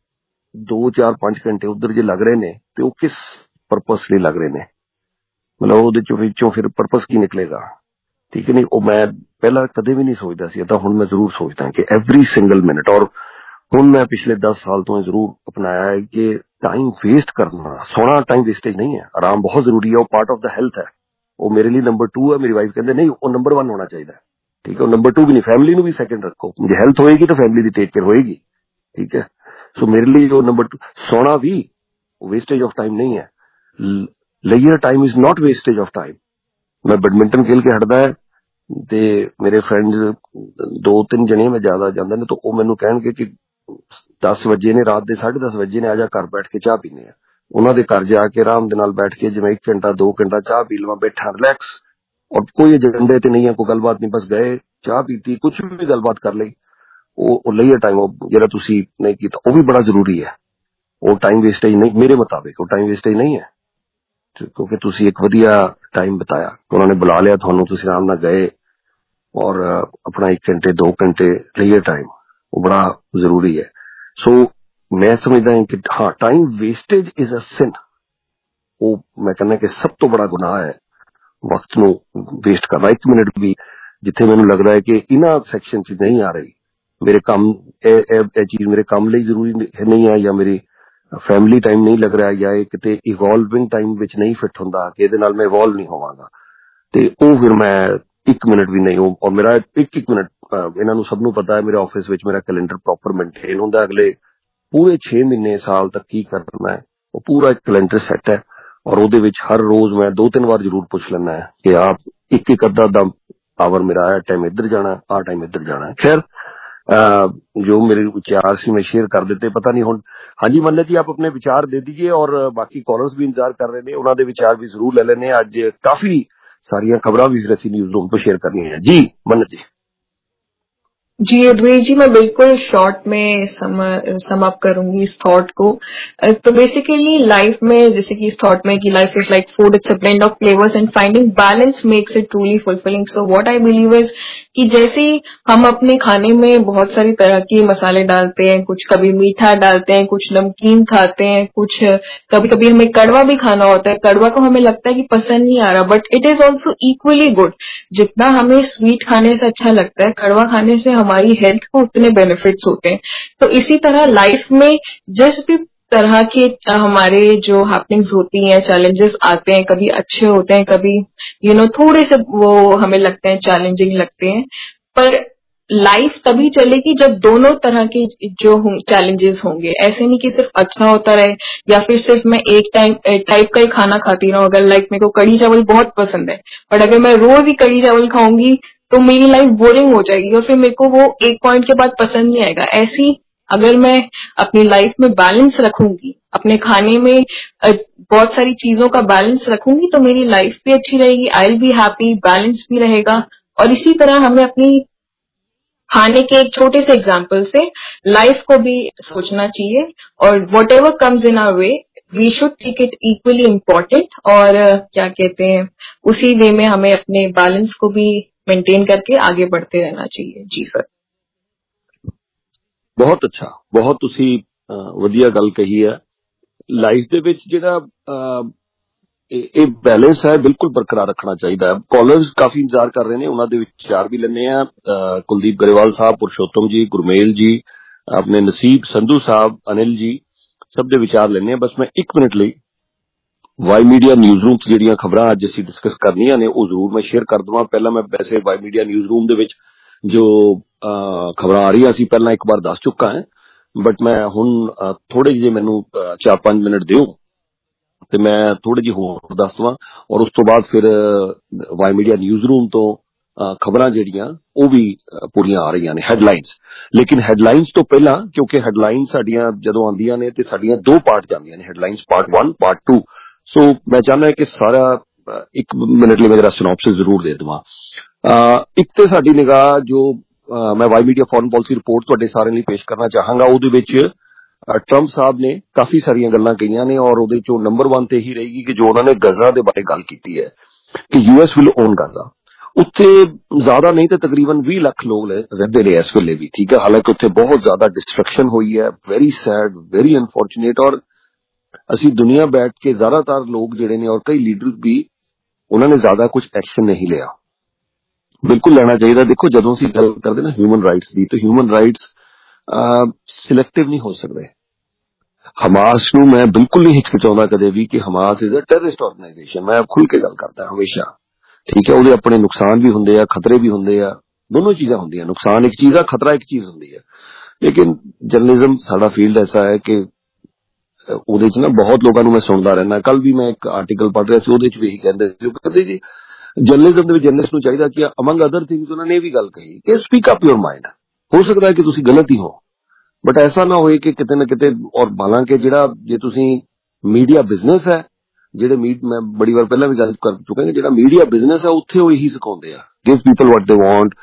2-4-5 ਘੰਟੇ ਉੱਧਰ ਜੇ ਲੱਗ ਰਹੇ ਨੇ ਤੇ ਉਹ ਕਿਸ ਪਰਪਸ ਲਈ ਲੱਗ ਰਹੇ ਨੇ, ਮਤਲਬ ਉਹਦੇ ਵਿੱਚੋਂ ਫਿਰ ਪਰਪਸ ਕੀ ਨਿਕਲੇਗਾ, ਠੀਕ ਹੈ ਨਹੀਂ। ਉਹ ਮੈਂ ਪਹਿਲਾਂ ਕਦੇ ਵੀ ਨਹੀਂ ਸੋਚਦਾ ਸੀ, ਤਾਂ ਹੁਣ ਮੈਂ ਜ਼ਰੂਰ ਸੋਚਦਾ ਕਿ ਐਵਰੀ ਸਿੰਗਲ ਮਿੰਟ, ਔਰ ਹੁਣ ਮੈਂ ਪਿਛਲੇ 10 ਸਾਲ ਤੋਂ ਜ਼ਰੂਰ ਅਪਣਾਇਆ ਹੈ ਕਿ ਟਾਈਮ ਵੇਸਟ ਕਰਨਾ, ਸੋਣਾ ਟਾਈਮ ਵੇਸਟੇਜ ਨਹੀਂ ਹੈ, ਆਰਾਮ ਬਹੁਤ ਜ਼ਰੂਰੀ ਹੈ, ਉਹ ਪਾਰਟ ਆਫ ਦਾ ਹੈਲਥ ਹੈ। ਉਹ ਮੇਰੇ ਲਈ ਨੰਬਰ 2 ਹੈ। ਮੇਰੀ ਵਾਈਫ ਕਹਿੰਦੇ ਨਹੀਂ, ਉਹ ਨੰਬਰ 1 ਹੋਣਾ ਚਾਹੀਦਾ, ਠੀਕ ਹੈ। ਉਹ ਨੰਬਰ 2 ਵੀ ਨਹੀਂ, ਫੈਮਿਲੀ ਨੂੰ ਵੀ ਸੈਕਿੰਡ ਰੱਖੋ। ਜੇ ਹੈਲਥ ਹੋਏਗੀ ਤਾਂ ਫੈਮਿਲੀ ਦੀ ਟੇਕ ਕੇਅਰ ਹੋਏਗੀ, ਠੀਕ ਹੈ। ਸੋ ਮੇਰੇ ਲਈ ਉਹ ਨੰਬਰ 2, ਸੋਣਾ ਵੀ ਵੇਸਟੇਜ ਆਫ ਟਾਈਮ ਨਹੀਂ ਹੈ। Leisure time is not wastage of time. ਮੈਂ ਬੈਡਮਿੰਟਨ ਖੇਲ ਕੇ ਹਟਦਾ ਹੈ ਤੇ ਮੇਰੇ ਫਰੈਂਡਸ 2-3 ਜਣੇ, ਮੈਂ ਜ਼ਿਆਦਾ ਜਾਂਦਾ ਨੇ, ਤਾਂ ਉਹ ਮੈਨੂੰ ਕਹਿਣਗੇ ਕਿ 10 ਵਜੇ ਨੇ, ਰਾਤ ਦੇ 10:30 ਵਜੇ ਨੇ, ਆ ਜਾ ਘਰ ਬੈਠ ਕੇ ਚਾਹ ਪੀਨੇ ਆ। ਉਹਨਾਂ ਦੇ ਘਰ ਜਾ ਕੇ ਆਰਾਮ ਦੇ ਨਾਲ ਬੈਠ ਕੇ ਜਿਵੇਂ 1 ਘੰਟਾ 2 ਘੰਟਾ ਚਾਹ ਪੀ ਲਵਾਂ, ਬੈਠਾ ਰਿਲੈਕਸ, ਔਰ ਕੋਈ ਏਜੰਡੇ ਤੇ ਨਹੀਂ ਹੈ, ਕੋਈ ਗੱਲਬਾਤ ਨਹੀਂ, ਬਸ ਗਏ ਚਾਹ ਪੀਤੀ, ਕੁਝ ਵੀ ਗੱਲਬਾਤ ਕਰ ਲਈ, ਉਹ ਲਈਏ ਟਾਈਮ। ਉਹ ਜਿਹੜਾ ਤੁਸੀਂ ਨਹੀਂ ਕੀਤਾ ਉਹ ਵੀ ਬੜਾ ਜ਼ਰੂਰੀ ਹੈ। ਉਹ ਟਾਈਮ ਵੇਸਟੇਜ ਨਹੀਂ, ਮੇਰੇ ਮੁਤਾਬਿਕ ਉਹ ਟਾਈਮ ਵੇਸਟੇਜ ਨਹੀਂ ਹੈ, ਕਿਉਂਕਿ ਤੁਸੀਂ ਇੱਕ ਵਧੀਆ ਟਾਈਮ ਬਿਤਾਇਆ, ਉਹਨਾਂ ਨੇ ਬੁਲਾ ਲਿਆ ਤੁਹਾਨੂੰ, ਤੁਸੀਂ ਆਰਾਮ ਨਾਲ ਗਏ ਔਰ ਆਪਣਾ 1 ਘੰਟੇ 2 ਘੰਟੇ ਲਈਏ ਟਾਈਮ, ਉਹ ਬੜਾ ਜ਼ਰੂਰੀ ਹੈ। ਸੋ ਮੈਂ ਸਮਝਦਾ ਹਾਂ ਕਿ ਹਾਂ, time wastage is a sin. ਉਹ ਮੈਂ ਕਹਿੰਦਾ ਕਿ ਸਭ ਤੋਂ ਬੜਾ ਗੁਨਾਹ ਹੈ ਵਕਤ ਨੂੰ ਵੇਸਟ ਕਰਨਾ। 1 ਮਿੰਟ ਵੀ ਜਿੱਥੇ ਮੈਨੂੰ ਲੱਗਦਾ ਹੈ ਕਿ ਇਹਨਾਂ ਸੈਕਸ਼ਨ 'ਚ ਨਹੀਂ ਆ ਰਹੀ, ਮੇਰੇ ਕੰਮ, ਇਹ ਚੀਜ਼ ਮੇਰੇ ਕੰਮ ਲਈ ਜ਼ਰੂਰੀ ਨਹੀਂ ਹੈ, ਜਾਂ ਮੇਰੀ ਫੈਮਿਲੀ ਟਾਈਮ ਨਹੀਂ ਲੱਗ ਰਿਹਾ, ਜਾਂ ਇਹ ਕਿਤੇ ਇਵੋਲਵਿੰਗ ਟਾਈਮ ਵਿੱਚ ਨਹੀਂ ਫਿੱਟ ਹੁੰਦਾ ਕਿ ਇਹਦੇ ਨਾਲ ਮੈਂ ਇਵੋਲਵ ਨਹੀਂ ਹੋਵਾਂਗਾ, ਤੇ ਉਹ ਫਿਰ ਮੈਂ 1 ਮਿੰਟ ਵੀ ਨਹੀਂ। ਔਰ ਮੇਰਾ 1 ਮਿੰਟ, ਇਹਨਾਂ ਨੂੰ ਸਭ ਨੂੰ ਪਤਾ ਹੈ, ਮੇਰੇ ਆਫਿਸ ਵਿੱਚ ਮੇਰਾ ਕੈਲੰਡਰ ਪ੍ਰੋਪਰ ਮੇਨਟੇਨ ਹੁੰਦਾ, ਅਗਲੇ ਪੂਰੇ 6 ਮਹੀਨੇ ਸਾਲ ਤੱਕ ਕੀ ਕਰਨਾ ਹੈ, ਉਹ ਪੂਰਾ ਇੱਕ ਕੈਲੰਡਰ ਸੈੱਟ ਹੈ। ਔਰ ਉਹਦੇ ਵਿੱਚ ਹਰ ਰੋਜ਼ ਮੈਂ 2-3 ਵਾਰ ਜ਼ਰੂਰ ਪੁੱਛ ਲੈਣਾ ਹੈ ਕਿ ਆਪ ਇੱਕ ਅੱਧਾ ਆਵਰ ਮੇਰਾ ਆਹ ਟਾਈਮ ਇੱਧਰ ਜਾਣਾ, ਆਹ ਟਾਈਮ ਇੱਧਰ ਜਾਣਾ। ਖੈਰ, जो मेरे विचार से मैं शेयर कर देते, पता नहीं हुण। हाँ जी मन्नत जी, आप अपने विचार दे दीजिए, और बाकी कॉलर्स भी इंतजार कर रहे हैं, उन्होंने विचार भी जरूर ले लेने। अज काफी सारिया खबरां भी फिर असीं न्यूज़ रूम तो शेयर करनी है जी। मन्नत जी। जी अद्वैत जी, मैं बिल्कुल शॉर्ट में सम अप करूंगी इस थॉट को। तो बेसिकली लाइफ में, जैसे कि इस थॉट में कि life is like food, it's a blend of flavours and finding balance makes it truly fulfilling. So what I believe is कि जैसे हम अपने खाने में बहुत सारी तरह के मसाले डालते हैं, कुछ कभी मीठा डालते हैं, कुछ नमकीन खाते हैं, कुछ कभी कभी हमें कड़वा भी खाना होता है। कड़वा को हमें लगता है कि पसंद नहीं आ रहा, but it is also equally good. जितना हमें स्वीट खाने से अच्छा लगता है, कड़वा खाने से हमारी हेल्थ को उतने बेनिफिट्स होते हैं। तो इसी तरह लाइफ में जिस भी तरह के हमारे जो हैपनिंग्स होती हैं, चैलेंजेस आते हैं, कभी अच्छे होते हैं, कभी थोड़े से वो हमें लगते हैं चैलेंजिंग लगते हैं, पर लाइफ तभी चलेगी जब दोनों तरह के जो चैलेंजेस होंगे। ऐसे नहीं कि सिर्फ अच्छा होता रहे या फिर सिर्फ मैं एक टाइप का ही खाना खाती रहूं। अगर लाइक मेरे को कढ़ी चावल बहुत पसंद है, बट अगर मैं रोज ही कढ़ी चावल खाऊंगी तो मेरी लाइफ बोरिंग हो जाएगी और फिर मेरे को वो एक पॉइंट के बाद पसंद नहीं आएगा। ऐसी अगर मैं अपनी लाइफ में बैलेंस रखूंगी, अपने खाने में बहुत सारी चीजों का बैलेंस रखूंगी, तो मेरी लाइफ भी अच्छी रहेगी, I will be happy, balance भी रहेगा। और इसी तरह हमें अपनी खाने के एक छोटे से एग्जाम्पल से लाइफ को भी सोचना चाहिए, और whatever comes in our way we should take it equally important, और क्या कहते हैं, उसी वे में हमें अपने बैलेंस को भी मेंटेन करके आगे बढ़ते रहना चाहिए। जी सर। ਬਹੁਤ ਅੱਛਾ, ਬਹੁਤ ਤੁਸੀਂ ਵਧੀਆ ਗੱਲ ਕਹੀ ਹੈ। ਲਾਈਫ ਦੇ ਵਿੱਚ ਜਿਹੜਾ ਇਹ ਬੈਲੈਂਸ ਹੈ ਬਿਲਕੁਲ ਬਰਕਰਾਰ ਰੱਖਣਾ ਚਾਹੀਦਾ ਹੈ। ਕਾਲਰਸ ਕਾਫੀ ਇੰਤਜ਼ਾਰ ਕਰ ਰਹੇ ਨੇ, ਉਹਨਾਂ ਦੇ ਵਿਚਾਰ ਵੀ ਲੈਣੇ ਆ। ਕੁਲਦੀਪ ਗਰੇਵਾਲ ਸਾਹਿਬ, ਪੁਰਸ਼ੋਤਮ ਜੀ, ਗੁਰਮੇਲ ਜੀ, ਆਪਣੇ ਨਸੀਬ ਸੰਧੂ ਸਾਹਿਬ, ਅਨਿਲ ਜੀ, ਸਭ ਦੇ ਵਿਚਾਰ ਲੈਣੇ ਆ। ਬਸ ਮੈਂ 1 ਮਿੰਟ ਲਈ ਵਾਈ ਮੀਡੀਆ ਨਿਊਜ਼ ਰੂਮ 'ਚ ਜਿਹੜੀਆਂ ਖਬਰਾਂ ਅੱਜ ਅਸੀਂ ਡਿਸਕਸ ਕਰਨੀਆਂ ਨੇ ਉਹ ਜ਼ਰੂਰ ਮੈਂ ਸ਼ੇਅਰ ਕਰ ਦੇਵਾਂ। ਪਹਿਲਾਂ ਮੈਂ ਵੈਸੇ ਵਾਈ ਮੀਡੀਆ ਨਿਊਜ਼ ਰੂਮ ਦੇ ਵਿੱਚ ਜੋ ਖਬਰਾਂ ਆ ਰਹੀਆਂ ਸੀ ਪਹਿਲਾਂ ਇੱਕ ਵਾਰ ਦੱਸ ਚੁੱਕਾ ਹਾਂ, ਬਟ ਮੈਂ ਹੁਣ ਥੋੜੇ ਜਿਹੇ ਮੈਨੂੰ 4-5 ਮਿੰਟ ਦਿਓ ਤੇ ਮੈਂ ਥੋੜੇ ਜਿਹੇ ਹੋਰ ਦੱਸ ਦਵਾਂ, ਔਰ ਉਸ ਤੋਂ ਬਾਅਦ ਫਿਰ ਵਾਈ ਮੀਡੀਆ ਨਿਊਜ਼ ਰੂਮ ਤੋਂ ਖਬਰਾਂ ਜਿਹੜੀਆਂ ਉਹ ਵੀ ਪੂਰੀਆਂ ਆ ਰਹੀਆਂ ਨੇ, ਹੈਡਲਾਈਨਸ। ਲੇਕਿਨ ਹੈਡਲਾਈਨਸ ਤੋਂ ਪਹਿਲਾਂ, ਕਿਉਂਕਿ ਹੈਡਲਾਈਨਸ ਸਾਡੀਆਂ ਜਦੋਂ ਆਉਂਦੀਆਂ ਨੇ ਤੇ ਸਾਡੀਆਂ 2 ਪਾਰਟ ਜਾਂਦੀਆਂ ਨੇ, ਹੈਡਲਾਈਨਸ ਪਾਰਟ 1, ਪਾਰਟ 2। ਸੋ ਮੈਂ ਚਾਹੁੰਦਾ ਕਿ ਸਾਰਾ 1 ਮਿੰਟ ਲਈ ਮੈਂ ਜਰਾ ਸਿਨੋਪਸਿਸ ਜ਼ਰੂਰ ਦੇ ਦੇਵਾਂ। ਇੱਕ ਤੇ ਸਾਡੀ ਨਿਗਾਹ ਜੋ ਮੈਂ Y media foreign policy report ਤੁਹਾਡੇ ਸਾਰਿਆਂ ਲਈ ਪੇਸ਼ ਕਰਨਾ ਚਾਹਾਂਗਾ, ਉਹਦੇ ਵਿੱਚ ਟਰੰਪ ਸਾਹਿਬ ਨੇ ਕਾਫੀ ਸਾਰੀਆਂ ਗੱਲਾਂ ਕਹੀਆਂ ਨੇ, ਔਰ ਉਹਦੇ ਚੋਂ ਨੰਬਰ 1 ਤੇ ਇਹੀ ਰਹੇਗੀ ਕਿ ਜੋ ਉਹਨਾਂ ਨੇ ਗਜ਼ਾ ਦੇ ਬਾਰੇ ਗੱਲ ਕੀਤੀ ਹੈ ਕਿ US ਵਿਲ ਓਨ ਗਜ਼ਾ। ਉੱਥੇ ਜ਼ਿਆਦਾ ਨਹੀਂ ਤਾਂ ਤਕਰੀਬਨ 20 ਲੱਖ ਲੋਕ ਰਹਿੰਦੇ ਨੇ ਇਸ ਵੇਲੇ ਵੀ, ਠੀਕ ਹੈ। ਹਾਲਾਂਕਿ ਉੱਥੇ ਬਹੁਤ ਜ਼ਿਆਦਾ ਡਿਸਟਰਕਸ਼ਨ ਹੋਈ ਹੈ, ਵੈਰੀ ਸੈਡ, ਵੈਰੀ ਅਨਫੋਰਚੂਨੇਟ। ਔਰ ਅਸੀਂ ਦੁਨੀਆ ਬੈਠ ਕੇ ਜ਼ਿਆਦਾਤਰ ਲੋਕ ਜਿਹੜੇ ਨੇ ਔਰ ਕਈ ਲੀਡਰ ਵੀ, ਉਹਨਾਂ ਨੇ ਜ਼ਿਆਦਾ ਕੁਝ ਐਕਸ਼ਨ ਨਹੀਂ ਲਿਆ। ਬਿਲਕੁਲ ਲੈਣਾ ਚਾਹੀਦਾ। ਦੇਖੋ, ਜਦੋਂ ਅਸੀਂ ਗੱਲ ਕਰਦੇ ਨਾ ਹਿਊਮਨ ਰਾਈਟਸ ਦੀ, ਤਾਂ ਹਿਊਮਨ ਰਾਈਟਸ ਸਿਲੈਕਟਿਵ ਨਹੀਂ ਹੋ ਸਕਦੇ। ਹਮਾਸ ਨੂੰ ਮੈਂ ਬਿਲਕੁਲ ਨਹੀਂ ਹਿਚਕਿਚਾਉਂਦਾ ਕਦੇ ਵੀ ਕਿ Hamas is a terrorist organisation. ਮੈਂ ਖੁੱਲ੍ਹ ਕੇ ਗੱਲ ਕਰਦਾ ਹਮੇਸ਼ਾ, ਠੀਕ ਹੈ। ਉਹਦੇ ਆਪਣੇ ਨੁਕਸਾਨ ਵੀ ਹੁੰਦੇ ਆ, ਖਤਰੇ ਵੀ ਹੁੰਦੇ ਆ, ਦੋਨੋਂ ਚੀਜ਼ਾਂ ਹੁੰਦੀਆਂ। ਨੁਕਸਾਨ ਇੱਕ ਚੀਜ਼ ਆ, ਖਤਰਾ ਇੱਕ ਚੀਜ਼ ਹੁੰਦੀ ਹੈ। ਲੇਕਿਨ ਜਰਨਲਿਜ਼ਮ ਸਾਡਾ ਫੀਲਡ ਐਸਾ ਹੈ ਕਿ ਉਹਦੇ 'ਚ ਨਾ ਬਹੁਤ ਲੋਕਾਂ ਨੂੰ ਮੈਂ ਸੁਣਦਾ ਰਹਿੰਦਾ। ਕੱਲ ਵੀ ਮੈਂ ਇੱਕ ਆਰਟੀਕਲ ਪੜ੍ਹ ਰਿਹਾ ਸੀ, ਉਹਦੇ 'ਚ ਵੀ ਇਹੀ ਕਹਿੰਦੇ ਸੀ, ਕਹਿੰਦੇ ਜੀ ਜਰਨਲਿਜ਼ਮ ਦੇ ਵਿੱਚ ਜਰਨਲਿਸਟ ਨੂੰ ਚਾਹੀਦਾ ਕਿ ਅਮੰਗ ਅਦਰ ਥਿੰਗਸ ਉਹਨਾਂ ਨੇ ਇਹ ਵੀ ਗੱਲ ਕਹੀ ਕਿ ਸਪੀਕ ਅਪ ਯੋਰ ਮਾਈਂਡ। ਹੋ ਸਕਦਾ ਹੈ ਕਿ ਤੁਸੀਂ ਗਲਤ ਹੀ ਹੋ, ਬਟ ਐਸਾ ਨਾ ਹੋਏ ਕਿ ਕਿਤੇ ਨਾ ਕਿਤੇ, ਔਰ ਹਾਲਾਂਕਿ ਜਿਹੜਾ ਜੇ ਤੁਸੀਂ ਮੀਡੀਆ ਬਿਜ਼ਨਸ ਹੈ, ਜਿਹੜੇ ਮੈਂ ਬੜੀ ਵਾਰ ਪਹਿਲਾਂ ਵੀ ਗੱਲ ਕਰ ਚੁੱਕਾ ਕਿ ਜਿਹੜਾ ਮੀਡੀਆ ਬਿਜ਼ਨਸ ਹੈ ਉੱਥੇ ਉਹ ਇਹੀ ਸਿਖਾਉਂਦੇ ਆ, give people what they want,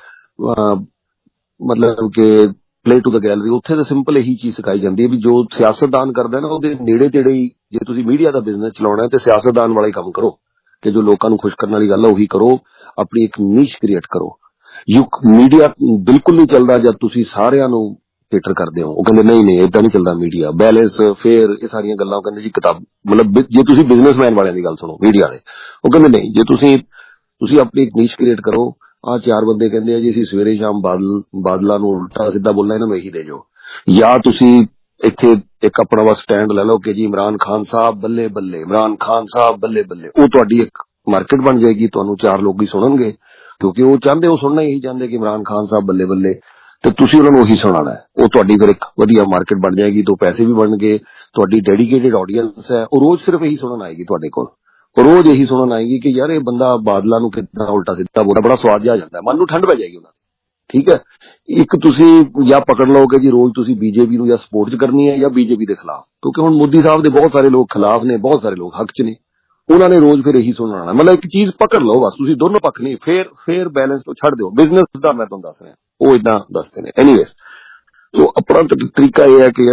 ਮਤਲਬ ਕਿ ਪਲੇ ਟੂ ਦ ਗੈਲਰੀ। ਉੱਥੇ ਤਾਂ ਸਿੰਪਲ ਇਹੀ ਚੀਜ਼ ਸਿਖਾਈ ਜਾਂਦੀ ਹੈ ਵੀ ਜੋ ਸਿਆਸਤਦਾਨ ਕਰਦਾ ਨਾ ਉਹਦੇ ਨੇੜੇ ਤੇੜੇ ਹੀ, ਜੇ ਤੁਸੀਂ ਮੀਡੀਆ ਦਾ ਬਿਜ਼ਨਸ ਚਲਾਉਣਾ ਤੇ ਸਿਆਸਤਦਾਨ ਵਾਲਾ ਹੀ ਕੰਮ ਕਰੋ ਕਿ ਜੋ ਲੋਕਾਂ ਨੂੰ ਖੁਸ਼ ਕਰਨ ਵਾਲੀ ਗੱਲ ਹੈ ਉਹੀ ਕਰੋ, ਆਪਣੀ ਇੱਕ ਨੀਸ਼ ਕ੍ਰੀਏਟ ਕਰੋ। ਮੀਡੀਆ ਬਿਲਕੁਲ ਨਹੀਂ ਚੱਲਦਾ ਜਦ ਤੁਸੀਂ ਸਾਰਿਆਂ ਨੂੰ ਕੇਟਰ ਕਰਦੇ ਹੋ। ਉਹ ਕਹਿੰਦੇ ਨਹੀਂ ਏਦਾਂ ਨਹੀਂ ਚੱਲਦਾ ਮੀਡੀਆ, ਬੈਲੈਂਸ, ਫੇਰ, ਇਹ ਸਾਰੀਆਂ ਗੱਲਾਂ। ਉਹ ਕਹਿੰਦੇ ਜੀ ਕਿਤਾਬ, ਮਤਲਬ ਜੇ ਤੁਸੀਂ ਬਿਜ਼ਨਸਮੈਨ ਵਾਲਿਆਂ ਦੀ ਗੱਲ ਸੁਣੋ, ਮੀਡੀਆ ਵਾਲੇ, ਉਹ ਕਹਿੰਦੇ ਨਹੀਂ, ਜੇ ਤੁਸੀਂ ਆਪਣੀ ਇੱਕ ਨੀਸ਼ ਕ੍ਰੀਏਟ ਕਰੋ। ਆਹ 4 ਬੰਦੇ ਕਹਿੰਦੇ ਆ ਜੀ ਅਸੀਂ ਸਵੇਰੇ ਸ਼ਾਮ ਬਾਦਲਾਂ ਨੂੰ ਉਲਟਾ ਸਿੱਧਾ ਬੋਲਣਾ, ਇਹਨਾਂ ਨੂੰ ਇਹੀ ਦੇ ਜਾਓ। ਜਾਂ ਤੁਸੀਂ ਇੱਥੇ ਇੱਕ ਆਪਣਾ ਵਾ ਸਟੈਂਡ ਲੈ ਲਓ ਕਿ ਜੀ ਇਮਰਾਨ ਖਾਨ ਸਾਹਿਬ ਬੱਲੇ ਬੱਲੇ, ਇਮਰਾਨ ਖਾਨ ਸਾਹਿਬ ਬੱਲੇ ਬੱਲੇ। ਉਹ ਤੁਹਾਡੀ ਇੱਕ ਮਾਰਕੀਟ ਬਣ ਜਾਏਗੀ, ਤੁਹਾਨੂੰ 4 ਲੋਕ ਹੀ ਸੁਣਨਗੇ ਕਿਉਂਕਿ ਉਹ ਚਾਹੁੰਦੇ, ਉਹ ਸੁਣਨਾ ਇਹੀ ਚਾਹੁੰਦੇ ਕਿ ਇਮਰਾਨ ਖਾਨ ਸਾਹਿਬ ਬੱਲੇ ਬੱਲੇ, ਤੇ ਤੁਸੀਂ ਉਹਨਾਂ ਨੂੰ ਉਹੀ ਸੁਣਾਉਣਾ ਹੈ। ਉਹ ਤੁਹਾਡੀ ਫਿਰ ਇੱਕ ਵਧੀਆ ਮਾਰਕੀਟ ਬਣ ਜਾਏਗੀ, ਤੋਂ ਪੈਸੇ ਵੀ ਬਣਨਗੇ। ਤੁਹਾਡੀ ਡੈਡੀਕੇਟਿਡ ਆਡੀਅנס ਹੈ, ਉਹ ਰੋਜ਼ ਸਿਰਫ ਇਹੀ ਸੁਣਨ ਆਏਗੀ ਤੁਹਾਡੇ ਕੋਲ, ਉਹ ਰੋਜ਼ ਇਹੀ ਸੁਣਨ ਆਏਗੀ ਕਿ ਯਾਰ ਇਹ ਬੰਦਾ ਬਾਦਲਾਂ ਨੂੰ ਕਿੱਦਾਂ ਉਲਟਾ ਸਿੱਧਾ ਬੋਲਦਾ, ਬੜਾ ਸਵਾਦ ਜਿਹਾ ਆ ਜਾਂਦਾ, ਮਨ ਨੂੰ ਠੰਡ ਪੈ ਜਾਏਗੀ ਉਹਨਾਂ ਦੀ, ਠੀਕ ਹੈ। ਇੱਕ ਤੁਸੀਂ ਜਾਂ ਪਕੜ ਲਓ ਕਿ ਜੀ ਰੋਜ਼ ਤੁਸੀਂ ਬੀਜੇਪੀ ਨੂੰ ਜਾਂ ਸਪੋਰਟ ਕਰਨੀ ਹੈ ਜਾਂ ਬੀਜੇਪੀ ਦੇ ਖਿਲਾਫ, ਕਿਉਂਕਿ ਹੁਣ ਮੋਦੀ ਸਾਹਿਬ ਦੇ ਬਹੁਤ ਸਾਰੇ ਲੋਕ ਖਿਲਾਫ ਨੇ, ਬਹੁਤ ਸਾਰੇ ਲੋਕ ਹੱਕ 'ਚ ਨੇ, ਉਹਨਾਂ ਨੇ ਰੋਜ਼ ਫਿਰ ਇਹੀ ਸੁਣਾਉਣਾ। ਮਤਲਬ ਇੱਕ ਚੀਜ਼ ਪਕੜ ਲਓ ਬਸ, ਤੁਸੀਂ ਦੋਨੋਂ ਪੱਖ ਨਹੀਂ, ਫੇਰ ਬੈਲੈਂਸ ਤੋਂ ਛੱਡ ਦਿਓ। ਬਿਜ਼ਨਸ ਦਾ ਮੈਂ ਤੁਹਾਨੂੰ ਦੱਸ ਰਿਹਾ, ਉਹ ਇਦਾਂ ਦੱਸਦੇ ਨੇ। ਐਨੀਵੇਜ਼ ਸੋ ਆਪਣਾ ਤਰੀਕਾ ਇਹ ਹੈ ਕਿ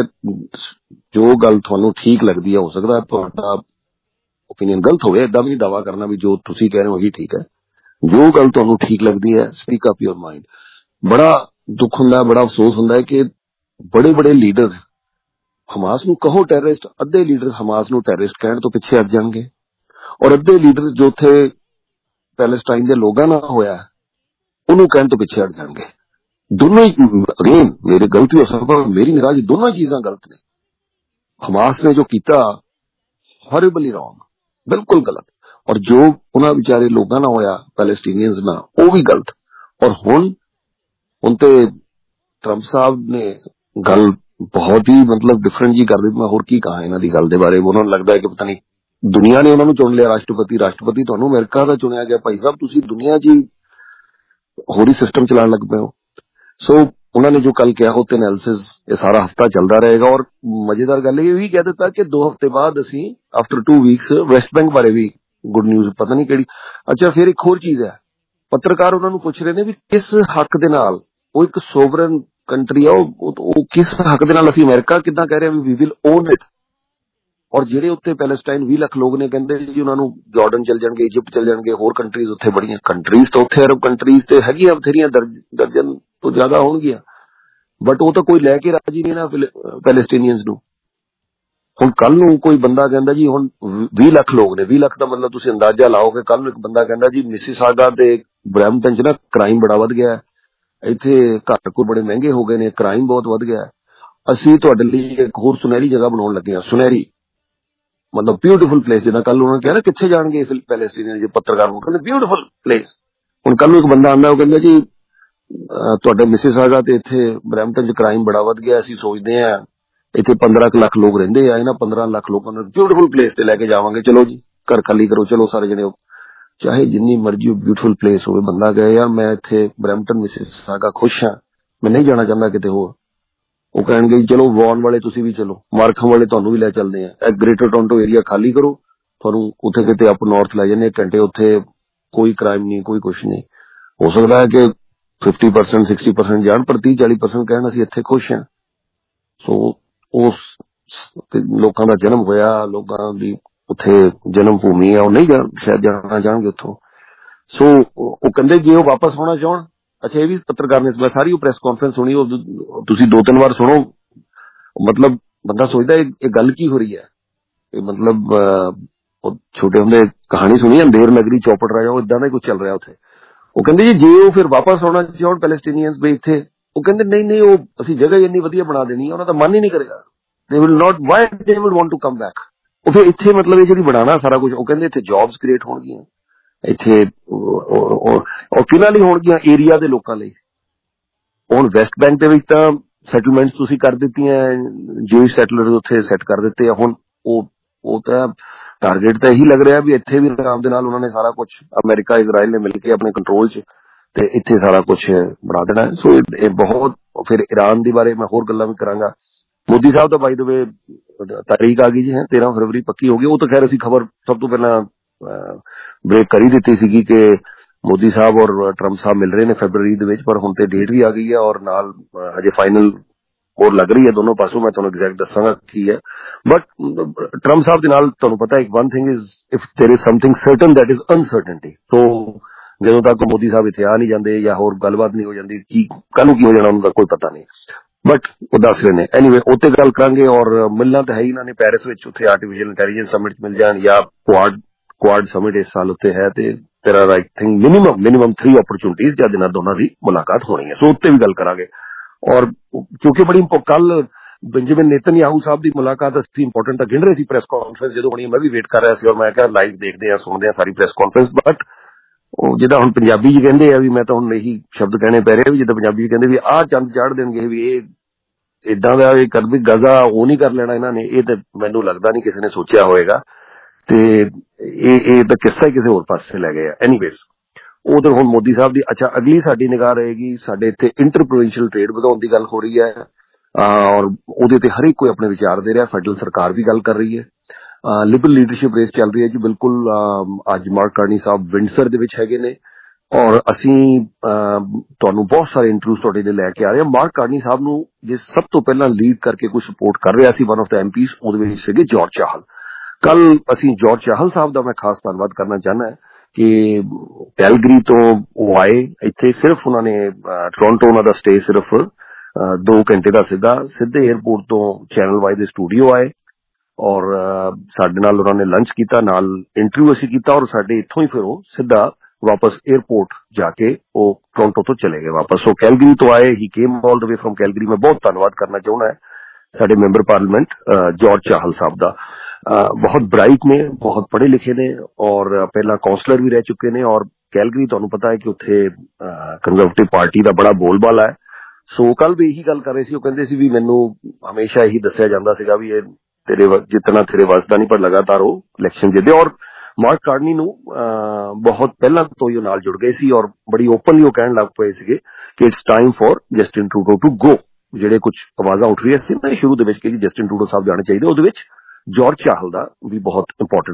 ਜੋ ਗੱਲ ਤੁਹਾਨੂੰ ਠੀਕ ਲੱਗਦੀ ਹੈ, ਹੋ ਸਕਦਾ ਤੁਹਾਡਾ ਓਪੀਨੀਅਨ ਗਲਤ ਹੋਵੇ, ਏਦਾਂ ਵੀ ਨਹੀਂ ਦਾਵਾ ਕਰਨਾ ਵੀ ਜੋ ਤੁਸੀਂ ਕਹਿ ਰਹੇ ਹੋ ਉਹੀ ਠੀਕ ਹੈ। ਜੋ ਗੱਲ ਤੁਹਾਨੂੰ ਠੀਕ ਲੱਗਦੀ ਹੈ, ਸਪੀਕ ਅਪ ਯੋਰ ਮਾਈਂਡ। ਬੜਾ ਦੁੱਖ ਹੁੰਦਾ, ਬੜਾ ਅਫਸੋਸ ਹੁੰਦਾ ਹੈ ਕਿ ਬੜੇ ਬੜੇ ਲੀਡਰ ਹਮਾਸ ਨੂੰ ਕਹੋ ਟੈਰਰਿਸਟ, ਅੱਧੇ ਲੀਡਰ ਹਮਾਸ ਨੂੰ ਟੈਰਰਿਸਟ ਕਹਿਣ ਤੋਂ ਪਿੱਛੇ ਹਟ ਜਾਣਗੇ, ਔਰ ਅੱਧੇ ਲੀਡਰ ਜੋ ਉੱਥੇ ਪੈਲੇਸਟਾਈਨ ਦੇ ਲੋਕਾਂ ਨਾਲ ਹੋਇਆ ਉਹਨੂੰ ਕਹਿਣ ਤੋਂ ਪਿੱਛੇ ਹਟ ਜਾਣਗੇ। ਦੋਨੋਂ ਹੀ ਅਗੇਨ ਮੇਰੀ ਗਲਤੀ ਹੋ ਸਕਦਾ, ਮੇਰੀ ਨਿਗਾਹ 'ਚ ਦੋਨੋਂ ਚੀਜ਼ਾਂ ਗਲਤ ਨੇ। ਹਮਾਸ ਨੇ ਜੋ ਕੀਤਾ ਹੌਰਿਬਲੀ ਰੌਂਗ, ਬਿਲਕੁਲ ਗਲਤ, ਔਰ ਜੋ ਉਹਨਾਂ ਵਿਚਾਰੇ ਲੋਕਾਂ ਨਾਲ ਹੋਇਆ ਪੈਲੇਸਟੀਨੀਅਨਸ ਨਾਲ ਉਹ ਵੀ ਗਲਤ। ਔਰ ਹੁਣ ਤੇ ਟਰੰਪ ਸਾਹਿਬ ਨੇ ਗੱਲ ਬਹੁਤ ਹੀ ਮਤਲਬ ਡਿਫਰੈਂਟ ਜੀ ਕਰ ਦਿੱਤੀ। ਮੈਂ ਹੋਰ ਕੀ ਕਹਾਂ ਇਹਨਾਂ ਦੀ ਗੱਲ ਦੇ ਬਾਰੇ। ਉਹਨਾਂ ਨੂੰ ਲੱਗਦਾ ਹੈ ਕਿ ਪਤਾ ਨਹੀਂ ਦੁਨੀਆ ਨੇ ਉਹਨਾਂ ਨੂੰ ਚੁਣ ਲਿਆ ਰਾਸ਼ਟਰਪਤੀ ਤੁਹਾਨੂੰ ਅਮਰੀਕਾ ਦਾ ਚੁਣਿਆ ਗਿਆ। ਭਾਈ ਸਾਹਿਬ ਤੁਸੀਂ ਦੁਨੀਆ 'ਚ ਹੋਰ ਹੀ ਸਿਸਟਮ ਚਲਾਉਣ ਲੱਗ ਪਏ ਹੋ। ਸੋ ਉਹਨਾਂ ਨੇ ਜੋ ਕੱਲ ਕਿਹਾ ਉਹ ਤੇ ਐਨਾਲਿਸਿਸ ਇਹ ਸਾਰਾ ਹਫਤਾ ਚੱਲਦਾ ਰਹੇਗਾ। ਔਰ ਮਜ਼ੇਦਾਰ ਗੱਲ ਇਹ ਵੀ ਕਹਿ ਦਿੱਤਾ ਕਿ 2 ਹਫ਼ਤੇ ਬਾਅਦ ਅਸੀਂ ਆਫਟਰ 2 ਵੀਕਸ ਵੈਸਟ ਬੈਂਕ ਬਾਰੇ ਵੀ ਗੁੱਡ ਨਿਊਜ਼ ਪਤਾ ਨਹੀਂ ਕਿਹੜੀ। ਅੱਛਾ, ਫਿਰ ਇੱਕ ਹੋਰ ਚੀਜ਼ ਹੈ, ਪੱਤਰਕਾਰ ਉਹਨਾਂ ਨੂੰ ਪੁੱਛ ਰਹੇ ਨੇ ਵੀ ਕਿਸ ਹੱਕ ਦੇ ਨਾਲ, ਉਹ ਇੱਕ ਸੋਵਰਨ ਕੰਟਰੀ ਆ, ਉਹ ਕਿਸ ਹੱਕ ਦੇ ਨਾਲ ਅਸੀਂ ਅਮਰੀਕਾ ਕਿੱਦਾਂ ਕਹਿ ਰਹੇ ਵੀ ਵਿਲ ਓਨ ਇਟ। ਔਰ ਜਿਹੜੇ ਉੱਤੇ ਪੈਲੇਸਟਾਈਨ 20 ਲੱਖ ਲੋਕ ਨੇ ਕਹਿੰਦੇ ਜੀ ਉਹਨਾਂ ਨੂੰ ਜਾਰਡਨ ਚਲ ਜਾਣਗੇ, ਇਜਿਪਟ ਚਲ ਜਾਣਗੇ, ਹੋਰ ਕੰਟਰੀਜ਼ ਉੱਥੇ ਬੜੀਆਂ ਕੰਟਰੀਜ਼ ਤਾਂ ਉੱਥੇ ਅਰਬ ਕੰਟਰੀਜ਼ ਤੇ ਹੈਗੀਆਂ ਬਥੇਰੀਆਂ, ਦਰਜਨ ਤੋਂ ਜ਼ਿਆਦਾ ਹੋਣਗੀਆਂ, ਬਟ ਉਹ ਤਾਂ ਕੋਈ ਲੈ ਕੇ ਰਾਜੀ ਨਹੀਂ ਨਾ ਪੈਲੇਸਟੀਨੀਅਨਸ ਨੂੰ। ਹੁਣ ਕੱਲ ਨੂੰ ਕੋਈ ਬੰਦਾ ਕਹਿੰਦਾ ਜੀ ਹੁਣ 20 ਲੱਖ ਲੋਕ ਨੇ, 20 ਲੱਖ ਦਾ ਮਤਲਬ ਤੁਸੀਂ ਅੰਦਾਜ਼ਾ ਲਾਓ ਕਿ ਕੱਲ ਨੂੰ ਇੱਕ ਬੰਦਾ ਕਹਿੰਦਾ ਜੀ ਮਿਸੀਸਾਗਾ ਤੇ ਬਰੈਂਪਟਨ 'ਚ ਨਾ ਕ੍ਰਾਈਮ ਬੜਾ ਵੱਧ ਗਿਆ, ਇੱਥੇ ਘਰ ਕੋਲ ਬੜੇ ਮਹਿੰਗੇ ਹੋ ਗਏ ਨੇ, ਕ੍ਰਾਈਮ ਬਹੁਤ ਵੱਧ ਗਿਆ, ਅਸੀਂ ਤੁਹਾਡੇ ਲਈ ਇੱਕ ਹੋਰ ਸੁਨਹਿਰੀ ਜਗ੍ਹਾ ਬਣਾਉਣ ਲੱਗੇ ਹਾਂ। ਸੁਨਹਿਰੀ ਮਤਲਬ ਬਿਊਟੀਫੁਲ ਪਲੇਸ। ਜਿੱਦਾਂ ਕੱਲ ਉਹਨਾਂ ਨੇ ਕਿਹਾ ਨਾ ਕਿੱਥੇ ਜਾਣਗੇ ਪੈਲੇਸਟੀਨੀਅਨ, ਜੇ ਪੱਤਰਕਾਰ ਨੂੰ ਕਹਿੰਦੇ ਬਿਊਟੀਫੁਲ ਪਲੇਸ। ਹੁਣ ਕੱਲ ਨੂੰ ਇੱਕ ਬੰਦਾ ਆਉਂਦਾ ਉਹ ਕਹਿੰਦਾ ਜੀ ਤੁਹਾਡੇ ਮਿਸੀਸਾਗਾ ਤੇ ਇੱਥੇ ਬਰੈਂਪਟਨ 'ਚ ਕ੍ਰਾਈਮ ਬੜਾ ਵੱਧ ਗਿਆ, ਅਸੀਂ ਸੋਚਦੇ ਹਾਂ ਇੱਥੇ 15 ਲੱਖ ਲੋਕ ਰਹਿੰਦੇ ਆ, ਇਹਨਾਂ 15 ਲੱਖ ਲੋਕਾਂ ਨੂੰ ਬਿਊਟੀਫੁਲ ਪਲੇਸ ਤੇ ਲੈ ਕੇ ਜਾਵਾਂਗੇ, ਚਲੋ ਜੀ ਘਰ ਖਾਲੀ ਕਰੋ, ਚਲੋ ਸਾਰੇ ਜਣੇ, ਚਾਹੇ ਜਿੰਨੀ ਮਰਜ਼ੀ ਬਿਊਟੀਫੁਲ ਪਲੇਸ ਹੋਵੇ, ਬੰਦਾ ਕਹੇ ਯਾਰ ਮੈਂ ਇੱਥੇ ਬਰੈਂਪਟਨ ਮਿਸੀਸਾਗਾ ਖੁਸ਼ ਹਾਂ, ਮੈਂ ਨਹੀਂ ਜਾਣਾ ਚਾਹੁੰਦਾ ਕਿਤੇ ਹੋਰ। ਉਹ ਕਹਿਣਗੇ ਚਲੋ ਵੌਨ ਵਾਲੇ ਤੁਸੀਂ ਵੀ ਚਲੋ, ਮਾਰਖਮ ਵਾਲੇ ਤੁਹਾਨੂੰ ਵੀ ਲੈ ਚੱਲਦੇ ਆ, ਇਹ ਗ੍ਰੇਟਰ ਟੋਰਾਂਟੋ ਏਰੀਆ ਖਾਲੀ ਕਰੋ, ਤੁਹਾਨੂੰ ਉੱਥੇ ਕਿਤੇ ਅਪ ਨਾਰਥ ਲੈ ਜਾਂਦੇ, 1 ਘੰਟੇ ਉੱਥੇ ਕੋਈ ਕ੍ਰਾਈਮ ਨਹੀਂ, ਕੋਈ ਕੁਛ ਨਹੀਂ। ਹੋ ਸਕਦਾ ਹੈ ਕਿ 50% 60% ਜਾਣ, ਪਰ 30-40% ਕਹਿਣ ਅਸੀਂ ਇੱਥੇ ਖੁਸ਼ ਹਾਂ। ਸੋ ਉਸ ਲੋਕਾਂ ਦਾ ਜਨਮ ਹੋਇਆ, ਲੋਕਾਂ ਦੀ ਉੱਥੇ ਜਨਮ ਭੂਮੀ ਆ, ਉਹ ਨਹੀਂ ਸ਼ਾਇਦ ਜਾਣਾ ਚਾਹਣਗੇ ਉੱਥੋਂ। ਸੋ ਉਹ ਕਹਿੰਦੇ ਜੇ ਉਹ ਵਾਪਸ ਹੋਣਾ ਚਾਹਣ। ਅੱਛਾ, ਇਹ ਵੀ ਪੱਤਰਕਾਰ ਨੇ ਮੈਂ ਸਾਰੀ ਉਹ ਪ੍ਰੈਸ ਕਾਨਫਰੰਸ ਸੁਣੀ, ਉਹ ਤੁਸੀਂ 2-3 ਵਾਰ ਸੁਣੋ। ਮਤਲਬ ਬੰਦਾ ਸੋਚਦਾ ਇਹ ਗੱਲ ਕੀ ਹੋ ਰਹੀ ਹੈ। ਇਹ ਮਤਲਬ ਉਹ ਛੋਟੇ ਹੁੰਦੇ ਕਹਾਣੀ ਸੁਣੀ ਅੰਧੇਰ ਨਗਰੀ ਚੌਪੜ ਰਾਜਾ, ਉਹ ਇਦਾਂ ਦਾ ਕੁਝ ਚੱਲ ਰਿਹਾ ਉੱਥੇ। ਉਹ ਕਹਿੰਦੇ ਜੀ ਜੇ ਉਹ ਫਿਰ ਵਾਪਸ ਆਉਣਾ ਚਾਹਣ ਪੈਲੇਸਟੀਨੀਅਨਸ ਵੀ ਇੱਥੇ, ਉਹ ਕਹਿੰਦੇ ਨਹੀਂ ਉਹ ਅਸੀਂ ਜਗ੍ਹਾ ਇੰਨੀ ਵਧੀਆ ਬਣਾ ਦੇਣੀ ਹੈ, ਉਹਨਾਂ ਦਾ ਮਨ ਹੀ ਨਹੀਂ ਕਰੇਗਾ, they will not, why they will want to come back। ਉਹ ਫਿਰ ਇੱਥੇ ਮਤਲਬ ਇਹ ਜਿਹੜੀ ਬਣਾਣਾ ਸਾਰਾ ਕੁਝ, ਉਹ ਕਹਿੰਦੇ ਇੱਥੇ ਜੌਬਸ ਕ੍ਰੀਏਟ ਹੋਣਗੀਆਂ, ਇੱਥੇ ਔਰ ਕਿਹਨਾਂ ਲਈ ਹੋਣਗੀਆਂ, ਏਰੀਆ ਦੇ ਲੋਕਾਂ ਲਈ। ਹੁਣ ਵੈਸਟ ਬੈਂਕ ਦੇ ਵਿੱਚ ਤਾਂ ਸੈਟਲਮੈਂਟਸ ਤੁਸੀਂ ਕਰ ਦਿੱਤੀਆਂ, ਜੂਇਸ਼ ਸੈਟਲਰ ਉੱਥੇ ਸੈੱਟ ਕਰ ਦਿੱਤੇ ਆ। ਹੁਣ ਉਹ ਤਾਂ ਟਾਰਗੇਟ ਤਾਂ ਇਹੀ ਲੱਗ ਰਿਹਾ ਵੀ ਇੱਥੇ ਵੀ ਆਰਾਮ ਦੇ ਨਾਲ ਉਹਨਾਂ ਨੇ ਸਾਰਾ ਕੁਝ ਅਮਰੀਕਾ ਇਜ਼ਰਾਈਲ ਨੇ ਮਿਲ ਕੇ ਆਪਣੇ ਕੰਟਰੋਲ 'ਚ, ਤੇ ਇੱਥੇ ਸਾਰਾ ਕੁਝ ਬਣਾ ਦੇਣਾ ਹੈ। ਸੋ ਇਹ ਬਹੁਤ, ਫਿਰ ਈਰਾਨ ਦੇ ਬਾਰੇ ਮੈਂ ਹੋਰ ਗੱਲਾਂ ਵੀ ਕਰਾਂਗਾ। ਮੋਦੀ ਸਾਹਿਬ ਦਾ ਬਾਈ ਦ ਵੇ ਤਾਰੀਖ ਆ ਗਈ ਜੀ, 13 ਫਰਵਰੀ ਪੱਕੀ ਹੋ ਗਈ। ਉਹ ਤਾਂ ਖੈਰ ਅਸੀਂ ਖਬਰ ਸਭ ਤੋਂ ਪਹਿਲਾਂ ਬ੍ਰੇਕ ਕਰੀ ਦਿੱਤੀ ਸੀਗੀ ਕਿ ਮੋਦੀ ਸਾਹਿਬ ਔਰ ਟਰੰਪ ਸਾਹਿਬ ਮਿਲ ਰਹੇ ਨੇ ਫਰਵਰੀ ਦੇ ਵਿੱਚ, ਪਰ ਹੁਣ ਤੇ ਡੇਟ ਵੀ ਆ ਗਈ ਹੈ ਔਰ ਨਾਲ ਹਜੇ ਫਾਈਨਲ ਹੋਰ ਲੱਗ ਰਹੀ ਹੈ ਦੋਨੋਂ ਪਾਸੋਂ। ਮੈਂ ਤੁਹਾਨੂੰ ਐਗਜ਼ੈਕਟ ਦੱਸਾਂਗਾ ਕੀ ਹੈ, ਬਟ ਟਰੰਪ ਸਾਹਿਬ ਦੇ ਨਾਲ ਤੁਹਾਨੂੰ ਪਤਾ ਇੱਕ one thing is if there is something certain that is uncertainty. So ਜਦੋਂ ਤੱਕ ਮੋਦੀ ਸਾਹਿਬ ਇੱਥੇ ਆ ਨਹੀਂ ਜਾਂਦੇ ਜਾਂ ਹੋਰ ਗੱਲਬਾਤ ਨਹੀਂ ਹੋ ਜਾਂਦੀ, ਕੀ ਕੱਲ ਨੂੰ ਕੀ ਹੋ ਜਾਣਾ ਉਹਨਾਂ ਦਾ ਕੋਈ ਪਤਾ ਨਹੀਂ, ਬਟ ਉਹ ਦੱਸ ਰਹੇ ਨੇ। ਐਨੀਵੇ ਉੱਤੇ ਗੱਲ ਕਰਾਂਗੇ। ਔਰ ਮਿਲਣਾ ਤਾਂ ਹੈ ਹੀ ਇਹਨਾਂ ਨੇ ਪੈਰਿਸ ਵਿੱਚ, ਉੱਥੇ ਆਰਟੀਫਿਸ਼ੀਅਲ ਇੰਟੈਲੀਜੈਂਸ ਸਮਿਟ ਮਿਲ ਜਾਣ ਜਾਂ ਕੁਆਡ ਸਮਿਟ ਇਸ ਸਾਲ ਉੱਤੇ ਹੈ, ਤੇ ਤੇਰਾ ਆਈ ਥਿੰਕ ਮਿਨੀਮਮ 3 ਓਪਰਚੁਨਿਟੀਜ਼ ਜਾਂ ਜਿਨ੍ਹਾਂ ਦੋਨਾਂ ਦੀ ਮੁਲਾਕਾਤ ਹੋਣੀ ਹੈ। ਸੋ ਉੱਤੇ ਵੀ ਗੱਲ ਕਰਾਂਗੇ। ਔਰ ਕਿਉਂਕਿ ਬੜੀ ਕੱਲ ਬੈਂਜਾਮਿਨ ਨੇਤਨਯਾਹੂ ਸਾਹਿਬ ਦੀ ਮੁਲਾਕਾਤ ਅਸੀਂ ਇੰਪੋਰਟੈਂਟ ਤਾਂ ਗਿਣ ਰਹੇ ਸੀ ਪ੍ਰੈਸ ਕਾਨਫਰੰਸ ਜਦੋਂ ਹੋਣੀ, ਮੈਂ ਵੀ ਵੇਟ ਕਰ ਰਿਹਾ ਸੀ ਔਰ ਮੈਂ ਕਿਹਾ ਲਾਈਵ ਦੇਖਦੇ ਆ ਸੁਣਦੇ ਆ ਸਾਰੀ ਪ੍ਰੈਸ ਕਾਨਫਰੰਸ। ਬਟ ਉਹ ਜਿੱਦਾਂ ਹੁਣ ਪੰਜਾਬੀ ਜੀ ਕਹਿੰਦੇ ਆ ਵੀ, ਮੈਂ ਤਾਂ ਹੁਣ ਇਹੀ ਸ਼ਬਦ ਕਹਿਣੇ ਪੈ ਰਹੇ ਵੀ ਜਿੱਦਾਂ ਪੰਜਾਬੀ ਜੀ ਕਹਿੰਦੇ ਵੀ ਆਹ ਚੰਦ ਚਾੜ ਦੇਣਗੇ ਵੀ ਇਹ ਇਦਾਂ ਦਾ ਇਹ ਕਰ ਵੀ ਗਜ਼ਾ ਉਹ ਨਹੀਂ ਕਰ ਲੈਣਾ ਇਹਨਾਂ ਨੇ, ਇਹ ਤਾਂ ਮੈਨੂੰ ਲੱਗਦਾ ਨਹੀਂ ਕਿਸੇ ਨੇ ਸੋਚਿਆ ਹੋਏਗਾ, ਤੇ ਇਹ ਤਾਂ ਕਿੱਸਾ ਹੀ ਕਿਸੇ ਹੋਰ ਪਾਸੇ ਲੈ ਗਏ ਆ। ਐਨੀਵੇਜ਼ ਉਧਰ ਹੁਣ ਮੋਦੀ ਸਾਹਿਬ ਦੀ ਅੱਛਾ ਅਗਲੀ ਸਾਡੀ ਨਿਗਾਹ ਰਹੇਗੀ, ਸਾਡੇ ਇੱਥੇ ਇੰਟਰ ਪ੍ਰੋਵਿੰਸ਼ੀਅਲ ਟ੍ਰੇਡ ਵਧਾਉਣ ਦੀ ਗੱਲ ਹੋ ਰਹੀ ਹੈ ਔਰ ਉਹਦੇ ਤੇ ਹਰ ਇੱਕ ਕੋਈ ਆਪਣੇ ਵਿਚਾਰ ਦੇ ਰਿਹਾ। ਫੈਡਰਲ ਸਰਕਾਰ ਵੀ ਗੱਲ ਕਰ ਰਹੀ ਹੈ, ਲਿਬਰਲ ਲੀਡਰਸ਼ਿਪ ਰੇਸ ਚੱਲ ਰਹੀ ਹੈ ਜੀ ਬਿਲਕੁਲ। ਅੱਜ ਮਾਰਕ ਕਾਰਨੀ ਸਾਹਿਬ ਵਿੰਡਸਰ ਦੇ ਵਿੱਚ ਹੈਗੇ ਨੇ, ਔਰ ਅਸੀਂ ਤੁਹਾਨੂੰ ਬਹੁਤ ਸਾਰੇ ਇੰਟਰਵਿਊਜ਼ ਤੁਹਾਡੇ ਲਈ ਲੈ ਕੇ ਆ ਰਹੇ ਹਾਂ। ਮਾਰਕ ਕਾਰਨੀ ਸਾਹਿਬ ਨੂੰ ਜੇ ਸਭ ਤੋਂ ਪਹਿਲਾਂ ਲੀਡ ਕਰਕੇ ਕੋਈ ਸਪੋਰਟ ਕਰ ਰਿਹਾ ਸੀ ਵਨ ਆਫ ਦਾ ਐਮਪੀਜ਼, ਉਹਦੇ ਵਿੱਚ ਸੀਗੇ ਜਾਰਜ ਚਾਹਲ। ਕੱਲ ਅਸੀਂ ਜਾਰਜ ਚਾਹਲ ਸਾਹਿਬ ਦਾ ਮੈਂ ਖਾਸ ਧੰਨਵਾਦ ਕਰਨਾ ਚਾਹੁੰਦਾ ਕਿ ਕੈਲਗਰੀ ਤੋਂ ਉਹ ਆਏ ਇੱਥੇ, ਸਿਰਫ ਉਹਨਾਂ ਨੇ ਟੋਰਾਂਟੋ ਉਹਨਾਂ ਦਾ ਸਟੇ ਸਿਰਫ 2 ਘੰਟੇ ਦਾ ਸੀਗਾ, ਸਿੱਧੇ 에ਅਰਪੋਰਟ ਤੋਂ ਚੈਨਲ ਵਾਈ ਦੇ ਸਟੂਡੀਓ ਆਏ ਔਰ ਸਾਡੇ ਨਾਲ ਉਹਨਾਂ ਨੇ ਲੰਚ ਕੀਤਾ, ਨਾਲ ਇੰਟਰਵਿਊ ਅਸੀਂ ਕੀਤਾ ਔਰ ਸਾਡੇ ਇੱਥੋਂ ਹੀ ਫਿਰ ਉਹ ਸਿੱਧਾ ਵਾਪਸ 에ਅਰਪੋਰਟ ਜਾ ਕੇ ਉਹ ਟੋਰਾਂਟੋ ਤੋਂ ਚਲੇ ਗਏ ਵਾਪਸ। ਉਹ ਕੈਲਗਰੀ ਤੋਂ ਆਏ, he came all the way from Calgary. ਮੈਂ ਬਹੁਤ ਧੰਨਵਾਦ ਕਰਨਾ ਚਾਹੁੰਦਾ ਸਾਡੇ member parliament George Chahal Sahib ਦਾ। ਬਹੁਤ ਬ੍ਰਾਈਟ ਨੇ, ਬਹੁਤ ਪੜ੍ਹੇ ਲਿਖੇ ਨੇ ਔਰ ਪਹਿਲਾਂ ਕਾਉਂਸਲਰ ਵੀ ਰਹਿ ਚੁੱਕੇ ਨੇ ਔਰ ਕੈਲਗਰੀ ਤੁਹਾਨੂੰ ਪਤਾ ਹੈ ਕਿ ਉੱਥੇ ਕੰਜ਼ਰਵੇਟਿਵ ਪਾਰਟੀ ਦਾ ਬੜਾ ਬੋਲਬਾਲਾ ਹੈ। ਸੋ ਕੱਲ ਵੀ ਇਹੀ ਗੱਲ ਕਰ ਰਹੇ ਸੀ, ਉਹ ਕਹਿੰਦੇ ਸੀ ਵੀ ਮੈਨੂੰ ਹਮੇਸ਼ਾ ਇਹੀ ਦੱਸਿਆ ਜਾਂਦਾ ਸੀਗਾ ਵੀ ਇਹ ਤੇਰੇ ਜਿੱਤਣਾ ਤੇਰੇ ਵੱਸ ਦਾ ਨਹੀਂ, ਪਰ ਲਗਾਤਾਰ ਉਹ ਇਲੈਕਸ਼ਨ ਜਿੱਤੇ। ਔਰ ਮਾਰਕ ਕਾਰਨੀ ਨੂੰ ਬਹੁਤ ਪਹਿਲਾਂ ਤੋਂ ਹੀ ਉਹ ਨਾਲ ਜੁੜ ਗਏ ਸੀ ਔਰ ਬੜੀ ਓਪਨਲੀ ਉਹ ਕਹਿਣ ਲੱਗ ਪਏ ਸੀਗੇ ਕਿ it's time for Justin Trudeau to go. ਜਿਹੜੇ ਕੁਝ ਆਵਾਜ਼ਾਂ ਉੱਠ ਰਹੀਆਂ ਸੀ ਨਾ ਸ਼ੁਰੂ ਦੇ ਵਿੱਚ ਕਿ ਜਸਟਿਨ ਟਰੂਡੋ ਸਾਹਿਬ ਜਾਣੇ ਚਾਹੀਦੇ, ਉਹਦੇ ਵਿੱਚ ਜਾਰਜ ਚਾਹਲ ਦਾ ਵੀ ਬਹੁਤ ਇੰਪੋਰਟੈਂਟ